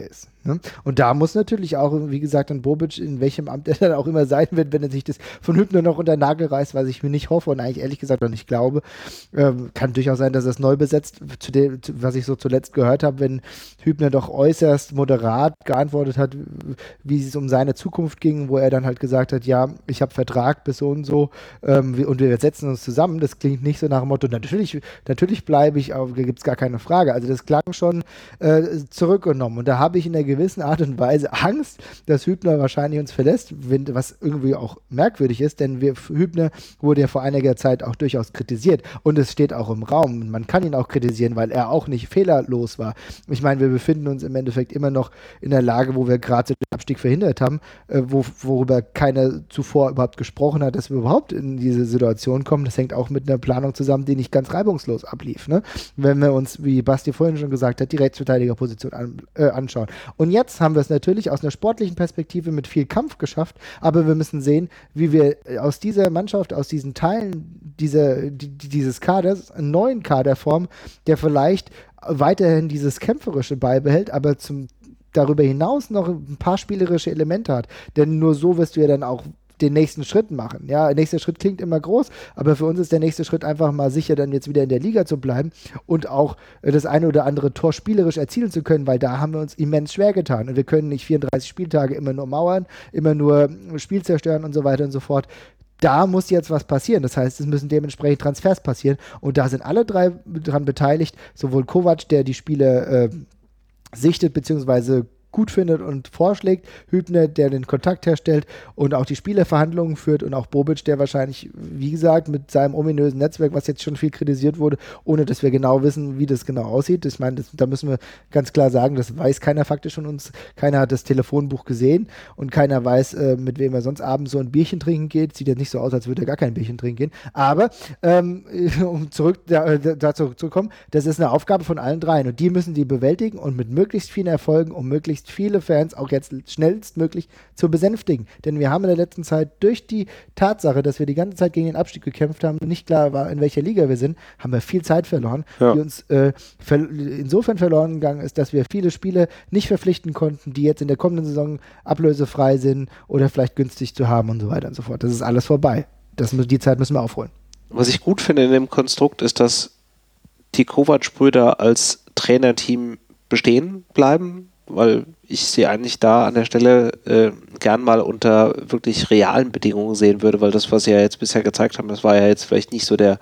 Ne? Und da muss natürlich auch, wie gesagt, ein Bobic, in welchem Amt er dann auch immer sein wird, wenn er sich das von Hübner noch unter den Nagel reißt, was ich mir nicht hoffe und eigentlich ehrlich gesagt auch nicht glaube. Ähm, kann durchaus sein, dass er es neu besetzt, zu dem, zu, was ich so zuletzt gehört habe, wenn Hübner doch äußerst moderat geantwortet hat, wie es um seine Zukunft ging, wo er dann halt gesagt hat, ja, ich habe Vertrag bis so und so ähm, und wir setzen uns zusammen. Das klingt nicht so nach dem Motto, natürlich, natürlich bleibe ich, aber da gibt es gar keine Frage. Also das klang schon äh, zurückgenommen und da habe ich in der gewissen Art und Weise Angst, dass Hübner wahrscheinlich uns verlässt, was irgendwie auch merkwürdig ist, denn wir, Hübner wurde ja vor einiger Zeit auch durchaus kritisiert und es steht auch im Raum. Man kann ihn auch kritisieren, weil er auch nicht fehlerlos war. Ich meine, wir befinden uns im Endeffekt immer noch in der Lage, wo wir gerade den Abstieg verhindert haben, äh, wo, worüber keiner zuvor überhaupt gesprochen hat, dass wir überhaupt in diese Situation kommen. Das hängt auch mit einer Planung zusammen, die nicht ganz reibungslos ablief. Ne? Wenn wir uns, wie Basti vorhin schon gesagt hat, die Rechtsverteidigerposition an, äh, anschauen. Und jetzt haben wir es natürlich aus einer sportlichen Perspektive mit viel Kampf geschafft, aber wir müssen sehen, wie wir aus dieser Mannschaft, aus diesen Teilen dieser, die, dieses Kaders, einen neuen Kader formen, der vielleicht weiterhin dieses Kämpferische beibehält, aber zum, darüber hinaus noch ein paar spielerische Elemente hat. Denn nur so wirst du ja dann auch den nächsten Schritt machen. Ja, der nächste Schritt klingt immer groß, aber für uns ist der nächste Schritt einfach mal sicher, dann jetzt wieder in der Liga zu bleiben und auch äh, das eine oder andere Tor spielerisch erzielen zu können, weil da haben wir uns immens schwer getan und wir können nicht vierunddreißig Spieltage immer nur mauern, immer nur Spiel zerstören und so weiter und so fort. Da muss jetzt was passieren. Das heißt, es müssen dementsprechend Transfers passieren und da sind alle drei dran beteiligt, sowohl Kovac, der die Spiele äh, sichtet bzw. gut findet und vorschlägt, Hübner, der den Kontakt herstellt und auch die Spielerverhandlungen führt und auch Bobic, der wahrscheinlich, wie gesagt, mit seinem ominösen Netzwerk, was jetzt schon viel kritisiert wurde, ohne dass wir genau wissen, wie das genau aussieht. Ich meine, das, da müssen wir ganz klar sagen, das weiß keiner faktisch von uns. Keiner hat das Telefonbuch gesehen und keiner weiß, äh, mit wem er sonst abends so ein Bierchen trinken geht. Sieht jetzt nicht so aus, als würde er gar kein Bierchen trinken gehen. Aber, ähm, um zurück da, dazu zu kommen, das ist eine Aufgabe von allen dreien und die müssen die bewältigen und mit möglichst vielen Erfolgen, um möglichst viele Fans auch jetzt schnellstmöglich zu besänftigen. Denn wir haben in der letzten Zeit durch die Tatsache, dass wir die ganze Zeit gegen den Abstieg gekämpft haben, nicht klar war, in welcher Liga wir sind, haben wir viel Zeit verloren, ja. die uns äh, ver- insofern verloren gegangen ist, dass wir viele Spiele nicht verpflichten konnten, die jetzt in der kommenden Saison ablösefrei sind oder vielleicht günstig zu haben und so weiter und so fort. Das ist alles vorbei. Das, die Zeit müssen wir aufholen. Was ich gut finde in dem Konstrukt ist, dass die Kovac-Brüder als Trainerteam bestehen bleiben, weil ich sie eigentlich da an der Stelle äh, gern mal unter wirklich realen Bedingungen sehen würde, weil das, was sie ja jetzt bisher gezeigt haben, das war ja jetzt vielleicht nicht so der,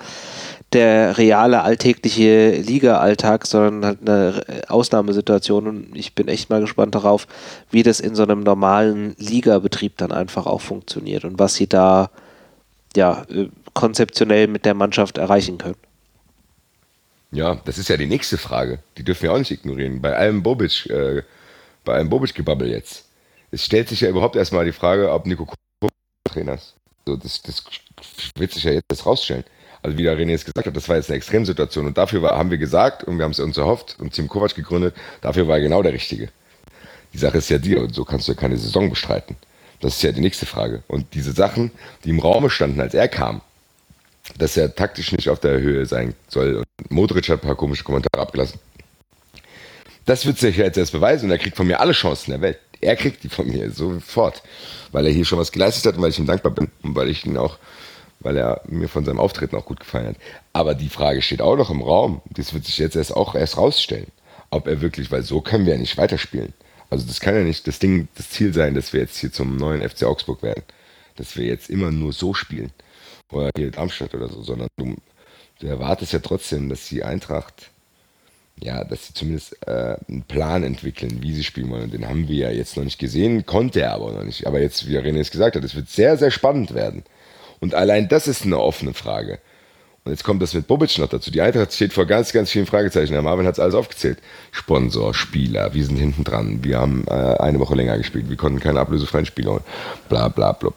der reale alltägliche Liga-Alltag, sondern halt eine Ausnahmesituation und ich bin echt mal gespannt darauf, wie das in so einem normalen Liga-Betrieb dann einfach auch funktioniert und was sie da ja konzeptionell mit der Mannschaft erreichen können. Ja, das ist ja die nächste Frage. Die dürfen wir auch nicht ignorieren. Bei allem Bobic, äh, bei allem Bobic-Gebabbel jetzt. Es stellt sich ja überhaupt erstmal die Frage, ob Nico Kovac Trainer ist. So, das, das wird sich ja jetzt rausstellen. Also wie der René es gesagt hat, das war jetzt eine Extremsituation und dafür war, haben wir gesagt und wir haben es uns erhofft und Team Kovac gegründet, dafür war er genau der Richtige. Die Sache ist ja die, und so kannst du ja keine Saison bestreiten. Das ist ja die nächste Frage. Und diese Sachen, die im Raum standen, als er kam, dass er taktisch nicht auf der Höhe sein soll. Und Modric hat ein paar komische Kommentare abgelassen. Das wird sich jetzt erst beweisen und er kriegt von mir alle Chancen der Welt. Er kriegt die von mir sofort, weil er hier schon was geleistet hat und weil ich ihm dankbar bin und weil ich ihn auch, weil er mir von seinem Auftreten auch gut gefallen hat. Aber die Frage steht auch noch im Raum. Das wird sich jetzt erst auch erst rausstellen, ob er wirklich, weil so können wir ja nicht weiterspielen. Also das kann ja nicht das Ding, das Ziel sein, dass wir jetzt hier zum neuen F C Augsburg werden. Dass wir jetzt immer nur so spielen. Oder hier Darmstadt oder so, sondern du, du erwartest ja trotzdem, dass die Eintracht, ja, dass sie zumindest äh, einen Plan entwickeln, wie sie spielen wollen. Und den haben wir ja jetzt noch nicht gesehen, konnte er aber noch nicht. Aber jetzt, wie René es gesagt hat, es wird sehr, sehr spannend werden. Und allein das ist eine offene Frage. Und jetzt kommt das mit Bobic noch dazu. Die Eintracht steht vor ganz, ganz vielen Fragezeichen. Der Marvin hat es alles aufgezählt. Sponsor, Spieler, wir sind hinten dran. Wir haben äh, eine Woche länger gespielt. Wir konnten keine ablösefreien Spieler holen. Bla, bla, blub.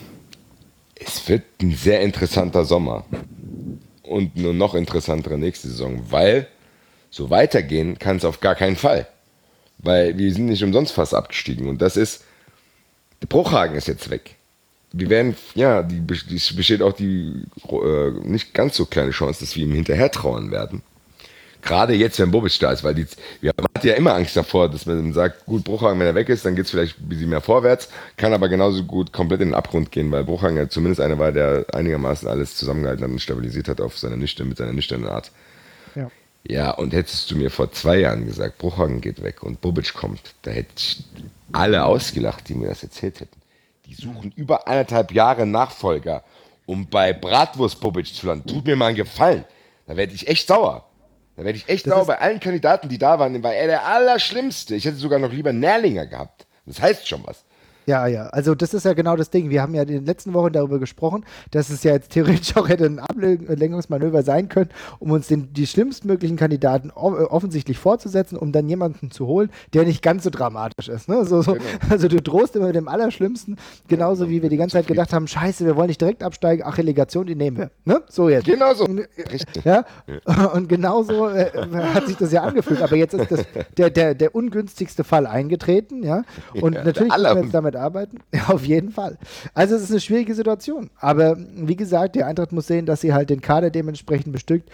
Es wird ein sehr interessanter Sommer und eine noch interessantere nächste Saison, weil so weitergehen kann es auf gar keinen Fall, weil wir sind nicht umsonst fast abgestiegen und das ist, der Bruchhagen ist jetzt weg. Wir werden, ja, die, die besteht auch die äh, nicht ganz so kleine Chance, dass wir ihm hinterher trauern werden. Gerade jetzt, wenn Bobic da ist, weil die, wir hatten ja immer Angst davor, dass man sagt, gut, Bruchhagen, wenn er weg ist, dann geht es vielleicht ein bisschen mehr vorwärts, kann aber genauso gut komplett in den Abgrund gehen, weil Bruchhagen ja zumindest einer war, der einigermaßen alles zusammengehalten hat und stabilisiert hat auf seine nüchtern, mit seiner nüchternen Art. Ja. Ja, und hättest du mir vor zwei Jahren gesagt, Bruchhagen geht weg und Bobic kommt, da hätte ich alle ausgelacht, die mir das erzählt hätten. Die suchen über anderthalb Jahre Nachfolger, um bei Bratwurst Bobic zu landen. Tut mir mal einen Gefallen. Da werde ich echt sauer. Da werde ich echt Das sauer. ist- Bei allen Kandidaten, die da waren, war er der Allerschlimmste. Ich hätte sogar noch lieber Nährlinger gehabt. Das heißt schon was. Ja, ja, also das ist ja genau das Ding. Wir haben ja in den letzten Wochen darüber gesprochen, dass es ja jetzt theoretisch auch hätte ein Ablenkungsmanöver sein können, um uns den, die schlimmstmöglichen Kandidaten o- offensichtlich vorzusetzen, um dann jemanden zu holen, der nicht ganz so dramatisch ist. Ne? So, so, Genau. Also du drohst immer mit dem Allerschlimmsten, genauso wie wir die ganze Zeit gedacht haben, scheiße, wir wollen nicht direkt absteigen, ach, Relegation, die nehmen wir. Ne? So jetzt. Genau so. Und, Richtig. ja? Und genauso äh, hat sich das ja angefühlt. Aber jetzt ist das, der, der, der ungünstigste Fall eingetreten. Ja? Und Ja, natürlich der müssen wir jetzt damit arbeiten. Ja, auf jeden Fall. Also es ist eine schwierige Situation. Aber wie gesagt, die Eintracht muss sehen, dass sie halt den Kader dementsprechend bestückt.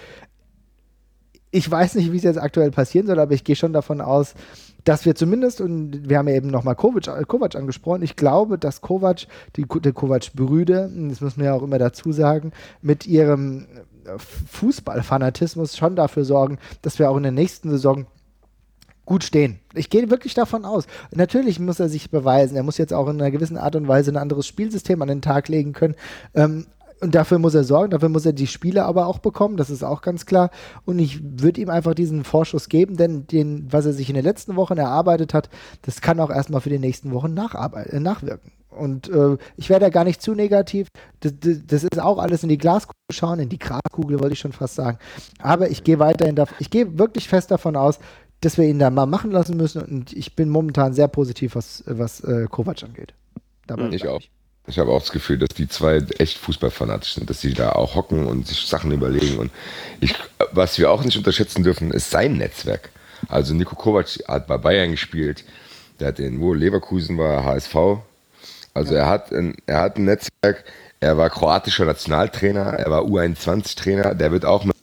Ich weiß nicht, wie es jetzt aktuell passieren soll, aber ich gehe schon davon aus, dass wir zumindest, und wir haben ja eben nochmal Kovac, Kovac angesprochen, ich glaube, dass Kovac, die, die Kovac-Brüder, das muss man ja auch immer dazu sagen, mit ihrem Fußballfanatismus schon dafür sorgen, dass wir auch in der nächsten Saison gut stehen. Ich gehe wirklich davon aus. Natürlich muss er sich beweisen. Er muss jetzt auch in einer gewissen Art und Weise ein anderes Spielsystem an den Tag legen können. Ähm, und dafür muss er sorgen. Dafür muss er die Spieler aber auch bekommen. Das ist auch ganz klar. Und ich würde ihm einfach diesen Vorschuss geben, denn den, was er sich in den letzten Wochen erarbeitet hat, das kann auch erstmal für die nächsten Wochen nacharbeit- äh, nachwirken. Und äh, ich wäre da gar nicht zu negativ. Das, das, das ist auch alles in die Glaskugel schauen, in die Graskugel wollte ich schon fast sagen. Aber ich gehe weiterhin, da, ich gehe wirklich fest davon aus, dass wir ihn da mal machen lassen müssen, und ich bin momentan sehr positiv, was, was äh, Kovac angeht. Dabei Ich bleib auch. Ich habe auch das Gefühl, dass die zwei echt fußballfanatisch sind, dass sie da auch hocken und sich Sachen überlegen. Und ich, was wir auch nicht unterschätzen dürfen, ist sein Netzwerk. Also Niko Kovac hat bei Bayern gespielt, der hat in wo Leverkusen war, H S V. Also ja. er hat ein, er hat ein Netzwerk. Er war kroatischer Nationaltrainer, er war U einundzwanzig-Trainer. Der wird auch mit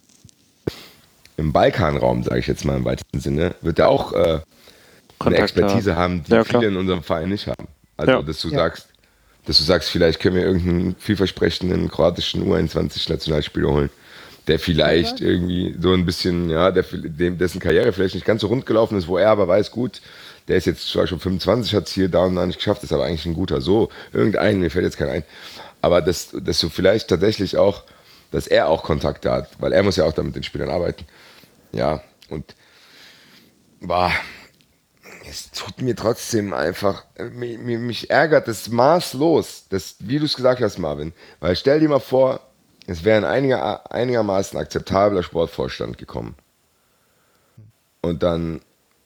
im Balkanraum, sage ich jetzt mal im weitesten Sinne, wird er auch äh, eine Expertise haben, die ja, viele klar. in unserem Verein nicht haben. Also, Ja. dass du Ja. sagst, dass du sagst, vielleicht können wir irgendeinen vielversprechenden kroatischen U einundzwanzig-Nationalspieler holen, der vielleicht Ja. irgendwie so ein bisschen, ja, der, dem, dessen Karriere vielleicht nicht ganz so rund gelaufen ist, wo er aber weiß, gut, der ist jetzt zwar schon fünfundzwanzig, hat es hier da und da nicht geschafft, ist aber eigentlich ein guter. So, irgendeinen, mir fällt jetzt keiner ein. Aber dass, dass du vielleicht tatsächlich auch, dass er auch Kontakte hat, weil er muss ja auch da mit den Spielern arbeiten. Ja, und boah, es tut mir trotzdem einfach, mich, mich ärgert es maßlos, das, wie du es gesagt hast, Marvin. Weil stell dir mal vor, es wäre ein einiger, einigermaßen akzeptabler Sportvorstand gekommen. Und dann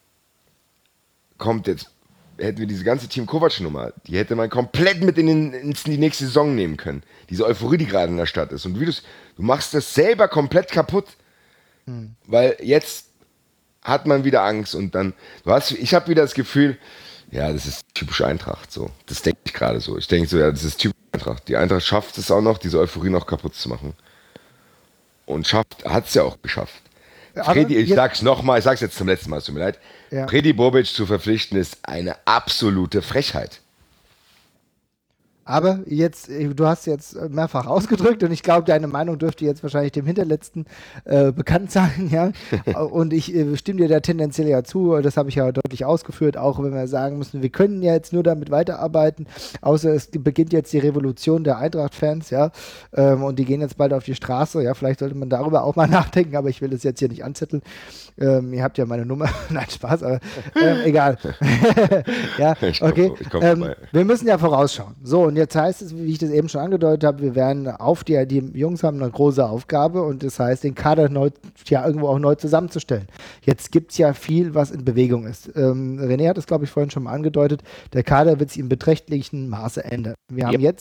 kommt jetzt, hätten wir diese ganze Team Kovac-Nummer, die hätte man komplett mit in, den, in die nächste Saison nehmen können. Diese Euphorie, die gerade in der Stadt ist. Und wie du du machst das selber komplett kaputt. Hm. Weil jetzt hat man wieder Angst und dann, du hast, ich habe wieder das Gefühl, ja, das ist typisch Eintracht so. Das denke ich gerade so. Ich denke so, ja, das ist typisch Eintracht. Die Eintracht schafft es auch noch, diese Euphorie noch kaputt zu machen. Und schafft, hat es ja auch geschafft. Aber Fredi, ich jetzt- sag's nochmal, ich sag's jetzt zum letzten Mal, es tut mir leid. Ja. Fredi Bobic zu verpflichten ist eine absolute Frechheit. Aber jetzt, äh, du hast jetzt äh, mehrfach ausgedrückt, und ich glaube, deine Meinung dürfte jetzt wahrscheinlich dem Hinterletzten äh, bekannt sein, ja. Und ich äh, stimme dir da tendenziell ja zu, das habe ich ja deutlich ausgeführt, auch wenn wir sagen müssen, wir können ja jetzt nur damit weiterarbeiten, außer es beginnt jetzt die Revolution der Eintracht-Fans, ja, ähm, und die gehen jetzt bald auf die Straße, ja, vielleicht sollte man darüber auch mal nachdenken, aber ich will es jetzt hier nicht anzetteln. Ähm, ihr habt ja meine Nummer, nein, Spaß, aber ähm, egal. Ja, Ich komm okay. vor- ich komm Ähm, vorbei. wir müssen ja vorausschauen. So, und jetzt heißt es, wie ich das eben schon angedeutet habe, wir werden auf die, die Jungs haben eine große Aufgabe, und das heißt, den Kader neu, ja, irgendwo auch neu zusammenzustellen. Jetzt gibt es ja viel, was in Bewegung ist. Ähm, René hat es, glaube ich, vorhin schon mal angedeutet, der Kader wird sich in beträchtlichem Maße ändern. Wir haben Yep. jetzt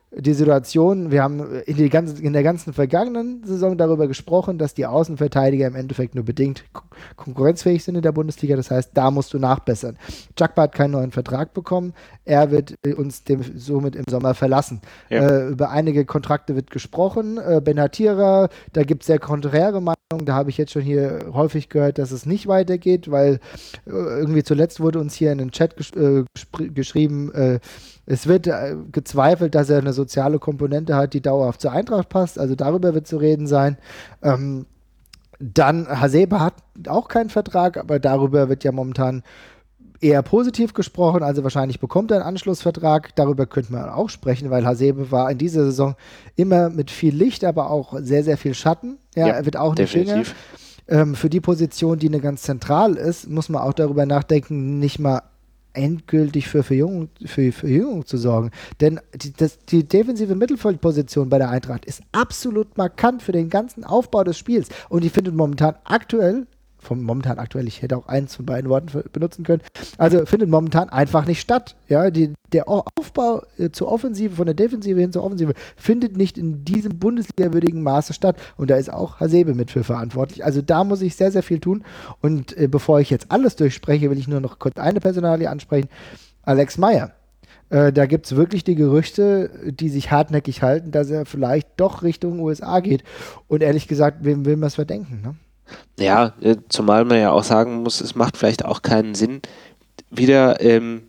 die Situation, wir haben in, die ganzen, in der ganzen vergangenen Saison darüber gesprochen, dass die Außenverteidiger im Endeffekt nur bedingt kon- konkurrenzfähig sind in der Bundesliga. Das heißt, da musst du nachbessern. Jagba hat keinen neuen Vertrag bekommen. Er wird uns dem, somit im Sommer verlassen. Ja. Äh, über einige Kontrakte wird gesprochen. Äh, Benatira, da gibt es sehr konträre Meinungen. Da habe ich jetzt schon hier häufig gehört, dass es nicht weitergeht, weil äh, irgendwie zuletzt wurde uns hier in den Chat gesch- äh, gespr- geschrieben, äh, es wird äh, gezweifelt, dass er eine soziale Komponente hat, die dauerhaft zur Eintracht passt. Also darüber wird zu reden sein. Ähm, dann Hasebe hat auch keinen Vertrag, aber darüber wird ja momentan eher positiv gesprochen. Also wahrscheinlich bekommt er einen Anschlussvertrag. Darüber könnte man auch sprechen, weil Hasebe war in dieser Saison immer mit viel Licht, aber auch sehr, sehr viel Schatten. Ja, Ja, er wird auch nicht jünger. definitiv. Ähm, für die Position, die eine ganz zentral ist, muss man auch darüber nachdenken, nicht mal endgültig für Verjüngung, für Verjüngung zu sorgen. Denn die, das, die defensive Mittelfeldposition bei der Eintracht ist absolut markant für den ganzen Aufbau des Spiels. Und die findet momentan aktuell, vom momentan aktuell, ich hätte auch eins von beiden Worten für, benutzen können, also findet momentan einfach nicht statt. Ja, die, der Aufbau äh, zur Offensive, von der Defensive hin zur Offensive, findet nicht in diesem Bundesliga-würdigen Maße statt. Und da ist auch Hasebe mit für verantwortlich. Also da muss ich sehr, sehr viel tun. Und äh, bevor ich jetzt alles durchspreche, will ich nur noch kurz eine Personalie ansprechen. Alex Meyer. Äh, da gibt es wirklich die Gerüchte, die sich hartnäckig halten, dass er vielleicht doch Richtung U S A geht. Und ehrlich gesagt, wem will man es verdenken, ne? Ja, äh, zumal man ja auch sagen muss, es macht vielleicht auch keinen Sinn, wieder ähm,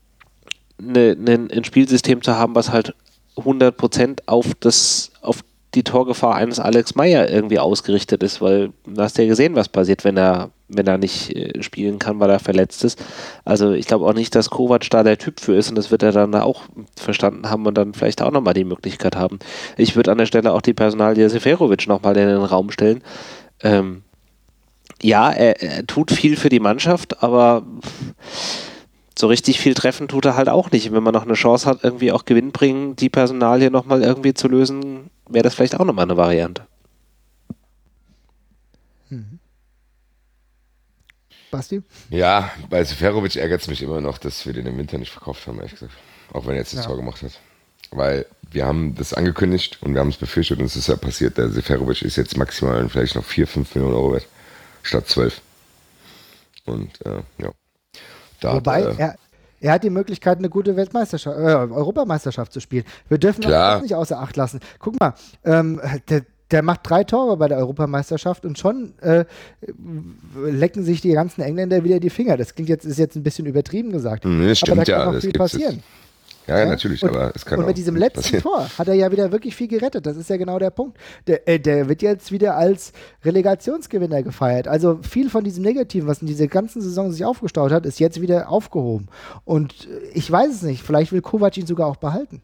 ne, ne, ein Spielsystem zu haben, was halt hundert Prozent auf das, auf die Torgefahr eines Alex Meyer irgendwie ausgerichtet ist, weil du hast ja gesehen, was passiert, wenn er, wenn er nicht äh, spielen kann, weil er verletzt ist. Also ich glaube auch nicht, dass Kovac da der Typ für ist, und das wird er dann auch verstanden haben und dann vielleicht auch nochmal die Möglichkeit haben. Ich würde an der Stelle auch die Personalie Seferovic nochmal in den Raum stellen. Ähm, Ja, er, er tut viel für die Mannschaft, aber so richtig viel treffen tut er halt auch nicht. Wenn man noch eine Chance hat, irgendwie auch Gewinn bringen, die Personalie nochmal irgendwie zu lösen, wäre das vielleicht auch nochmal eine Variante. Mhm. Basti? Ja, bei Seferovic ärgert es mich immer noch, dass wir den im Winter nicht verkauft haben, ehrlich gesagt. Auch wenn er jetzt das Ja. Tor gemacht hat. Weil wir haben das angekündigt und wir haben es befürchtet und es ist ja passiert. Der Seferovic ist jetzt maximal vielleicht noch vier, fünf Millionen Euro wert. Statt zwölf. Und äh, ja. Da Wobei, hat, äh, er, er hat die Möglichkeit, eine gute Weltmeisterschaft, äh, Europameisterschaft zu spielen. Wir dürfen Klar. das nicht außer Acht lassen. Guck mal, ähm, der, der macht drei Tore bei der Europameisterschaft und schon äh, lecken sich die ganzen Engländer wieder die Finger. Das klingt jetzt, ist jetzt ein bisschen übertrieben gesagt. Nee, aber da stimmt, ja, kann noch das viel gibt's passieren. jetzt. Ja, ja, natürlich, und, aber es kann Und auch mit diesem letzten passieren. Tor hat er ja wieder wirklich viel gerettet. Das ist ja genau der Punkt. Der, äh, der wird jetzt wieder als Relegationsgewinner gefeiert. Also viel von diesem Negativen, was in dieser ganzen Saison sich aufgestaut hat, ist jetzt wieder aufgehoben. Und äh, ich weiß es nicht. Vielleicht will Kovac ihn sogar auch behalten.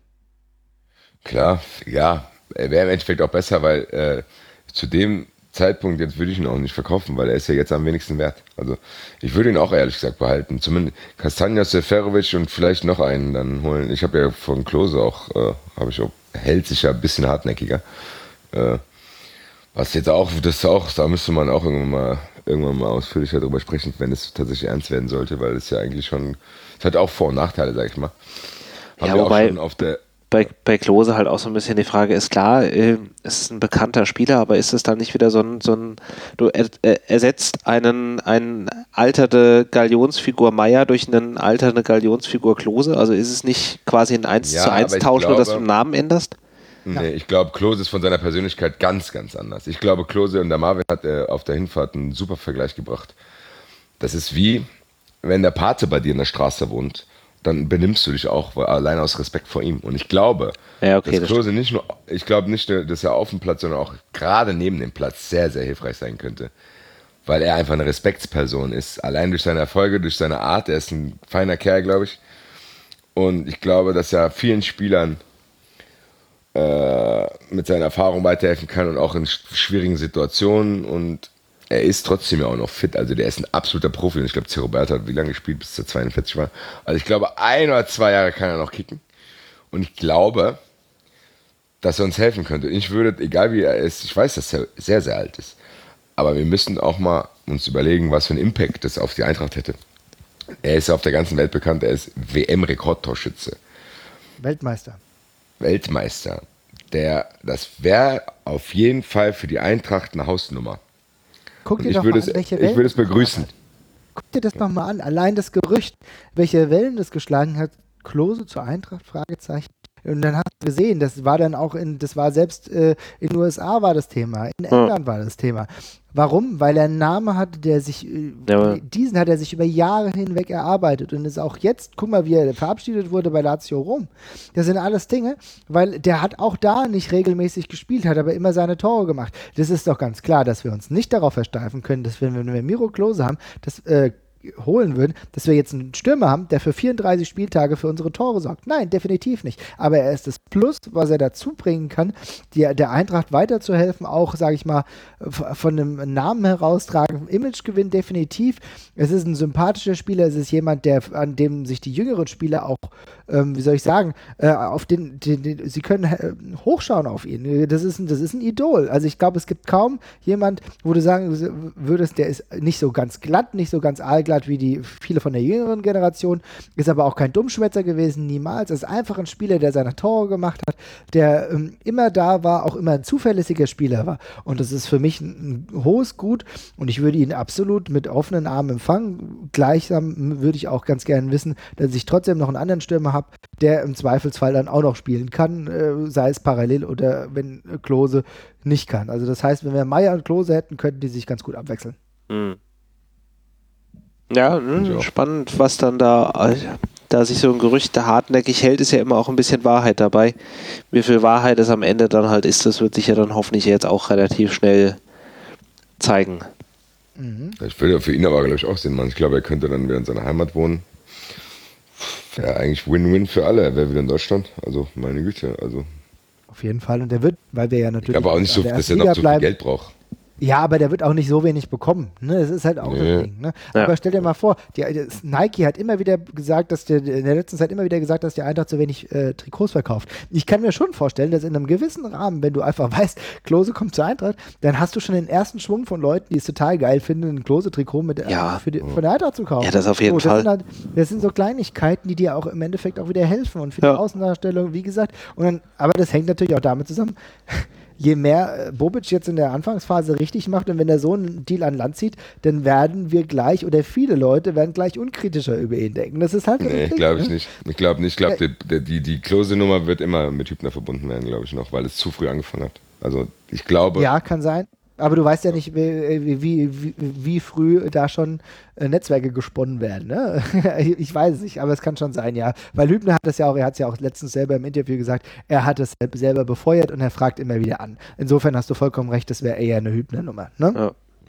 Klar, ja, er wäre im Endeffekt auch besser, weil äh, zu dem Zeitpunkt jetzt würde ich ihn auch nicht verkaufen, weil er ist ja jetzt am wenigsten wert. Also ich würde ihn auch ehrlich gesagt behalten. Zumindest Castaños, Seferovic und vielleicht noch einen dann holen. Ich habe ja von Klose auch, äh, habe ich auch, hält sich ja ein bisschen hartnäckiger. Äh, was jetzt auch, das auch, da müsste man auch irgendwann mal, irgendwann mal ausführlicher drüber sprechen, wenn es tatsächlich ernst werden sollte, weil es ja eigentlich schon, es hat auch Vor- und Nachteile, sag ich mal. Haben Ja, wir wobei- auch schon auf der Bei, bei Klose halt auch so ein bisschen die Frage ist, klar, äh, es ist ein bekannter Spieler, aber ist es dann nicht wieder so ein, so ein du er, äh, ersetzt einen, einen alterte Galionsfigur Meier durch einen alternde Galionsfigur Klose? Also ist es nicht quasi ein eins Ja, zu eins aber ich Tausch, nur dass du glaube- den Namen änderst? Nee, ich glaube, Klose ist von seiner Persönlichkeit ganz, ganz anders. Ich glaube, Klose und der Marvin hat äh, auf der Hinfahrt einen super Vergleich gebracht. Das ist wie, wenn der Pate bei dir in der Straße wohnt, dann benimmst du dich auch allein aus Respekt vor ihm. Und ich glaube, Ja, okay, dass das Klose nicht nur, ich glaube nicht, nur, dass er auf dem Platz, sondern auch gerade neben dem Platz sehr, sehr hilfreich sein könnte. Weil er einfach eine Respektsperson ist. Allein durch seine Erfolge, durch seine Art. Er ist ein feiner Kerl, glaube ich. Und ich glaube, dass er vielen Spielern äh, mit seiner Erfahrung weiterhelfen kann und auch in sch- schwierigen Situationen. Und er ist trotzdem ja auch noch fit. Also der ist ein absoluter Profi. Und ich glaube, C. Roberto hat wie lange gespielt, bis er zweiundvierzig war. Also ich glaube, ein oder zwei Jahre kann er noch kicken. Und ich glaube, dass er uns helfen könnte. Ich würde, egal wie er ist, ich weiß, dass er sehr, sehr alt ist. Aber wir müssen auch mal uns überlegen, was für einen Impact das auf die Eintracht hätte. Er ist auf der ganzen Welt bekannt. Er ist W M-Rekordtorschütze. Weltmeister. Weltmeister, der, das wäre auf jeden Fall für die Eintracht eine Hausnummer. Guck dir Und ich doch würde mal es, an, welche ich Wellen würde es das begrüßen. geschlagen hat. Guck dir das doch mal an. Allein das Gerücht, welche Wellen das geschlagen hat. Klose zur Eintracht? Fragezeichen. Und dann hast du gesehen, das war dann auch in, das war selbst äh, in den U S A war das Thema, in England war das Thema. Warum? Weil er einen Namen hatte, der sich, äh, Ja. diesen hat er sich über Jahre hinweg erarbeitet und ist auch jetzt, guck mal, wie er verabschiedet wurde bei Lazio Rom. Das sind alles Dinge, weil der hat auch da nicht regelmäßig gespielt, hat aber immer seine Tore gemacht. Das ist doch ganz klar, dass wir uns nicht darauf versteifen können, dass wir, wenn wir Miro Klose haben, das äh, holen würden, dass wir jetzt einen Stürmer haben, der für vierunddreißig Spieltage für unsere Tore sorgt. Nein, definitiv nicht. Aber er ist das Plus, was er dazu bringen kann, die, der Eintracht weiterzuhelfen, auch, sage ich mal, von einem Namen heraustragen, Imagegewinn definitiv. Es ist ein sympathischer Spieler, es ist jemand, der, an dem sich die jüngeren Spieler auch, ähm, wie soll ich sagen, äh, auf den, den, den, sie können äh, hochschauen auf ihn. Das ist, ein, das ist ein Idol. Also ich glaube, es gibt kaum jemand, wo du sagen würdest, der ist nicht so ganz glatt, nicht so ganz aalglatt wie die viele von der jüngeren Generation, ist aber auch kein Dummschwätzer gewesen, niemals. Es ist einfach ein Spieler, der seine Tore gemacht hat, der ähm, immer da war, auch immer ein zuverlässiger Spieler war. Und das ist für mich ein, ein hohes Gut und ich würde ihn absolut mit offenen Armen empfangen. Gleichsam würde ich auch ganz gerne wissen, dass ich trotzdem noch einen anderen Stürmer habe, der im Zweifelsfall dann auch noch spielen kann, äh, sei es parallel oder wenn Klose nicht kann. Also das heißt, wenn wir Meier und Klose hätten, könnten die sich ganz gut abwechseln. Mhm. Ja, mh, spannend, was dann da, da sich so ein Gerücht hartnäckig hält, ist ja immer auch ein bisschen Wahrheit dabei. Wie viel Wahrheit es am Ende dann halt ist, das wird sich ja dann hoffentlich jetzt auch relativ schnell zeigen. Mhm. Ich würde für ihn aber, glaube ich, auch Sinn machen. Ich glaube, er könnte dann wieder in seiner Heimat wohnen. Wäre eigentlich Win-Win für alle. Er wäre wieder in Deutschland. Also, meine Güte. Also. Auf jeden Fall. Und der wird, weil wir ja natürlich. Aber auch nicht so, an der dass er ersten noch Liga so viel bleiben. Geld braucht. Ja, aber der wird auch nicht so wenig bekommen. Ne? Das ist halt auch Nee. das Ding. Ne? Ja. Aber stell dir mal vor, die, das Nike hat immer wieder gesagt, dass der in der letzten Zeit immer wieder gesagt, dass die Eintracht zu wenig äh, Trikots verkauft. Ich kann mir schon vorstellen, dass in einem gewissen Rahmen, wenn du einfach weißt, Klose kommt zur Eintracht, dann hast du schon den ersten Schwung von Leuten, die es total geil finden, ein Klose-Trikot mit äh, Ja. für die, von der Eintracht zu kaufen. Ja, das auf jeden so, das Fall. Sind halt, das sind so Kleinigkeiten, die dir auch im Endeffekt auch wieder helfen und für Ja. die Außendarstellung, wie gesagt. Und dann, aber das hängt natürlich auch damit zusammen, je mehr äh, Bobic jetzt in der Anfangsphase richtig macht und wenn er so einen Deal an Land zieht, dann werden wir gleich, oder viele Leute werden gleich unkritischer über ihn denken. Das ist halt so Nee, das Ding, glaube ich ne? nicht. Ich glaube nicht. Ich glaube, die, die, die, die Klose-Nummer wird immer mit Hübner verbunden werden, glaube ich noch, weil es zu früh angefangen hat. Also, ich glaube. Ja, kann sein. Aber du weißt ja nicht, wie, wie, wie, wie früh da schon äh, Netzwerke gesponnen werden. Ne? Ich weiß es nicht, aber es kann schon sein, ja. Weil Hübner hat das ja auch, er hat es ja auch letztens selber im Interview gesagt, er hat es selber befeuert und er fragt immer wieder an. Insofern hast du vollkommen recht, das wäre eher eine Hübner-Nummer. Ne? Ja.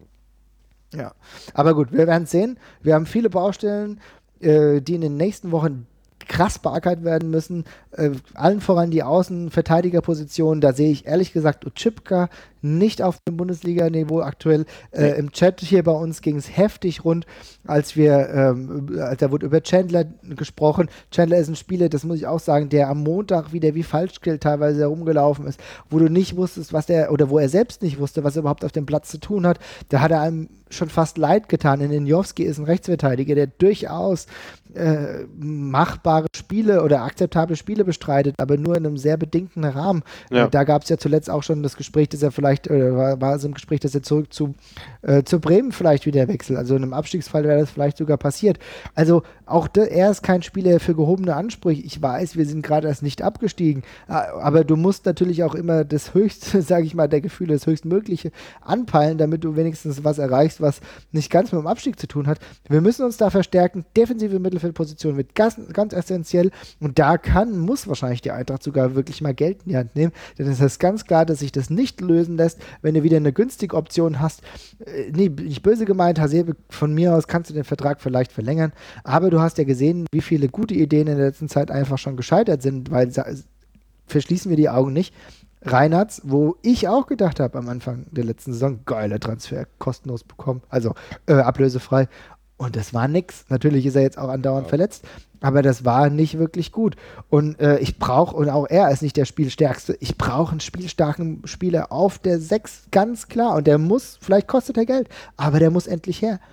Ja. Aber gut, wir werden es sehen. Wir haben viele Baustellen, äh, die in den nächsten Wochen krass beackert werden müssen. Äh, allen voran die Außenverteidigerposition. Da sehe ich ehrlich gesagt Oczipka nicht auf dem Bundesliga-Niveau aktuell. Äh, Im Chat hier bei uns ging es heftig rund, als wir, ähm, da wurde über Chandler gesprochen. Chandler ist ein Spieler, das muss ich auch sagen, der am Montag wieder wie Falschgeld teilweise herumgelaufen ist, wo du nicht wusstest, was der, oder wo er selbst nicht wusste, was er überhaupt auf dem Platz zu tun hat. Da hat er einem schon fast leid getan. Denn Njowski ist ein Rechtsverteidiger, der durchaus äh, machbare Spiele oder akzeptable Spiele bestreitet, aber nur in einem sehr bedingten Rahmen. Ja. Äh, da gab es ja zuletzt auch schon das Gespräch, dass er vielleicht, oder war, war so ein Gespräch, dass er zurück zu, äh, zu Bremen vielleicht wieder wechselt. Also in einem Abstiegsfall wäre das vielleicht sogar passiert. Also auch de, er ist kein Spieler für gehobene Ansprüche. Ich weiß, wir sind gerade erst nicht abgestiegen, aber du musst natürlich auch immer das höchste, sage ich mal, der Gefühle, das höchstmögliche anpeilen, damit du wenigstens was erreichst, was nicht ganz mit dem Abstieg zu tun hat. Wir müssen uns da verstärken. Defensive Mittelfeldposition wird ganz, ganz essentiell und da kann, muss wahrscheinlich die Eintracht sogar wirklich mal Geld in die Hand nehmen, denn es ist ganz klar, dass sich das nicht lösen lässt, wenn du wieder eine günstige Option hast. Äh, nee, nicht böse gemeint, Hasebe, von mir aus kannst du den Vertrag vielleicht verlängern, aber du hast ja gesehen, wie viele gute Ideen in der letzten Zeit einfach schon gescheitert sind, weil verschließen wir die Augen nicht. Reinhardt, wo ich auch gedacht habe am Anfang der letzten Saison, geiler Transfer, kostenlos bekommen, also äh, ablösefrei. Und das war nix. Natürlich ist er jetzt auch andauernd ja. verletzt, aber das war nicht wirklich gut. Und äh, ich brauche, und auch er ist nicht der Spielstärkste, ich brauche einen spielstarken Spieler auf der sechs, ganz klar. Und der muss, vielleicht kostet er Geld, aber der muss endlich her.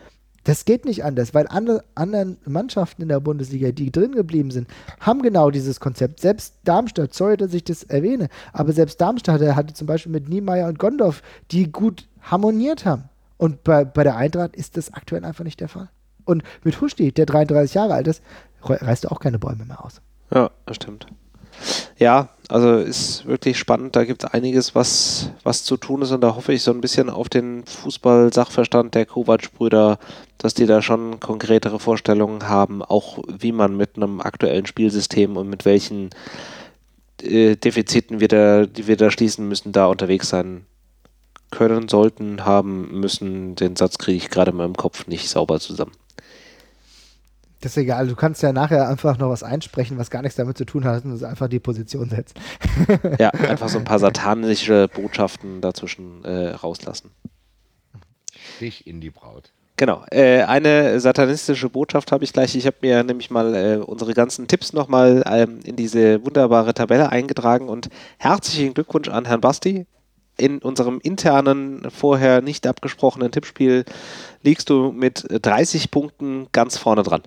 Das geht nicht anders, weil andere anderen Mannschaften in der Bundesliga, die drin geblieben sind, haben genau dieses Konzept. Selbst Darmstadt, sorry, dass ich das erwähne, aber selbst Darmstadt hatte zum Beispiel mit Niemeyer und Gondorf, die gut harmoniert haben. Und bei, bei der Eintracht ist das aktuell einfach nicht der Fall. Und mit Huschti, der dreiunddreißig Jahre alt ist, reißt er auch keine Bäume mehr aus. Ja, das stimmt. Ja, also ist wirklich spannend. Da gibt es einiges, was, was zu tun ist. Und da hoffe ich so ein bisschen auf den Fußball-Sachverstand der Kovac-Brüder, dass die da schon konkretere Vorstellungen haben, auch wie man mit einem aktuellen Spielsystem und mit welchen äh, Defiziten wir da, die wir da schließen müssen, da unterwegs sein können, sollten, haben müssen. Den Satz kriege ich gerade mal im Kopf nicht sauber zusammen. Das ist egal, du kannst ja nachher einfach noch was einsprechen, was gar nichts damit zu tun hat, und einfach die Position setzen. Ja, einfach so ein paar satanische Botschaften dazwischen äh, rauslassen. Stich in die Braut. Genau, äh, eine satanistische Botschaft habe ich gleich. Ich habe mir nämlich mal äh, unsere ganzen Tipps nochmal ähm, in diese wunderbare Tabelle eingetragen und herzlichen Glückwunsch an Herrn Basti. In unserem internen, vorher nicht abgesprochenen Tippspiel liegst du mit dreißig Punkten ganz vorne dran.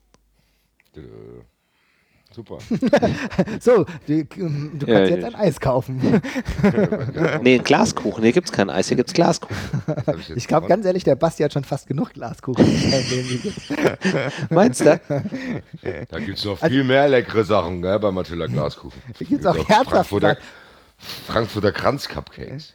Super. So, die, du kannst Ja, jetzt ja. ein Eis kaufen. Nee, ein Glaskuchen. Hier gibt es kein Eis, hier gibt es Glaskuchen. Ich, Ich glaube, ganz ehrlich, der Basti hat schon fast genug Glaskuchen. in seinem Leben gegessen. Meinst du? Da gibt es noch viel mehr leckere Sachen, gell, bei Matilda Glaskuchen. Da gibt's auch herzhaft Frankfurter, Frankfurter Kranz-Cupcakes.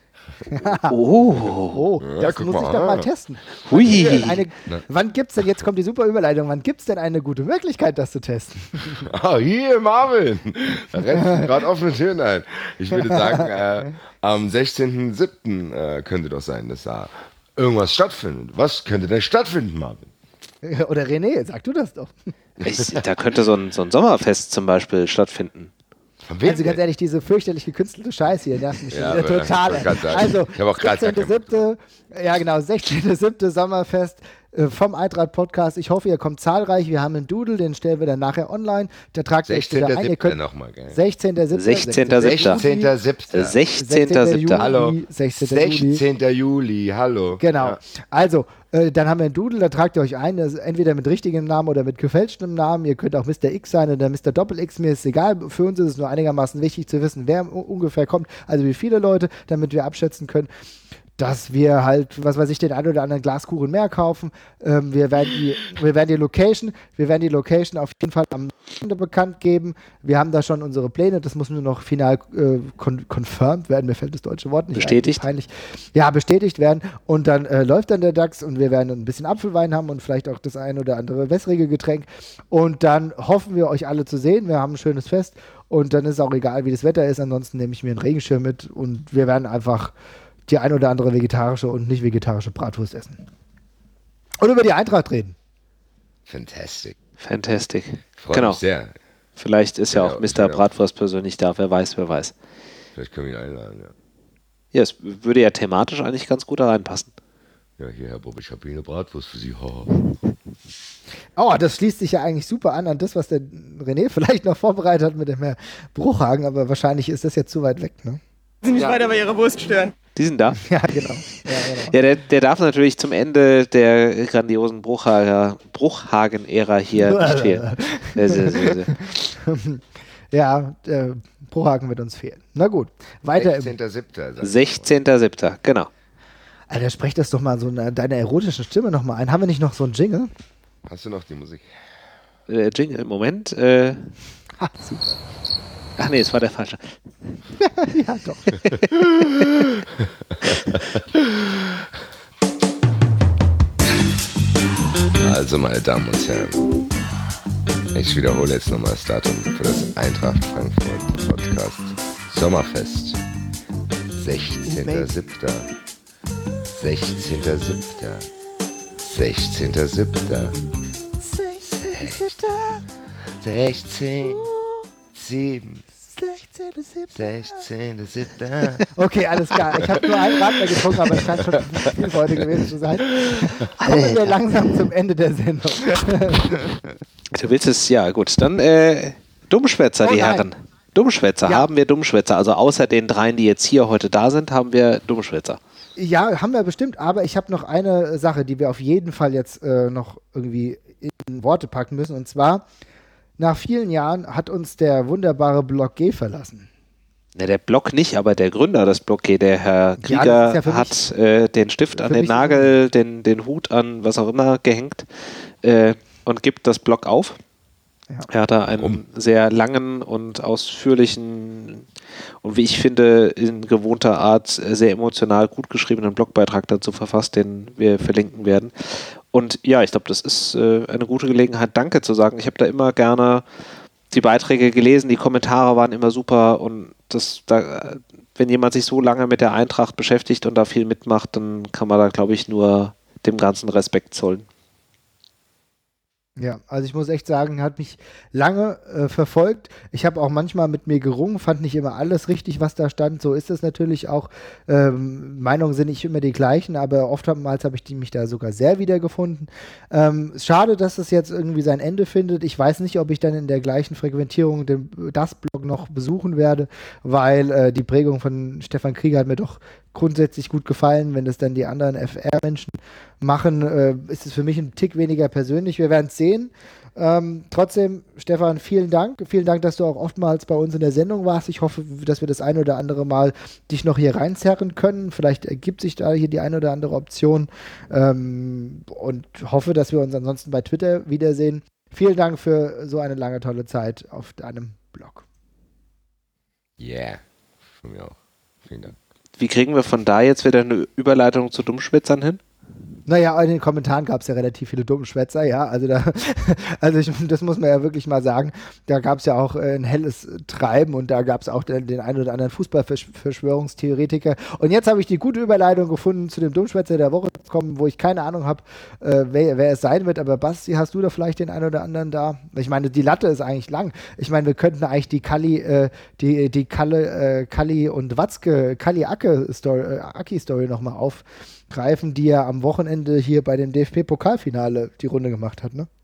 Oh, Oh, Ja, das guck muss mal, ich doch ah. mal testen. hui. Eine, Ne. wann gibt's denn, jetzt kommt die super Überleitung, wann gibt's denn eine gute Möglichkeit, das zu testen? Ah, hier, Marvin. Da rennst gerade offene Türen ein. Ich würde sagen, äh, am sechzehnten siebten Äh, könnte doch sein, dass da irgendwas stattfindet. Was könnte denn stattfinden, Marvin? Oder René, sag du das doch. Ich, da könnte so ein, so ein Sommerfest zum Beispiel stattfinden. Von wem Also ganz denn? ehrlich, diese fürchterlich gekünstelte Scheiße hier nervt mich schon Ja, wieder aber- total. ich wollte grad sagen, Also, ich hab auch grad sechzehnten siebten Ja, genau, sechzehnten siebten Sommerfest äh, vom Eintracht Podcast. Ich hoffe, ihr kommt zahlreich. Wir haben einen Doodle, den stellen wir dann nachher online. Da tragt ihr euch wieder ein. Ihr könnt nochmal, gell? sechzehnten siebten sechzehnten siebten sechzehnten siebten sechzehnten siebten Hallo. sechzehnten Juli. sechzehnten Juli, hallo. Genau. Ja. Also, äh, dann haben wir einen Doodle, da tragt ihr euch ein, das ist entweder mit richtigem Namen oder mit gefälschtem Namen. Ihr könnt auch Mister X sein oder Mister Doppel-X, mir ist egal. Für uns ist es nur einigermaßen wichtig zu wissen, wer u- ungefähr kommt, also wie viele Leute, damit wir abschätzen können, dass wir halt, was weiß ich, den einen oder anderen Glaskuchen mehr kaufen. Ähm, wir, werden die, wir werden die Location, wir werden die Location auf jeden Fall am Ende bekannt geben. Wir haben da schon unsere Pläne, das muss nur noch final äh, con confirmed werden, mir fällt das deutsche Wort nicht Bestätigt. ein, peinlich. Ja, bestätigt werden und dann äh, läuft dann der DAX und wir werden ein bisschen Apfelwein haben und vielleicht auch das ein oder andere wässrige Getränk und dann hoffen wir, euch alle zu sehen. Wir haben ein schönes Fest und dann ist auch egal, wie das Wetter ist, ansonsten nehme ich mir einen Regenschirm mit und wir werden einfach die ein oder andere vegetarische und nicht vegetarische Bratwurst essen. Und über die Eintracht reden. Fantastic. Fantastic. Freut Genau. mich sehr. Vielleicht ist ja Ja, auch Mister ja. Bratwurst persönlich da, wer weiß, wer weiß. Vielleicht können wir ihn einladen, ja. Ja, es würde ja thematisch eigentlich ganz gut da reinpassen. Ja, hier, Herr Bob, ich habe hier eine Bratwurst für Sie. Ho. Oh, das schließt sich ja eigentlich super an an das, was der René vielleicht noch vorbereitet hat mit dem Herr Bruchhagen, aber wahrscheinlich ist das jetzt zu weit weg, ne? Sie nicht weiter bei Ihrer Wurst stören. Die sind da. Ja, genau. Ja, genau. Ja, der, der darf natürlich zum Ende der grandiosen Bruchhager, Bruchhagen-Ära hier nicht fehlen. Äh, sehr, sehr, sehr. Ja, der Bruchhagen wird uns fehlen. Na gut, weiter im. sechzehnten siebten sechzehnten siebten Genau. Alter, sprech das doch mal so in deiner erotischen Stimme nochmal ein. Haben wir nicht noch so einen Jingle? Hast du noch die Musik? Äh, Jingle, Moment. Äh, Ha, super. ach nee, es war der falsche. Ja, doch. Also, meine Damen und Herren, ich wiederhole jetzt nochmal das Datum für das Eintracht Frankfurt Podcast Sommerfest. sechzehnten siebten sechzehnten siebten sechzehnten siebten sechzehn, sieben, sechzehnten siebten Okay, alles klar. Ich habe nur einen Radler getrunken, aber es scheint schon viel heute gewesen zu sein. Kommen wir langsam zum Ende der Sendung. Du willst es, ja gut. Dann äh, Dummschwätzer, Oh die nein. Herren. Dummschwätzer, Ja. haben wir Dummschwätzer. Also außer den dreien, die jetzt hier heute da sind, haben wir Dummschwätzer. Ja, haben wir bestimmt, aber ich habe noch eine Sache, die wir auf jeden Fall jetzt äh, noch irgendwie in Worte packen müssen. Und zwar, nach vielen Jahren hat uns der wunderbare Block G verlassen. Ne, der Block nicht, aber der Gründer des Block G, der Herr Krieger, ja, ja hat äh, den Stift an den Nagel, den, den Hut an was auch immer gehängt äh, und gibt das Block auf. Ja. Er hat da einen um. sehr langen und ausführlichen und wie ich finde in gewohnter Art sehr emotional gut geschriebenen Blogbeitrag dazu verfasst, den wir verlinken werden. Und ja, ich glaube, das ist äh, eine gute Gelegenheit, Danke zu sagen. Ich habe da immer gerne die Beiträge gelesen, die Kommentare waren immer super und das, da, wenn jemand sich so lange mit der Eintracht beschäftigt und da viel mitmacht, dann kann man da, glaube ich, nur dem Ganzen Respekt zollen. Ja, also ich muss echt sagen, hat mich lange äh, verfolgt. Ich habe auch manchmal mit mir gerungen, fand nicht immer alles richtig, was da stand. So ist es natürlich auch. Ähm, Meinungen sind nicht immer die gleichen, aber oftmals habe ich die, mich da sogar sehr wiedergefunden. Ähm, schade, dass es jetzt irgendwie sein Ende findet. Ich weiß nicht, ob ich dann in der gleichen Frequentierung den, das Blog noch besuchen werde, weil äh, die Prägung von Stefan Krieger hat mir doch grundsätzlich gut gefallen. Wenn das dann die anderen F R-Menschen machen, äh, ist es für mich ein Tick weniger persönlich. Wir werden es sehen. Ähm, trotzdem, Stefan, vielen Dank. Vielen Dank, dass du auch oftmals bei uns in der Sendung warst. Ich hoffe, dass wir das ein oder andere Mal dich noch hier reinzerren können. Vielleicht ergibt sich da hier die eine oder andere Option. Ähm, und hoffe, dass wir uns ansonsten bei Twitter wiedersehen. Vielen Dank für so eine lange, tolle Zeit auf deinem Blog. Yeah, von mir auch. Vielen Dank. Wie kriegen wir von da jetzt wieder eine Überleitung zu Dummschwitzern hin? Naja, in den Kommentaren gab es ja relativ viele Dummschwätzer, ja, also da, also ich, das muss man ja wirklich mal sagen, da gab es ja auch äh, ein helles Treiben und da gab es auch den, den einen oder anderen Fußballverschwörungstheoretiker und jetzt habe ich die gute Überleitung gefunden zu dem Dummschwätzer der Woche kommen, wo ich keine Ahnung habe, äh, wer, wer es sein wird, aber Basti, hast du da vielleicht den einen oder anderen da? Ich meine, die Latte ist eigentlich lang, ich meine, wir könnten eigentlich die Kalli, äh, die, die Kalle, äh, Kalli und Watzke, Kalli-Acke-Story, äh, Aki-Story nochmal auf greifen, die ja am Wochenende hier bei dem D F B-Pokalfinale die Runde gemacht hat, ne?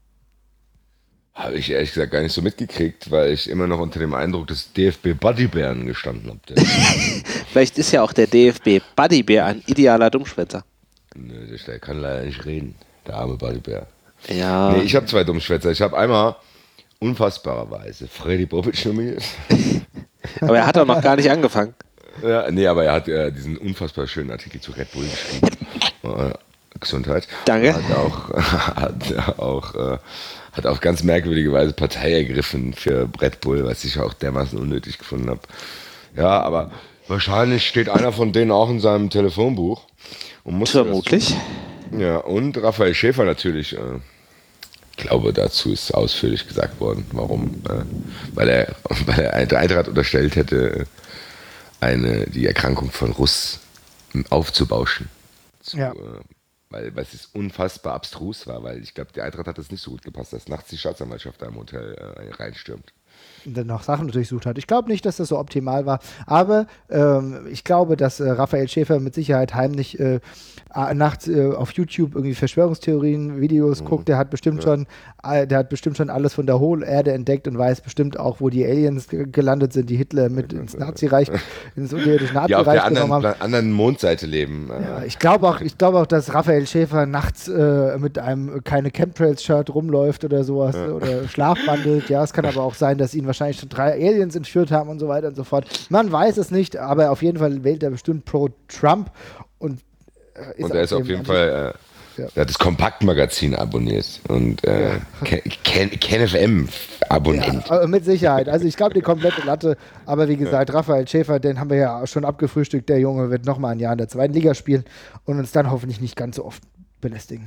Habe ich ehrlich gesagt gar nicht so mitgekriegt, weil ich immer noch unter dem Eindruck des D F B-Bodybeeren gestanden habe. Vielleicht ist ja auch der D F B-Bodybeer ein idealer Dummschwätzer. Nö, der kann leider nicht reden, der arme Bodybeer. Ja. Nee, ich habe zwei Dummschwätzer. Ich habe einmal unfassbarerweise Freddy Bobic nominiert. Aber er hat doch noch gar nicht angefangen. Ja, nee, aber er hat äh, diesen unfassbar schönen Artikel zu Red Bull geschrieben. äh, Gesundheit. Danke. Hat auch, hat auch, äh, hat auch ganz merkwürdige Weise Partei ergriffen für Red Bull, was ich auch dermaßen unnötig gefunden habe. Ja, aber wahrscheinlich steht einer von denen auch in seinem Telefonbuch. Und muss Vermutlich. Das, ja, und Raphael Schäfer natürlich. Äh, ich glaube, dazu ist ausführlich gesagt worden, warum. Äh, weil er, weil er der Eintracht unterstellt hätte, eine, die Erkrankung von Russ aufzubauschen. Zu, ja. äh, weil, weil es unfassbar abstrus war, weil ich glaube, die Eintracht hat das nicht so gut gepasst, dass nachts die Staatsanwaltschaft da im Hotel äh, reinstürmt. Und dann noch Sachen durchsucht hat. Ich glaube nicht, dass das so optimal war, aber ähm, ich glaube, dass äh, Raphael Schäfer mit Sicherheit heimlich äh, nachts äh, auf YouTube irgendwie Verschwörungstheorien, Videos mhm. guckt. Der hat bestimmt ja. schon, äh, der hat bestimmt schon alles von der Hohlerde entdeckt und weiß bestimmt auch, wo die Aliens g- gelandet sind, die Hitler mit ins Nazireich, ins unterirdische Nazireich die auf der anderen, genommen haben. anderen Mondseite leben. Ja, ich glaube auch, ich glaube auch, dass Raphael Schäfer nachts äh, mit einem keine Chemtrails-Shirt rumläuft oder sowas ja. oder schlafwandelt. Ja, es kann aber auch sein, dass ihn wahrscheinlich schon drei Aliens entführt haben und so weiter und so fort. Man weiß es nicht, aber auf jeden Fall wählt er bestimmt pro Trump und äh, ist und er ist auf jeden Fall, äh, ja. er hat das Kompaktmagazin abonniert und äh, ja. Ken, Ken F M Abonnent. Ja, mit Sicherheit. Also ich glaube die komplette Latte, aber wie gesagt, ja. Raphael Schäfer, den haben wir ja schon abgefrühstückt. Der Junge wird nochmal ein Jahr in der zweiten Liga spielen und uns dann hoffentlich nicht ganz so oft belästigen.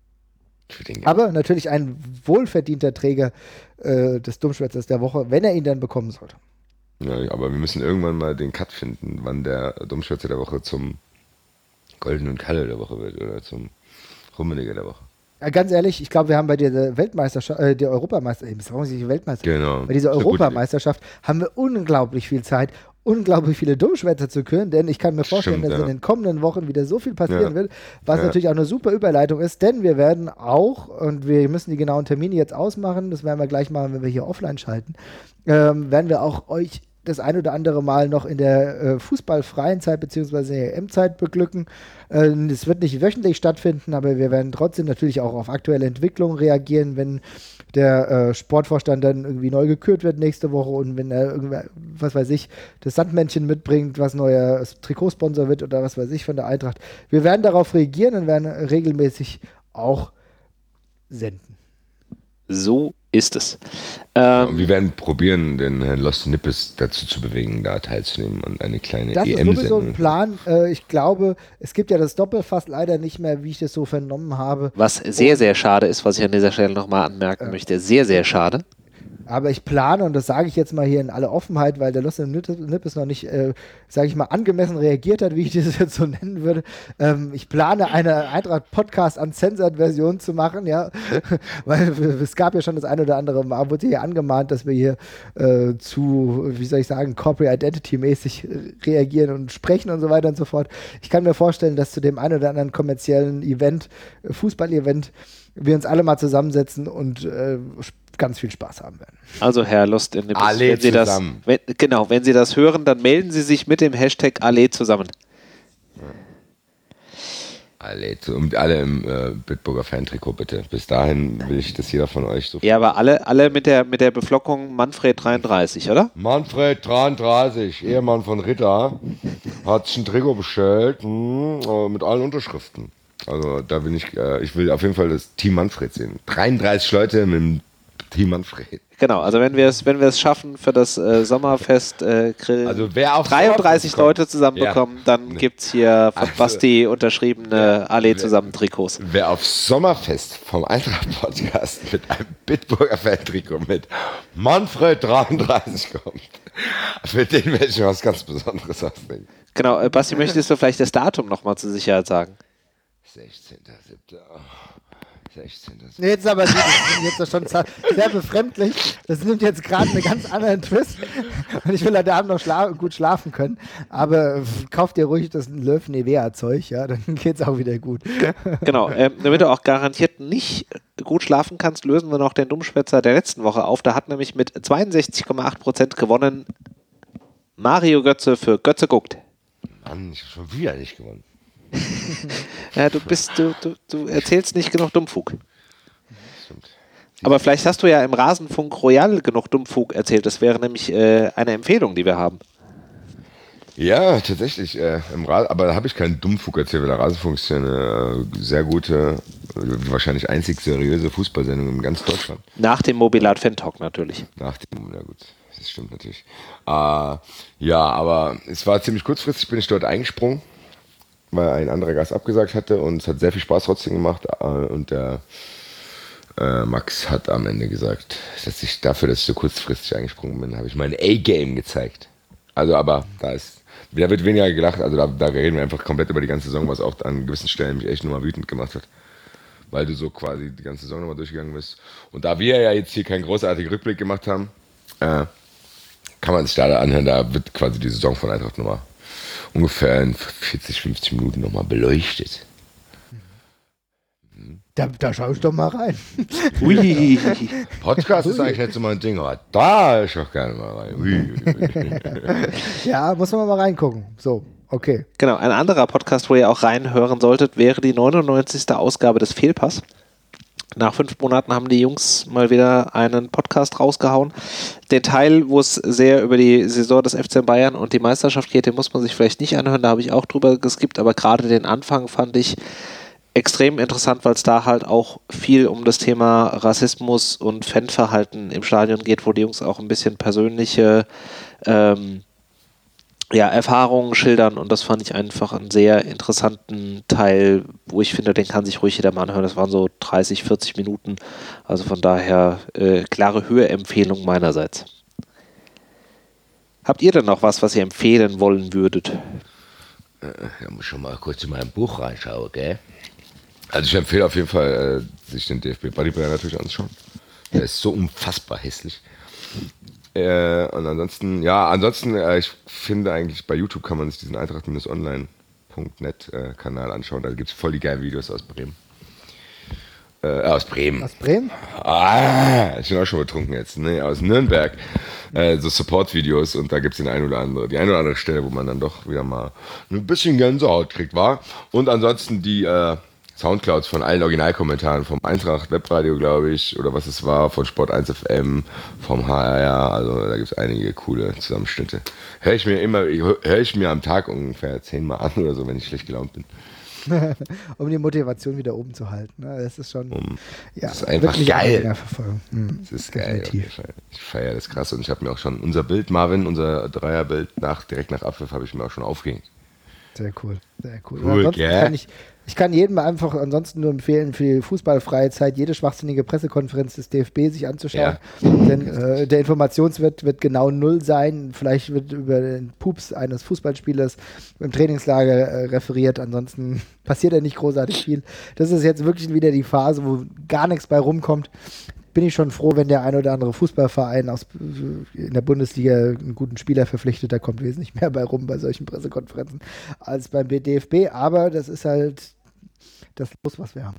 Aber natürlich ein wohlverdienter Träger äh, des Dummschwätzers der Woche, wenn er ihn dann bekommen sollte. Ja, aber wir müssen irgendwann mal den Cut finden, wann der Dummschwätzer der Woche zum Goldenen Kalle der Woche wird oder zum Rummeniger der Woche. Ja, ganz ehrlich, ich glaube, wir haben bei der Weltmeisterschaft, äh, der Europameisterschaft, warum nicht die Weltmeisterschaft? Genau. Bei dieser Europameisterschaft haben wir unglaublich viel Zeit, unglaublich viele Dummschwätzer zu küren, denn ich kann mir vorstellen, Stimmt, dass ja. in den kommenden Wochen wieder so viel passieren ja. wird, was ja. natürlich auch eine super Überleitung ist, denn wir werden auch, und wir müssen die genauen Termine jetzt ausmachen, das werden wir gleich machen, wenn wir hier offline schalten, ähm, werden wir auch euch das ein oder andere Mal noch in der äh, fußballfreien Zeit beziehungsweise in der E M-Zeit beglücken. Äh, es wird nicht wöchentlich stattfinden, aber wir werden trotzdem natürlich auch auf aktuelle Entwicklungen reagieren, wenn der äh, Sportvorstand dann irgendwie neu gekürt wird nächste Woche und wenn er irgendwer, was weiß ich, das Sandmännchen mitbringt, was neuer Trikotsponsor wird oder was weiß ich von der Eintracht. Wir werden darauf reagieren und werden regelmäßig auch senden. So ist es. Ähm, Ähm, wir werden probieren, den Herrn Lost Nippes dazu zu bewegen, da teilzunehmen und eine kleine Das E ist sowieso M-Sendung. ein Plan. Äh, ich glaube, es gibt ja das Doppelfass leider nicht mehr, wie ich das so vernommen habe. was sehr, sehr schade ist, was ich an dieser Stelle nochmal anmerken Ja. möchte. Sehr, sehr schade. Aber ich plane, und das sage ich jetzt mal hier in aller Offenheit, weil der Lost Nippes noch nicht, äh, sage ich mal, angemessen reagiert hat, wie ich das jetzt so nennen würde. Ähm, ich plane eine Eintracht-Podcast Uncensored-Version zu machen, ja, weil es gab ja schon das eine oder andere Mal, wurde hier angemahnt, dass wir hier äh, zu, wie soll ich sagen, Corporate Identity-mäßig reagieren und sprechen und so weiter und so fort. Ich kann mir vorstellen, dass zu dem einen oder anderen kommerziellen Event, äh, Fußball-Event, wir uns alle mal zusammensetzen und äh, ganz viel Spaß haben werden. Also Herr Lost in Nippes, Alle wenn Sie das, zusammen. wenn, genau, wenn Sie das hören, dann melden Sie sich mit dem Hashtag Alle zusammen. Alle, und alle im äh, Bitburger Fan-Trikot bitte. Bis dahin will ich, dass jeder von euch so. Ja, aber alle, alle mit der mit der Beflockung Manfred dreiunddreißig, oder? Manfred dreiunddreißig, Ehemann von Ritter, hat sich ein Trikot bestellt hm, äh, mit allen Unterschriften. Also da bin ich, äh, ich will auf jeden Fall das Team Manfred sehen. dreiunddreißig Leute mit dem Team Manfred. Genau, also wenn wir es wenn wir es schaffen für das äh, Sommerfest äh, Grill Also wer auf dreiunddreißig Sommerfest kommt, Leute zusammenbekommen, ja. dann Nee. gibt es hier von Also, Basti unterschriebene ja. Alle zusammen Trikots. Wer auf Sommerfest vom Eintracht-Podcast mit einem Bitburger Fan-Trikot mit Manfred dreiunddreißig kommt, für den werde ich mir was ganz Besonderes ausdenken. Genau, äh, Basti, möchtest du vielleicht das Datum nochmal zur Sicherheit sagen? sechzehnter siebter sechzehnter Nee, jetzt aber nicht, das ist jetzt schon sehr befremdlich. Das nimmt jetzt gerade einen ganz anderen Twist. Und ich will heute Abend noch schla- gut schlafen können. Aber pff, kauft dir ruhig das Löw-Nivea-Zeug, ja, dann geht's auch wieder gut. Genau, ähm, damit du auch garantiert nicht gut schlafen kannst, lösen wir noch den Dummschwätzer der letzten Woche auf. Da hat nämlich mit zweiundsechzig Komma acht Prozent gewonnen Mario Götze für Götze guckt. Mann, ich habe schon wieder nicht gewonnen. Ja, du bist, du, du, du erzählst nicht genug Dummfug. Stimmt. Aber vielleicht hast du ja im Rasenfunk Royal genug Dummfug erzählt. Das wäre nämlich äh, eine Empfehlung, die wir haben. Ja, tatsächlich. Äh, im Ra- aber da habe ich keinen Dummfug erzählt, weil der Rasenfunk ist ja eine äh, sehr gute, äh, wahrscheinlich einzig seriöse Fußballsendung in ganz Deutschland. Nach dem Mobilat Fan Talk natürlich. Nach dem, ja gut, das stimmt natürlich. Äh, ja, aber es war ziemlich kurzfristig, bin ich dort eingesprungen, weil ein anderer Gast abgesagt hatte und es hat sehr viel Spaß trotzdem gemacht. Äh, und der äh, Max hat am Ende gesagt, dass ich dafür, dass ich so kurzfristig eingesprungen bin, habe ich mein A-Game gezeigt. Also aber da ist, da wird weniger gelacht, also da, da reden wir einfach komplett über die ganze Saison, was auch an gewissen Stellen mich echt nur mal wütend gemacht hat. Weil du so quasi die ganze Saison nochmal durchgegangen bist. Und da wir ja jetzt hier keinen großartigen Rückblick gemacht haben, äh, kann man sich da anhören, da wird quasi die Saison von Eintracht nochmal ungefähr in vierzig, fünfzig Minuten nochmal beleuchtet. Da, da schaue ich doch mal rein. Ui. Podcast ist eigentlich nicht so mein Ding, aber da ich auch gerne mal rein. Ui. Ja, muss man mal reingucken. So, okay. Genau, ein anderer Podcast, wo ihr auch reinhören solltet, wäre die neunundneunzigste Ausgabe des Fehlpass. Nach fünf Monaten haben die Jungs mal wieder einen Podcast rausgehauen. Den Teil, wo es sehr über die Saison des F C Bayern und die Meisterschaft geht, den muss man sich vielleicht nicht anhören, da habe ich auch drüber geskippt, aber gerade den Anfang fand ich extrem interessant, weil es da halt auch viel um das Thema Rassismus und Fanverhalten im Stadion geht, wo die Jungs auch ein bisschen persönliche ähm, ja, Erfahrungen schildern und das fand ich einfach einen sehr interessanten Teil, wo ich finde, den kann sich ruhig jeder mal anhören. Das waren so dreißig, vierzig Minuten, also von daher äh, klare Hörempfehlung meinerseits. Habt ihr denn noch was, was ihr empfehlen wollen würdet? Da muss ich schon mal kurz in mein Buch reinschauen, gell? Also ich empfehle auf jeden Fall, äh, sich den D F B-Bodybuilder natürlich anzuschauen. Der ist so unfassbar hässlich. Äh, und ansonsten, ja, ansonsten, äh, ich finde eigentlich, bei YouTube kann man sich diesen Eintracht Online Punkt net äh, Kanal anschauen. Da gibt es voll die geilen Videos aus Bremen. Äh, aus Bremen. Aus Bremen? Ah, ich bin auch schon betrunken jetzt. Nee, aus Nürnberg. äh, so Support-Videos und da gibt es den ein oder andere, die eine oder andere Stelle, wo man dann doch wieder mal ein bisschen Gänsehaut kriegt, war. Und ansonsten die äh, Soundclouds von allen Originalkommentaren, vom Eintracht Webradio, glaube ich, oder was es war, von Sport eins F M, vom H R R, also da gibt es einige coole Zusammenschnitte. Höre ich mir immer, höre ich mir am Tag ungefähr zehnmal an oder so, wenn ich schlecht gelaunt bin. Um die Motivation wieder oben zu halten. Ne? Das ist schon Um, ja, das ist einfach geil. Hm, das ist geil. Ich feiere das krass und ich habe mir auch schon unser Bild, Marvin, unser Dreierbild, nach, direkt nach Abpfiff habe ich mir auch schon aufgehängt. Sehr cool, sehr cool. cool kann ich, ich kann jedem einfach ansonsten nur empfehlen, für die fußballfreie Zeit jede schwachsinnige Pressekonferenz des D F B sich anzuschauen. Ja. Denn äh, der Informationswert wird genau null sein. Vielleicht wird über den Pups eines Fußballspielers im Trainingslager äh, referiert. Ansonsten passiert ja nicht großartig viel. Das ist jetzt wirklich wieder die Phase, wo gar nichts bei rumkommt. Bin ich schon froh, wenn der ein oder andere Fußballverein aus, in der Bundesliga einen guten Spieler verpflichtet, da kommt wesentlich mehr bei rum bei solchen Pressekonferenzen als beim D F B, aber das ist halt das Los, was wir haben.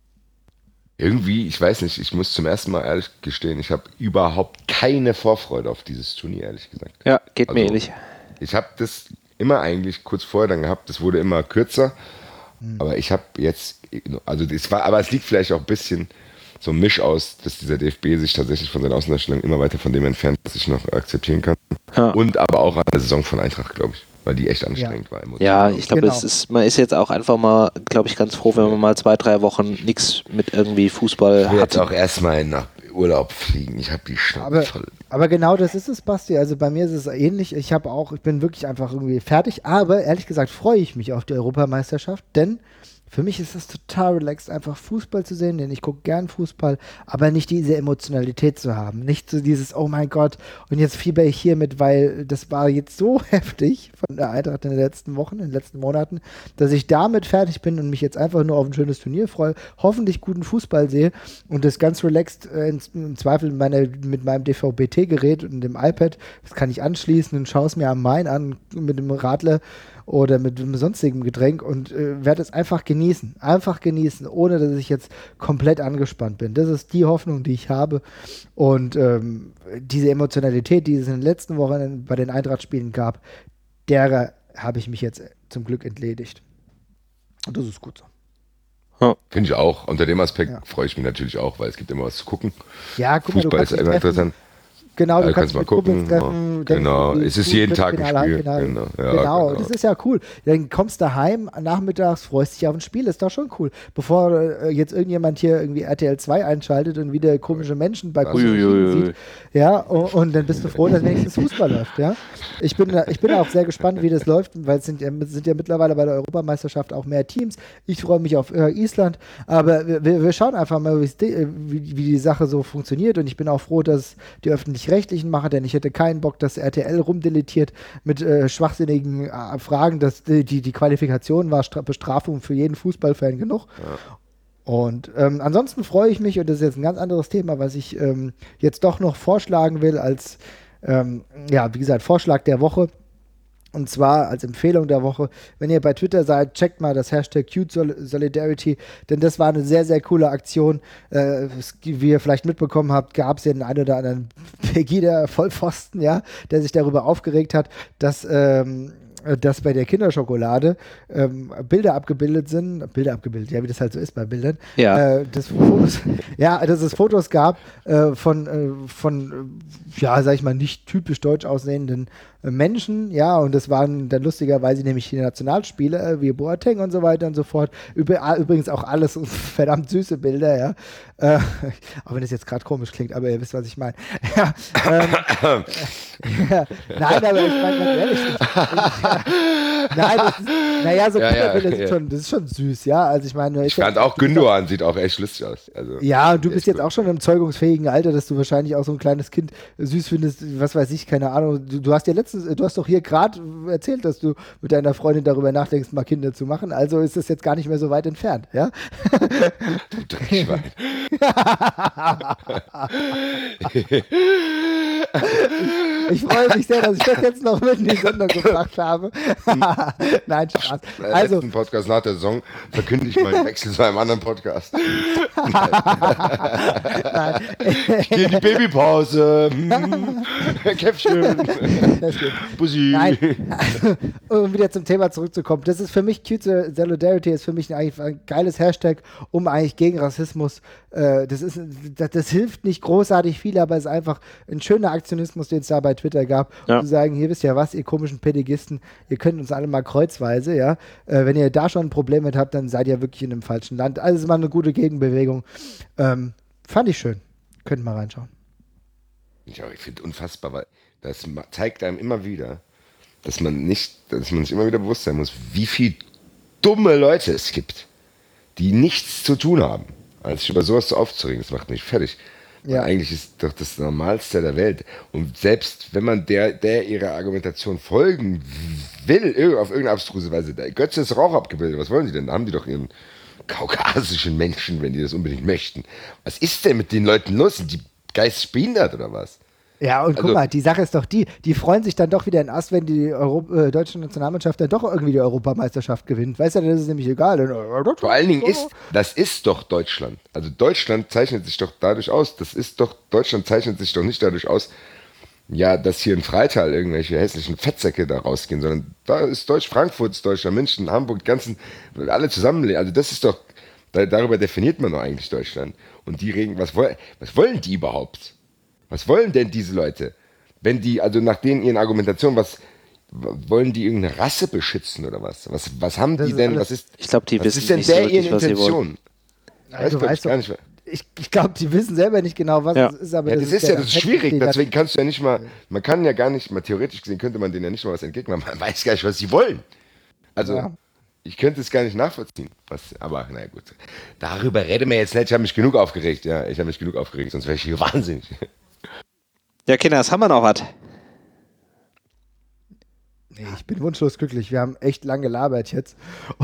Irgendwie, ich weiß nicht, ich muss zum ersten Mal ehrlich gestehen, ich habe überhaupt keine Vorfreude auf dieses Turnier, ehrlich gesagt. Ja, geht also, mir ähnlich. Ich habe das immer eigentlich kurz vorher dann gehabt, das wurde immer kürzer, hm. aber ich habe jetzt, also es war, aber es liegt vielleicht auch ein bisschen so ein Misch aus, dass dieser D F B sich tatsächlich von seiner Außendarstellung immer weiter von dem entfernt, was ich noch akzeptieren kann. Ja. Und aber auch an der Saison von Eintracht, glaube ich, weil die echt anstrengend ja. war. Ja, ich glaube, genau. es ist, man ist jetzt auch einfach mal, glaube ich, ganz froh, wenn man mal zwei, drei Wochen nichts mit irgendwie Fußball hat. Ich will jetzt auch erstmal nach Urlaub fliegen. Ich habe die Schnauze voll. Aber genau das ist es, Basti. Also bei mir ist es ähnlich. Ich habe auch, ich bin wirklich einfach irgendwie fertig. Aber ehrlich gesagt freue ich mich auf die Europameisterschaft, denn für mich ist es total relaxed, einfach Fußball zu sehen, denn ich gucke gern Fußball, aber nicht diese Emotionalität zu haben. Nicht so dieses, oh mein Gott, und jetzt fieber ich hier mit, weil das war jetzt so heftig von der Eintracht in den letzten Wochen, in den letzten Monaten, dass ich damit fertig bin und mich jetzt einfach nur auf ein schönes Turnier freue, hoffentlich guten Fußball sehe und das ganz relaxed äh, in, im Zweifel meine, mit meinem D V B T-Gerät und dem iPad, das kann ich anschließen und schaue es mir am Main an mit dem Radler oder mit einem sonstigen Getränk und äh, werde es einfach genießen. Einfach genießen, ohne dass ich jetzt komplett angespannt bin. Das ist die Hoffnung, die ich habe. Und ähm, diese Emotionalität, die es in den letzten Wochen bei den Eintracht-Spielen gab, derer habe ich mich jetzt zum Glück entledigt. Und das ist gut so. Ja. Finde ich auch. Unter dem Aspekt ja. freue ich mich natürlich auch, weil es gibt immer was zu gucken. Ja, guck Fußball mal, du ist immer interessant. Genau, du ja, kannst, kannst mal gucken. Treffen. Genau, es ist jeden Tag ein Spiel. Genau, genau. Ja, genau. genau, das ist ja cool. Dann kommst du heim, nachmittags, freust dich auf ein Spiel, ist doch schon cool. Bevor äh, jetzt irgendjemand hier irgendwie R T L zwei einschaltet und wieder komische Menschen bei Kunden sieht. Ja, und, und dann bist du froh, dass wenigstens Fußball läuft. Ja? Ich bin, ich bin auch sehr gespannt, wie das läuft, weil es sind ja, sind ja mittlerweile bei der Europameisterschaft auch mehr Teams. Ich freue mich auf äh, Island, aber wir, wir schauen einfach mal, wie, wie die Sache so funktioniert und ich bin auch froh, dass die Öffentlich-Rechtlichen machen, denn ich hätte keinen Bock, dass R T L rumdeletiert mit äh, schwachsinnigen äh, Fragen, dass die, die, die Qualifikation war Stra- Bestrafung für jeden Fußballfan genug. Ja. Und ähm, ansonsten freue ich mich, und das ist jetzt ein ganz anderes Thema, was ich ähm, jetzt doch noch vorschlagen will als, ähm, ja, wie gesagt, Vorschlag der Woche. Und zwar als Empfehlung der Woche, wenn ihr bei Twitter seid, checkt mal das Hashtag Cute Solidarity, denn das war eine sehr, sehr coole Aktion. Äh, wie ihr vielleicht mitbekommen habt, gab es ja den einen oder anderen Pegida-Vollpfosten, ja, der sich darüber aufgeregt hat, dass ähm, dass bei der Kinderschokolade ähm, Bilder abgebildet sind, Bilder abgebildet, ja, wie das halt so ist bei Bildern, ja, äh, dass Fotos, ja, dass es Fotos gab äh, von, äh, von, ja, sag ich mal, nicht typisch deutsch aussehenden äh, Menschen, ja, und das waren dann lustigerweise nämlich die Nationalspieler, äh, wie Boateng und so weiter und so fort, Über, übrigens auch alles verdammt süße Bilder, ja, äh, auch wenn das jetzt gerade komisch klingt, aber ihr wisst, was ich meine. Ja, ähm, ja, nein, aber ich meine ganz ehrlich, ich, ich, nein, das ist, naja, so ja, Kinderbilder ja, sind ja. schon, das ist schon süß, ja, also ich meine. Ich fand auch Gündogan sieht auch echt lustig aus. Also, ja, und du bist jetzt gut. Auch schon im zeugungsfähigen Alter, dass du wahrscheinlich auch so ein kleines Kind süß findest, was weiß ich, keine Ahnung, du, du hast ja letztens, du hast doch hier gerade erzählt, dass du mit deiner Freundin darüber nachdenkst, mal Kinder zu machen, also ist das jetzt gar nicht mehr so weit entfernt, ja? Du Dreckschwein. Ich freue mich sehr, dass ich das jetzt noch mit in die Sendung gebracht habe. Nein, Spaß. Im Also, letzten Podcast nach der Saison verkünde ich meinen Wechsel zu einem anderen Podcast. nein. Ich gehe in die Babypause. Hm. Käffchen. Das stimmt. Bussi. Nein, also, um wieder zum Thema zurückzukommen, das ist für mich, Cute Solidarity ist für mich eigentlich ein geiles Hashtag, um eigentlich gegen Rassismus, äh, das ist, das, das hilft nicht großartig viel, aber es ist einfach ein schöner Aktionismus, den es da bei Twitter gab, Ja. um zu sagen, hier wisst ihr was, ihr komischen Pedagisten, ihr könnt uns alle mal kreuzweise, ja, äh, wenn ihr da schon ein Problem mit habt, dann seid ihr wirklich in einem falschen Land. Also es ist mal eine gute Gegenbewegung. Ähm, fand ich schön. Könnt mal reinschauen. Ja, ich finde unfassbar, weil das ma- zeigt einem immer wieder, dass man nicht, dass man sich immer wieder bewusst sein muss, wie viel dumme Leute es gibt, die nichts zu tun haben, als sich über sowas so aufzuregen. Das macht mich fertig. Weil Ja. eigentlich ist doch das Normalste der Welt. Und selbst wenn man der, der ihrer Argumentation folgen will, irg- auf irgendeine abstruse Weise, der Götze ist Rauch abgebildet. Was wollen die denn? Da haben die doch ihren kaukasischen Menschen, wenn die das unbedingt möchten. Was ist denn mit den Leuten los? Sind die geistig behindert oder was? Ja, und guck Also- mal, die Sache ist doch die, die freuen sich dann doch wieder in Ast, wenn die Euro äh, deutsche Nationalmannschaft dann doch irgendwie die Europameisterschaft gewinnt. Weißt du, das ist nämlich egal. Dann, Vor allen Dingen ist, das ist doch Deutschland. Also Deutschland zeichnet sich doch dadurch aus, das ist doch, Deutschland zeichnet sich doch nicht dadurch aus, ja, dass hier in Freital irgendwelche hässlichen Fettsäcke da rausgehen, sondern da ist Deutsch, Frankfurt ist Deutschland, München, Hamburg, die ganzen, alle zusammenleben. Also das ist doch, da, darüber definiert man doch eigentlich Deutschland. Und die regen, was, woll, was wollen die überhaupt? Was wollen denn diese Leute? Wenn die, also nach denen ihren Argumentationen, was wollen die irgendeine Rasse beschützen oder was? Was, was haben Das die ist denn? alles- Was ist, Ich glaube, die was wissen ist denn nicht so der wirklich, ihre was sie wollen. Intention? Ja, Weiß, du glaub ich, weißt gar doch, nicht. ich, ich glaube, die wissen selber nicht genau, was Ja. es ist, aber Ja, das, das ist ja, das ist Effekt, schwierig, den das- deswegen kannst du ja nicht mal, man kann ja gar nicht, mal theoretisch gesehen könnte man denen ja nicht mal was entgegnen, man weiß gar nicht, was sie wollen. Also, Ja. ich könnte es gar nicht nachvollziehen, was, aber na gut. Darüber reden wir jetzt nicht, ich habe mich genug aufgeregt, ja, ich habe mich genug aufgeregt, sonst wäre ich hier wahnsinnig. Ja, Kinder, das haben wir noch was. Nee, ich bin wunschlos glücklich. Wir haben echt lang gelabert jetzt.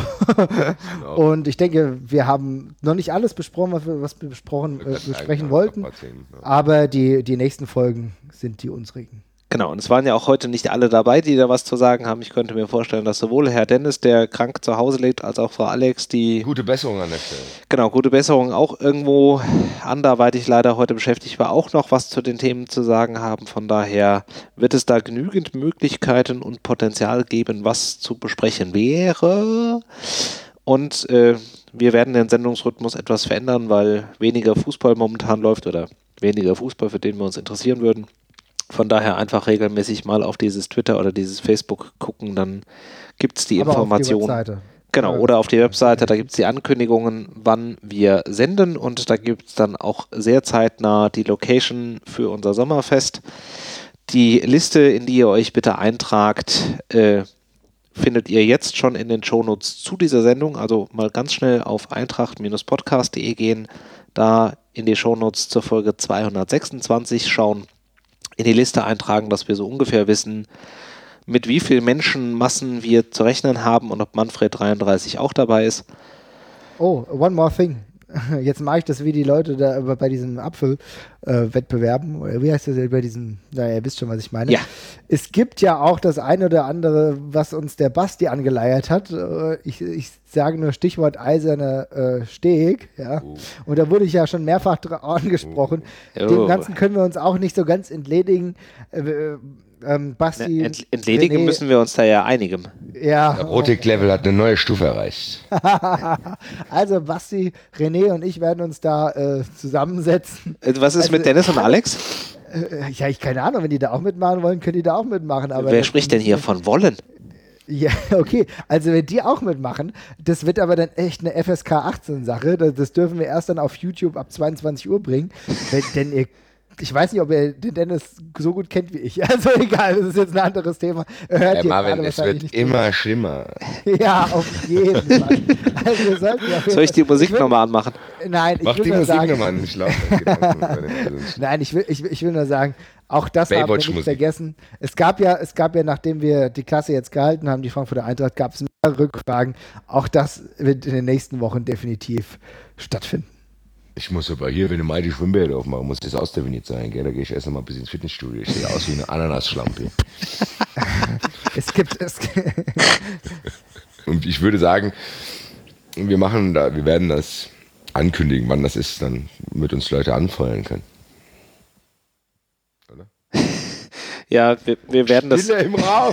Und ich denke, wir haben noch nicht alles besprochen, was wir, was wir besprochen, äh, besprechen wollten. Aber die, die nächsten Folgen sind die unsrigen. Genau, und es waren ja auch heute nicht alle dabei, die da was zu sagen haben. Ich könnte mir vorstellen, dass sowohl Herr Dennis, der krank zu Hause liegt, als auch Frau Alex, die, Gute Besserung an der Stelle. genau, gute Besserung, auch irgendwo anderweitig leider heute beschäftigt war, auch noch was zu den Themen zu sagen haben. Von daher wird es da genügend Möglichkeiten und Potenzial geben, was zu besprechen wäre. Und äh, wir werden den Sendungsrhythmus etwas verändern, weil weniger Fußball momentan läuft oder weniger Fußball, für den wir uns interessieren würden. Von daher einfach regelmäßig mal auf dieses Twitter oder dieses Facebook gucken, dann gibt es die Aber Informationen. auf die Webseite. Genau, Ja. oder auf die Webseite, da gibt es die Ankündigungen, wann wir senden und da gibt es dann auch sehr zeitnah die Location für unser Sommerfest. Die Liste, in die ihr euch bitte eintragt, äh, findet ihr jetzt schon in den Shownotes zu dieser Sendung, also mal ganz schnell auf eintracht Podcast punkt de gehen, da in die Shownotes zur Folge zweihundertsechsundzwanzig schauen, in die Liste eintragen, dass wir so ungefähr wissen, mit wie vielen Menschenmassen wir zu rechnen haben und ob Manfred dreiunddreißig auch dabei ist. Oh, one more thing. Jetzt mache ich das wie die Leute da bei diesem Apfel-Wettbewerben. Oder wie heißt das bei diesem? Naja, ihr wisst schon, was ich meine. Ja. Es gibt ja auch das eine oder andere, was uns der Basti angeleiert hat. Äh, Ich, ich sage nur Stichwort eiserner äh, Steg. Ja. Oh. Und da wurde ich ja schon mehrfach dra- angesprochen. Oh. Dem Ganzen können wir uns auch nicht so ganz entledigen. Äh, äh, ähm, Basti. Ent entledigen René, müssen wir uns da ja einigen. Ja. Der Rotik-Level hat eine neue Stufe erreicht. Also Basti, René und ich werden uns da äh, zusammensetzen. Äh, Was ist Also, mit Dennis und Alex? Äh, ja, ich keine Ahnung, wenn die da auch mitmachen wollen, können die da auch mitmachen. Aber Wer das- spricht denn hier von wollen? Ja, okay. Also wenn die auch mitmachen, das wird aber dann echt eine F S K achtzehn Sache. Das, das dürfen wir erst dann auf YouTube ab zweiundzwanzig Uhr bringen. Wenn, denn ihr, ich weiß nicht, ob ihr den Dennis so gut kennt wie ich. Also egal, das ist jetzt ein anderes Thema. Hört Ja, ihr Marvin, gerade es wahrscheinlich wird nicht immer schlimmer. zu. Ja, auf jeden Fall. Also wir sollten ja auf jeden Soll ich die Fall- Musik will- nochmal anmachen? Nein, ich Mach will die nur Musik sagen, nochmal an, ich laufe. Nein, ich will, ich, will- ich will nur sagen, auch das darf man nicht Baywatch-Musik. vergessen. Es gab ja, es gab ja, nachdem wir die Klasse jetzt gehalten haben, die Frankfurter Eintracht, gab es mehrere Rückfragen. Auch das wird in den nächsten Wochen definitiv stattfinden. Ich muss aber hier, wenn du mal die Schwimmbäder aufmachst, muss das ausdefiniert sein, gell? Da gehe ich erst mal ein bisschen ins Fitnessstudio. Ich sehe aus wie eine Ananasschlampe. Es gibt es. Und ich würde sagen, wir machen da, wir werden das ankündigen, wann das ist, dann mit uns Leute anfeuern können. Oder? Ja, wir, wir werden das. Stille im Raum.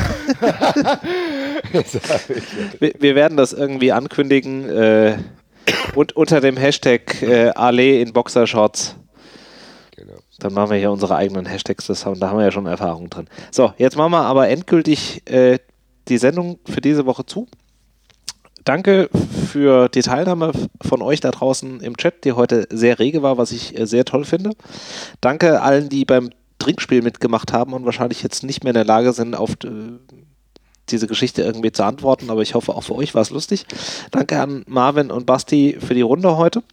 wir, wir werden das irgendwie ankündigen äh, und unter dem Hashtag äh, Ale in Boxershorts. Genau. Dann machen wir hier unsere eigenen Hashtags, das haben, da haben wir ja schon Erfahrung drin. So, jetzt machen wir aber endgültig äh, die Sendung für diese Woche zu. Danke für die Teilnahme von euch da draußen im Chat, die heute sehr rege war, was ich äh, sehr toll finde. Danke allen, die beim Trinkspiel mitgemacht haben und wahrscheinlich jetzt nicht mehr in der Lage sind, auf äh, diese Geschichte irgendwie zu antworten, aber ich hoffe, auch für euch war es lustig. Danke an Marvin und Basti für die Runde heute.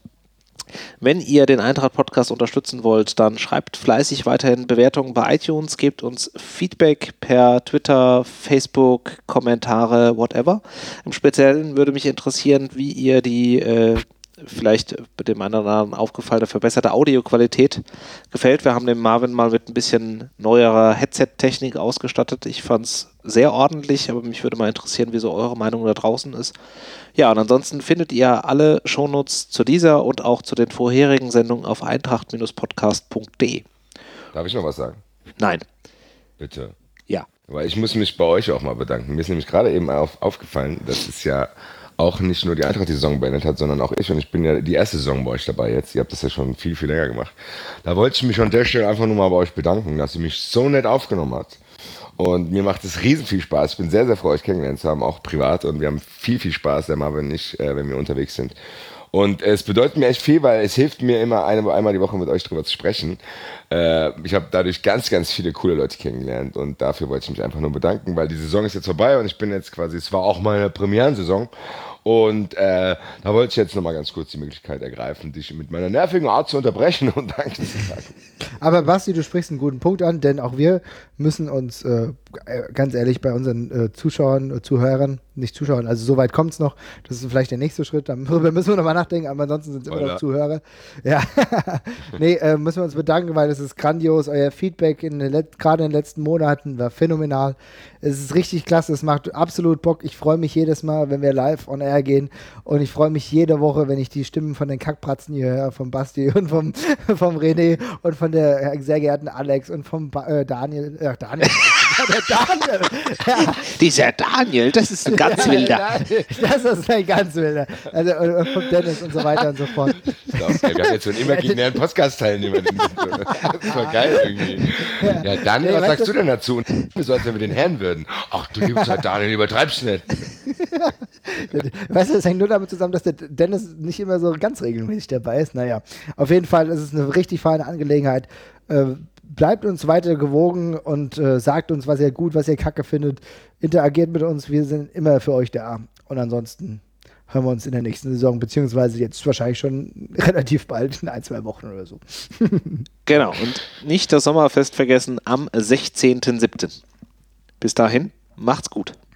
Wenn ihr den Eintracht-Podcast unterstützen wollt, dann schreibt fleißig weiterhin Bewertungen bei iTunes, gebt uns Feedback per Twitter, Facebook, Kommentare, whatever. Im Speziellen würde mich interessieren, wie ihr die äh, vielleicht mit dem einen oder anderen aufgefallene verbesserte Audioqualität gefällt. Wir haben den Marvin mal mit ein bisschen neuerer Headset-Technik ausgestattet. Ich fand es sehr ordentlich, aber mich würde mal interessieren, wie so eure Meinung da draußen ist. Ja, und ansonsten findet ihr alle Shownotes zu dieser und auch zu den vorherigen Sendungen auf eintracht Podcast punkt de. Darf ich noch was sagen? Nein. Bitte. Ja. Weil ich muss mich bei euch auch mal bedanken. Mir ist nämlich gerade eben auf, aufgefallen, dass es ja auch nicht nur die Eintracht die Saison beendet hat, sondern auch ich. Und ich bin ja die erste Saison bei euch dabei jetzt. Ihr habt das ja schon viel, viel länger gemacht. Da wollte ich mich an der Stelle einfach nur mal bei euch bedanken, dass ihr mich so nett aufgenommen habt. Und mir macht es riesen viel Spaß. Ich bin sehr, sehr froh, euch kennengelernt zu haben, auch privat. Und wir haben viel, viel Spaß, der Marvin und ich, äh, wenn wir unterwegs sind. Und es bedeutet mir echt viel, weil es hilft mir immer, eine, einmal die Woche mit euch drüber zu sprechen. Äh, ich habe dadurch ganz, ganz viele coole Leute kennengelernt. Und dafür wollte ich mich einfach nur bedanken, weil die Saison ist jetzt vorbei und ich bin jetzt quasi, es war auch meine Premierensaison. Und äh, da wollte ich jetzt nochmal ganz kurz die Möglichkeit ergreifen, dich mit meiner nervigen Art zu unterbrechen und Danke zu sagen. Aber Basti, du sprichst einen guten Punkt an, denn auch wir müssen uns äh, ganz ehrlich bei unseren äh, Zuschauern, äh, Zuhörern, nicht Zuschauern, also so weit kommt es noch, das ist vielleicht der nächste Schritt, darüber müssen wir nochmal nachdenken, aber ansonsten sind es immer noch Zuhörer. Ja, nee, äh, müssen wir uns bedanken, weil es ist grandios, euer Feedback in den Let- gerade in den letzten Monaten war phänomenal. Es ist richtig klasse, es macht absolut Bock. Ich freue mich jedes Mal, wenn wir live on air gehen und ich freue mich jede Woche, wenn ich die Stimmen von den Kackpratzen hier höre, vom Basti und vom, vom René und von der sehr geehrten Alex und vom ba- äh, Daniel, äh, Daniel, der Daniel. Ja. Dieser Daniel, das ist ein ganz wilder. Das ist ein ganz wilder. Also und, und vom Dennis und so weiter und so fort. Wir haben jetzt so einen imaginären Podcast-Teilnehmer. Das war geil irgendwie. Ja, Daniel, was sagst du denn dazu? So, als wenn wir den Herrn würden. Ach, du liebst halt Daniel, übertreibst nicht. Weißt du, das hängt nur damit zusammen, dass der Dennis nicht immer so ganz regelmäßig dabei ist. Naja, auf jeden Fall ist es eine richtig feine Angelegenheit. Äh, bleibt uns weiter gewogen und äh, sagt uns, was ihr gut, was ihr kacke findet. Interagiert mit uns, wir sind immer für euch da. Und ansonsten hören wir uns in der nächsten Saison, beziehungsweise jetzt wahrscheinlich schon relativ bald, in ein, zwei Wochen oder so. Genau, und nicht das Sommerfest vergessen am sechzehnten siebten Bis dahin, macht's gut.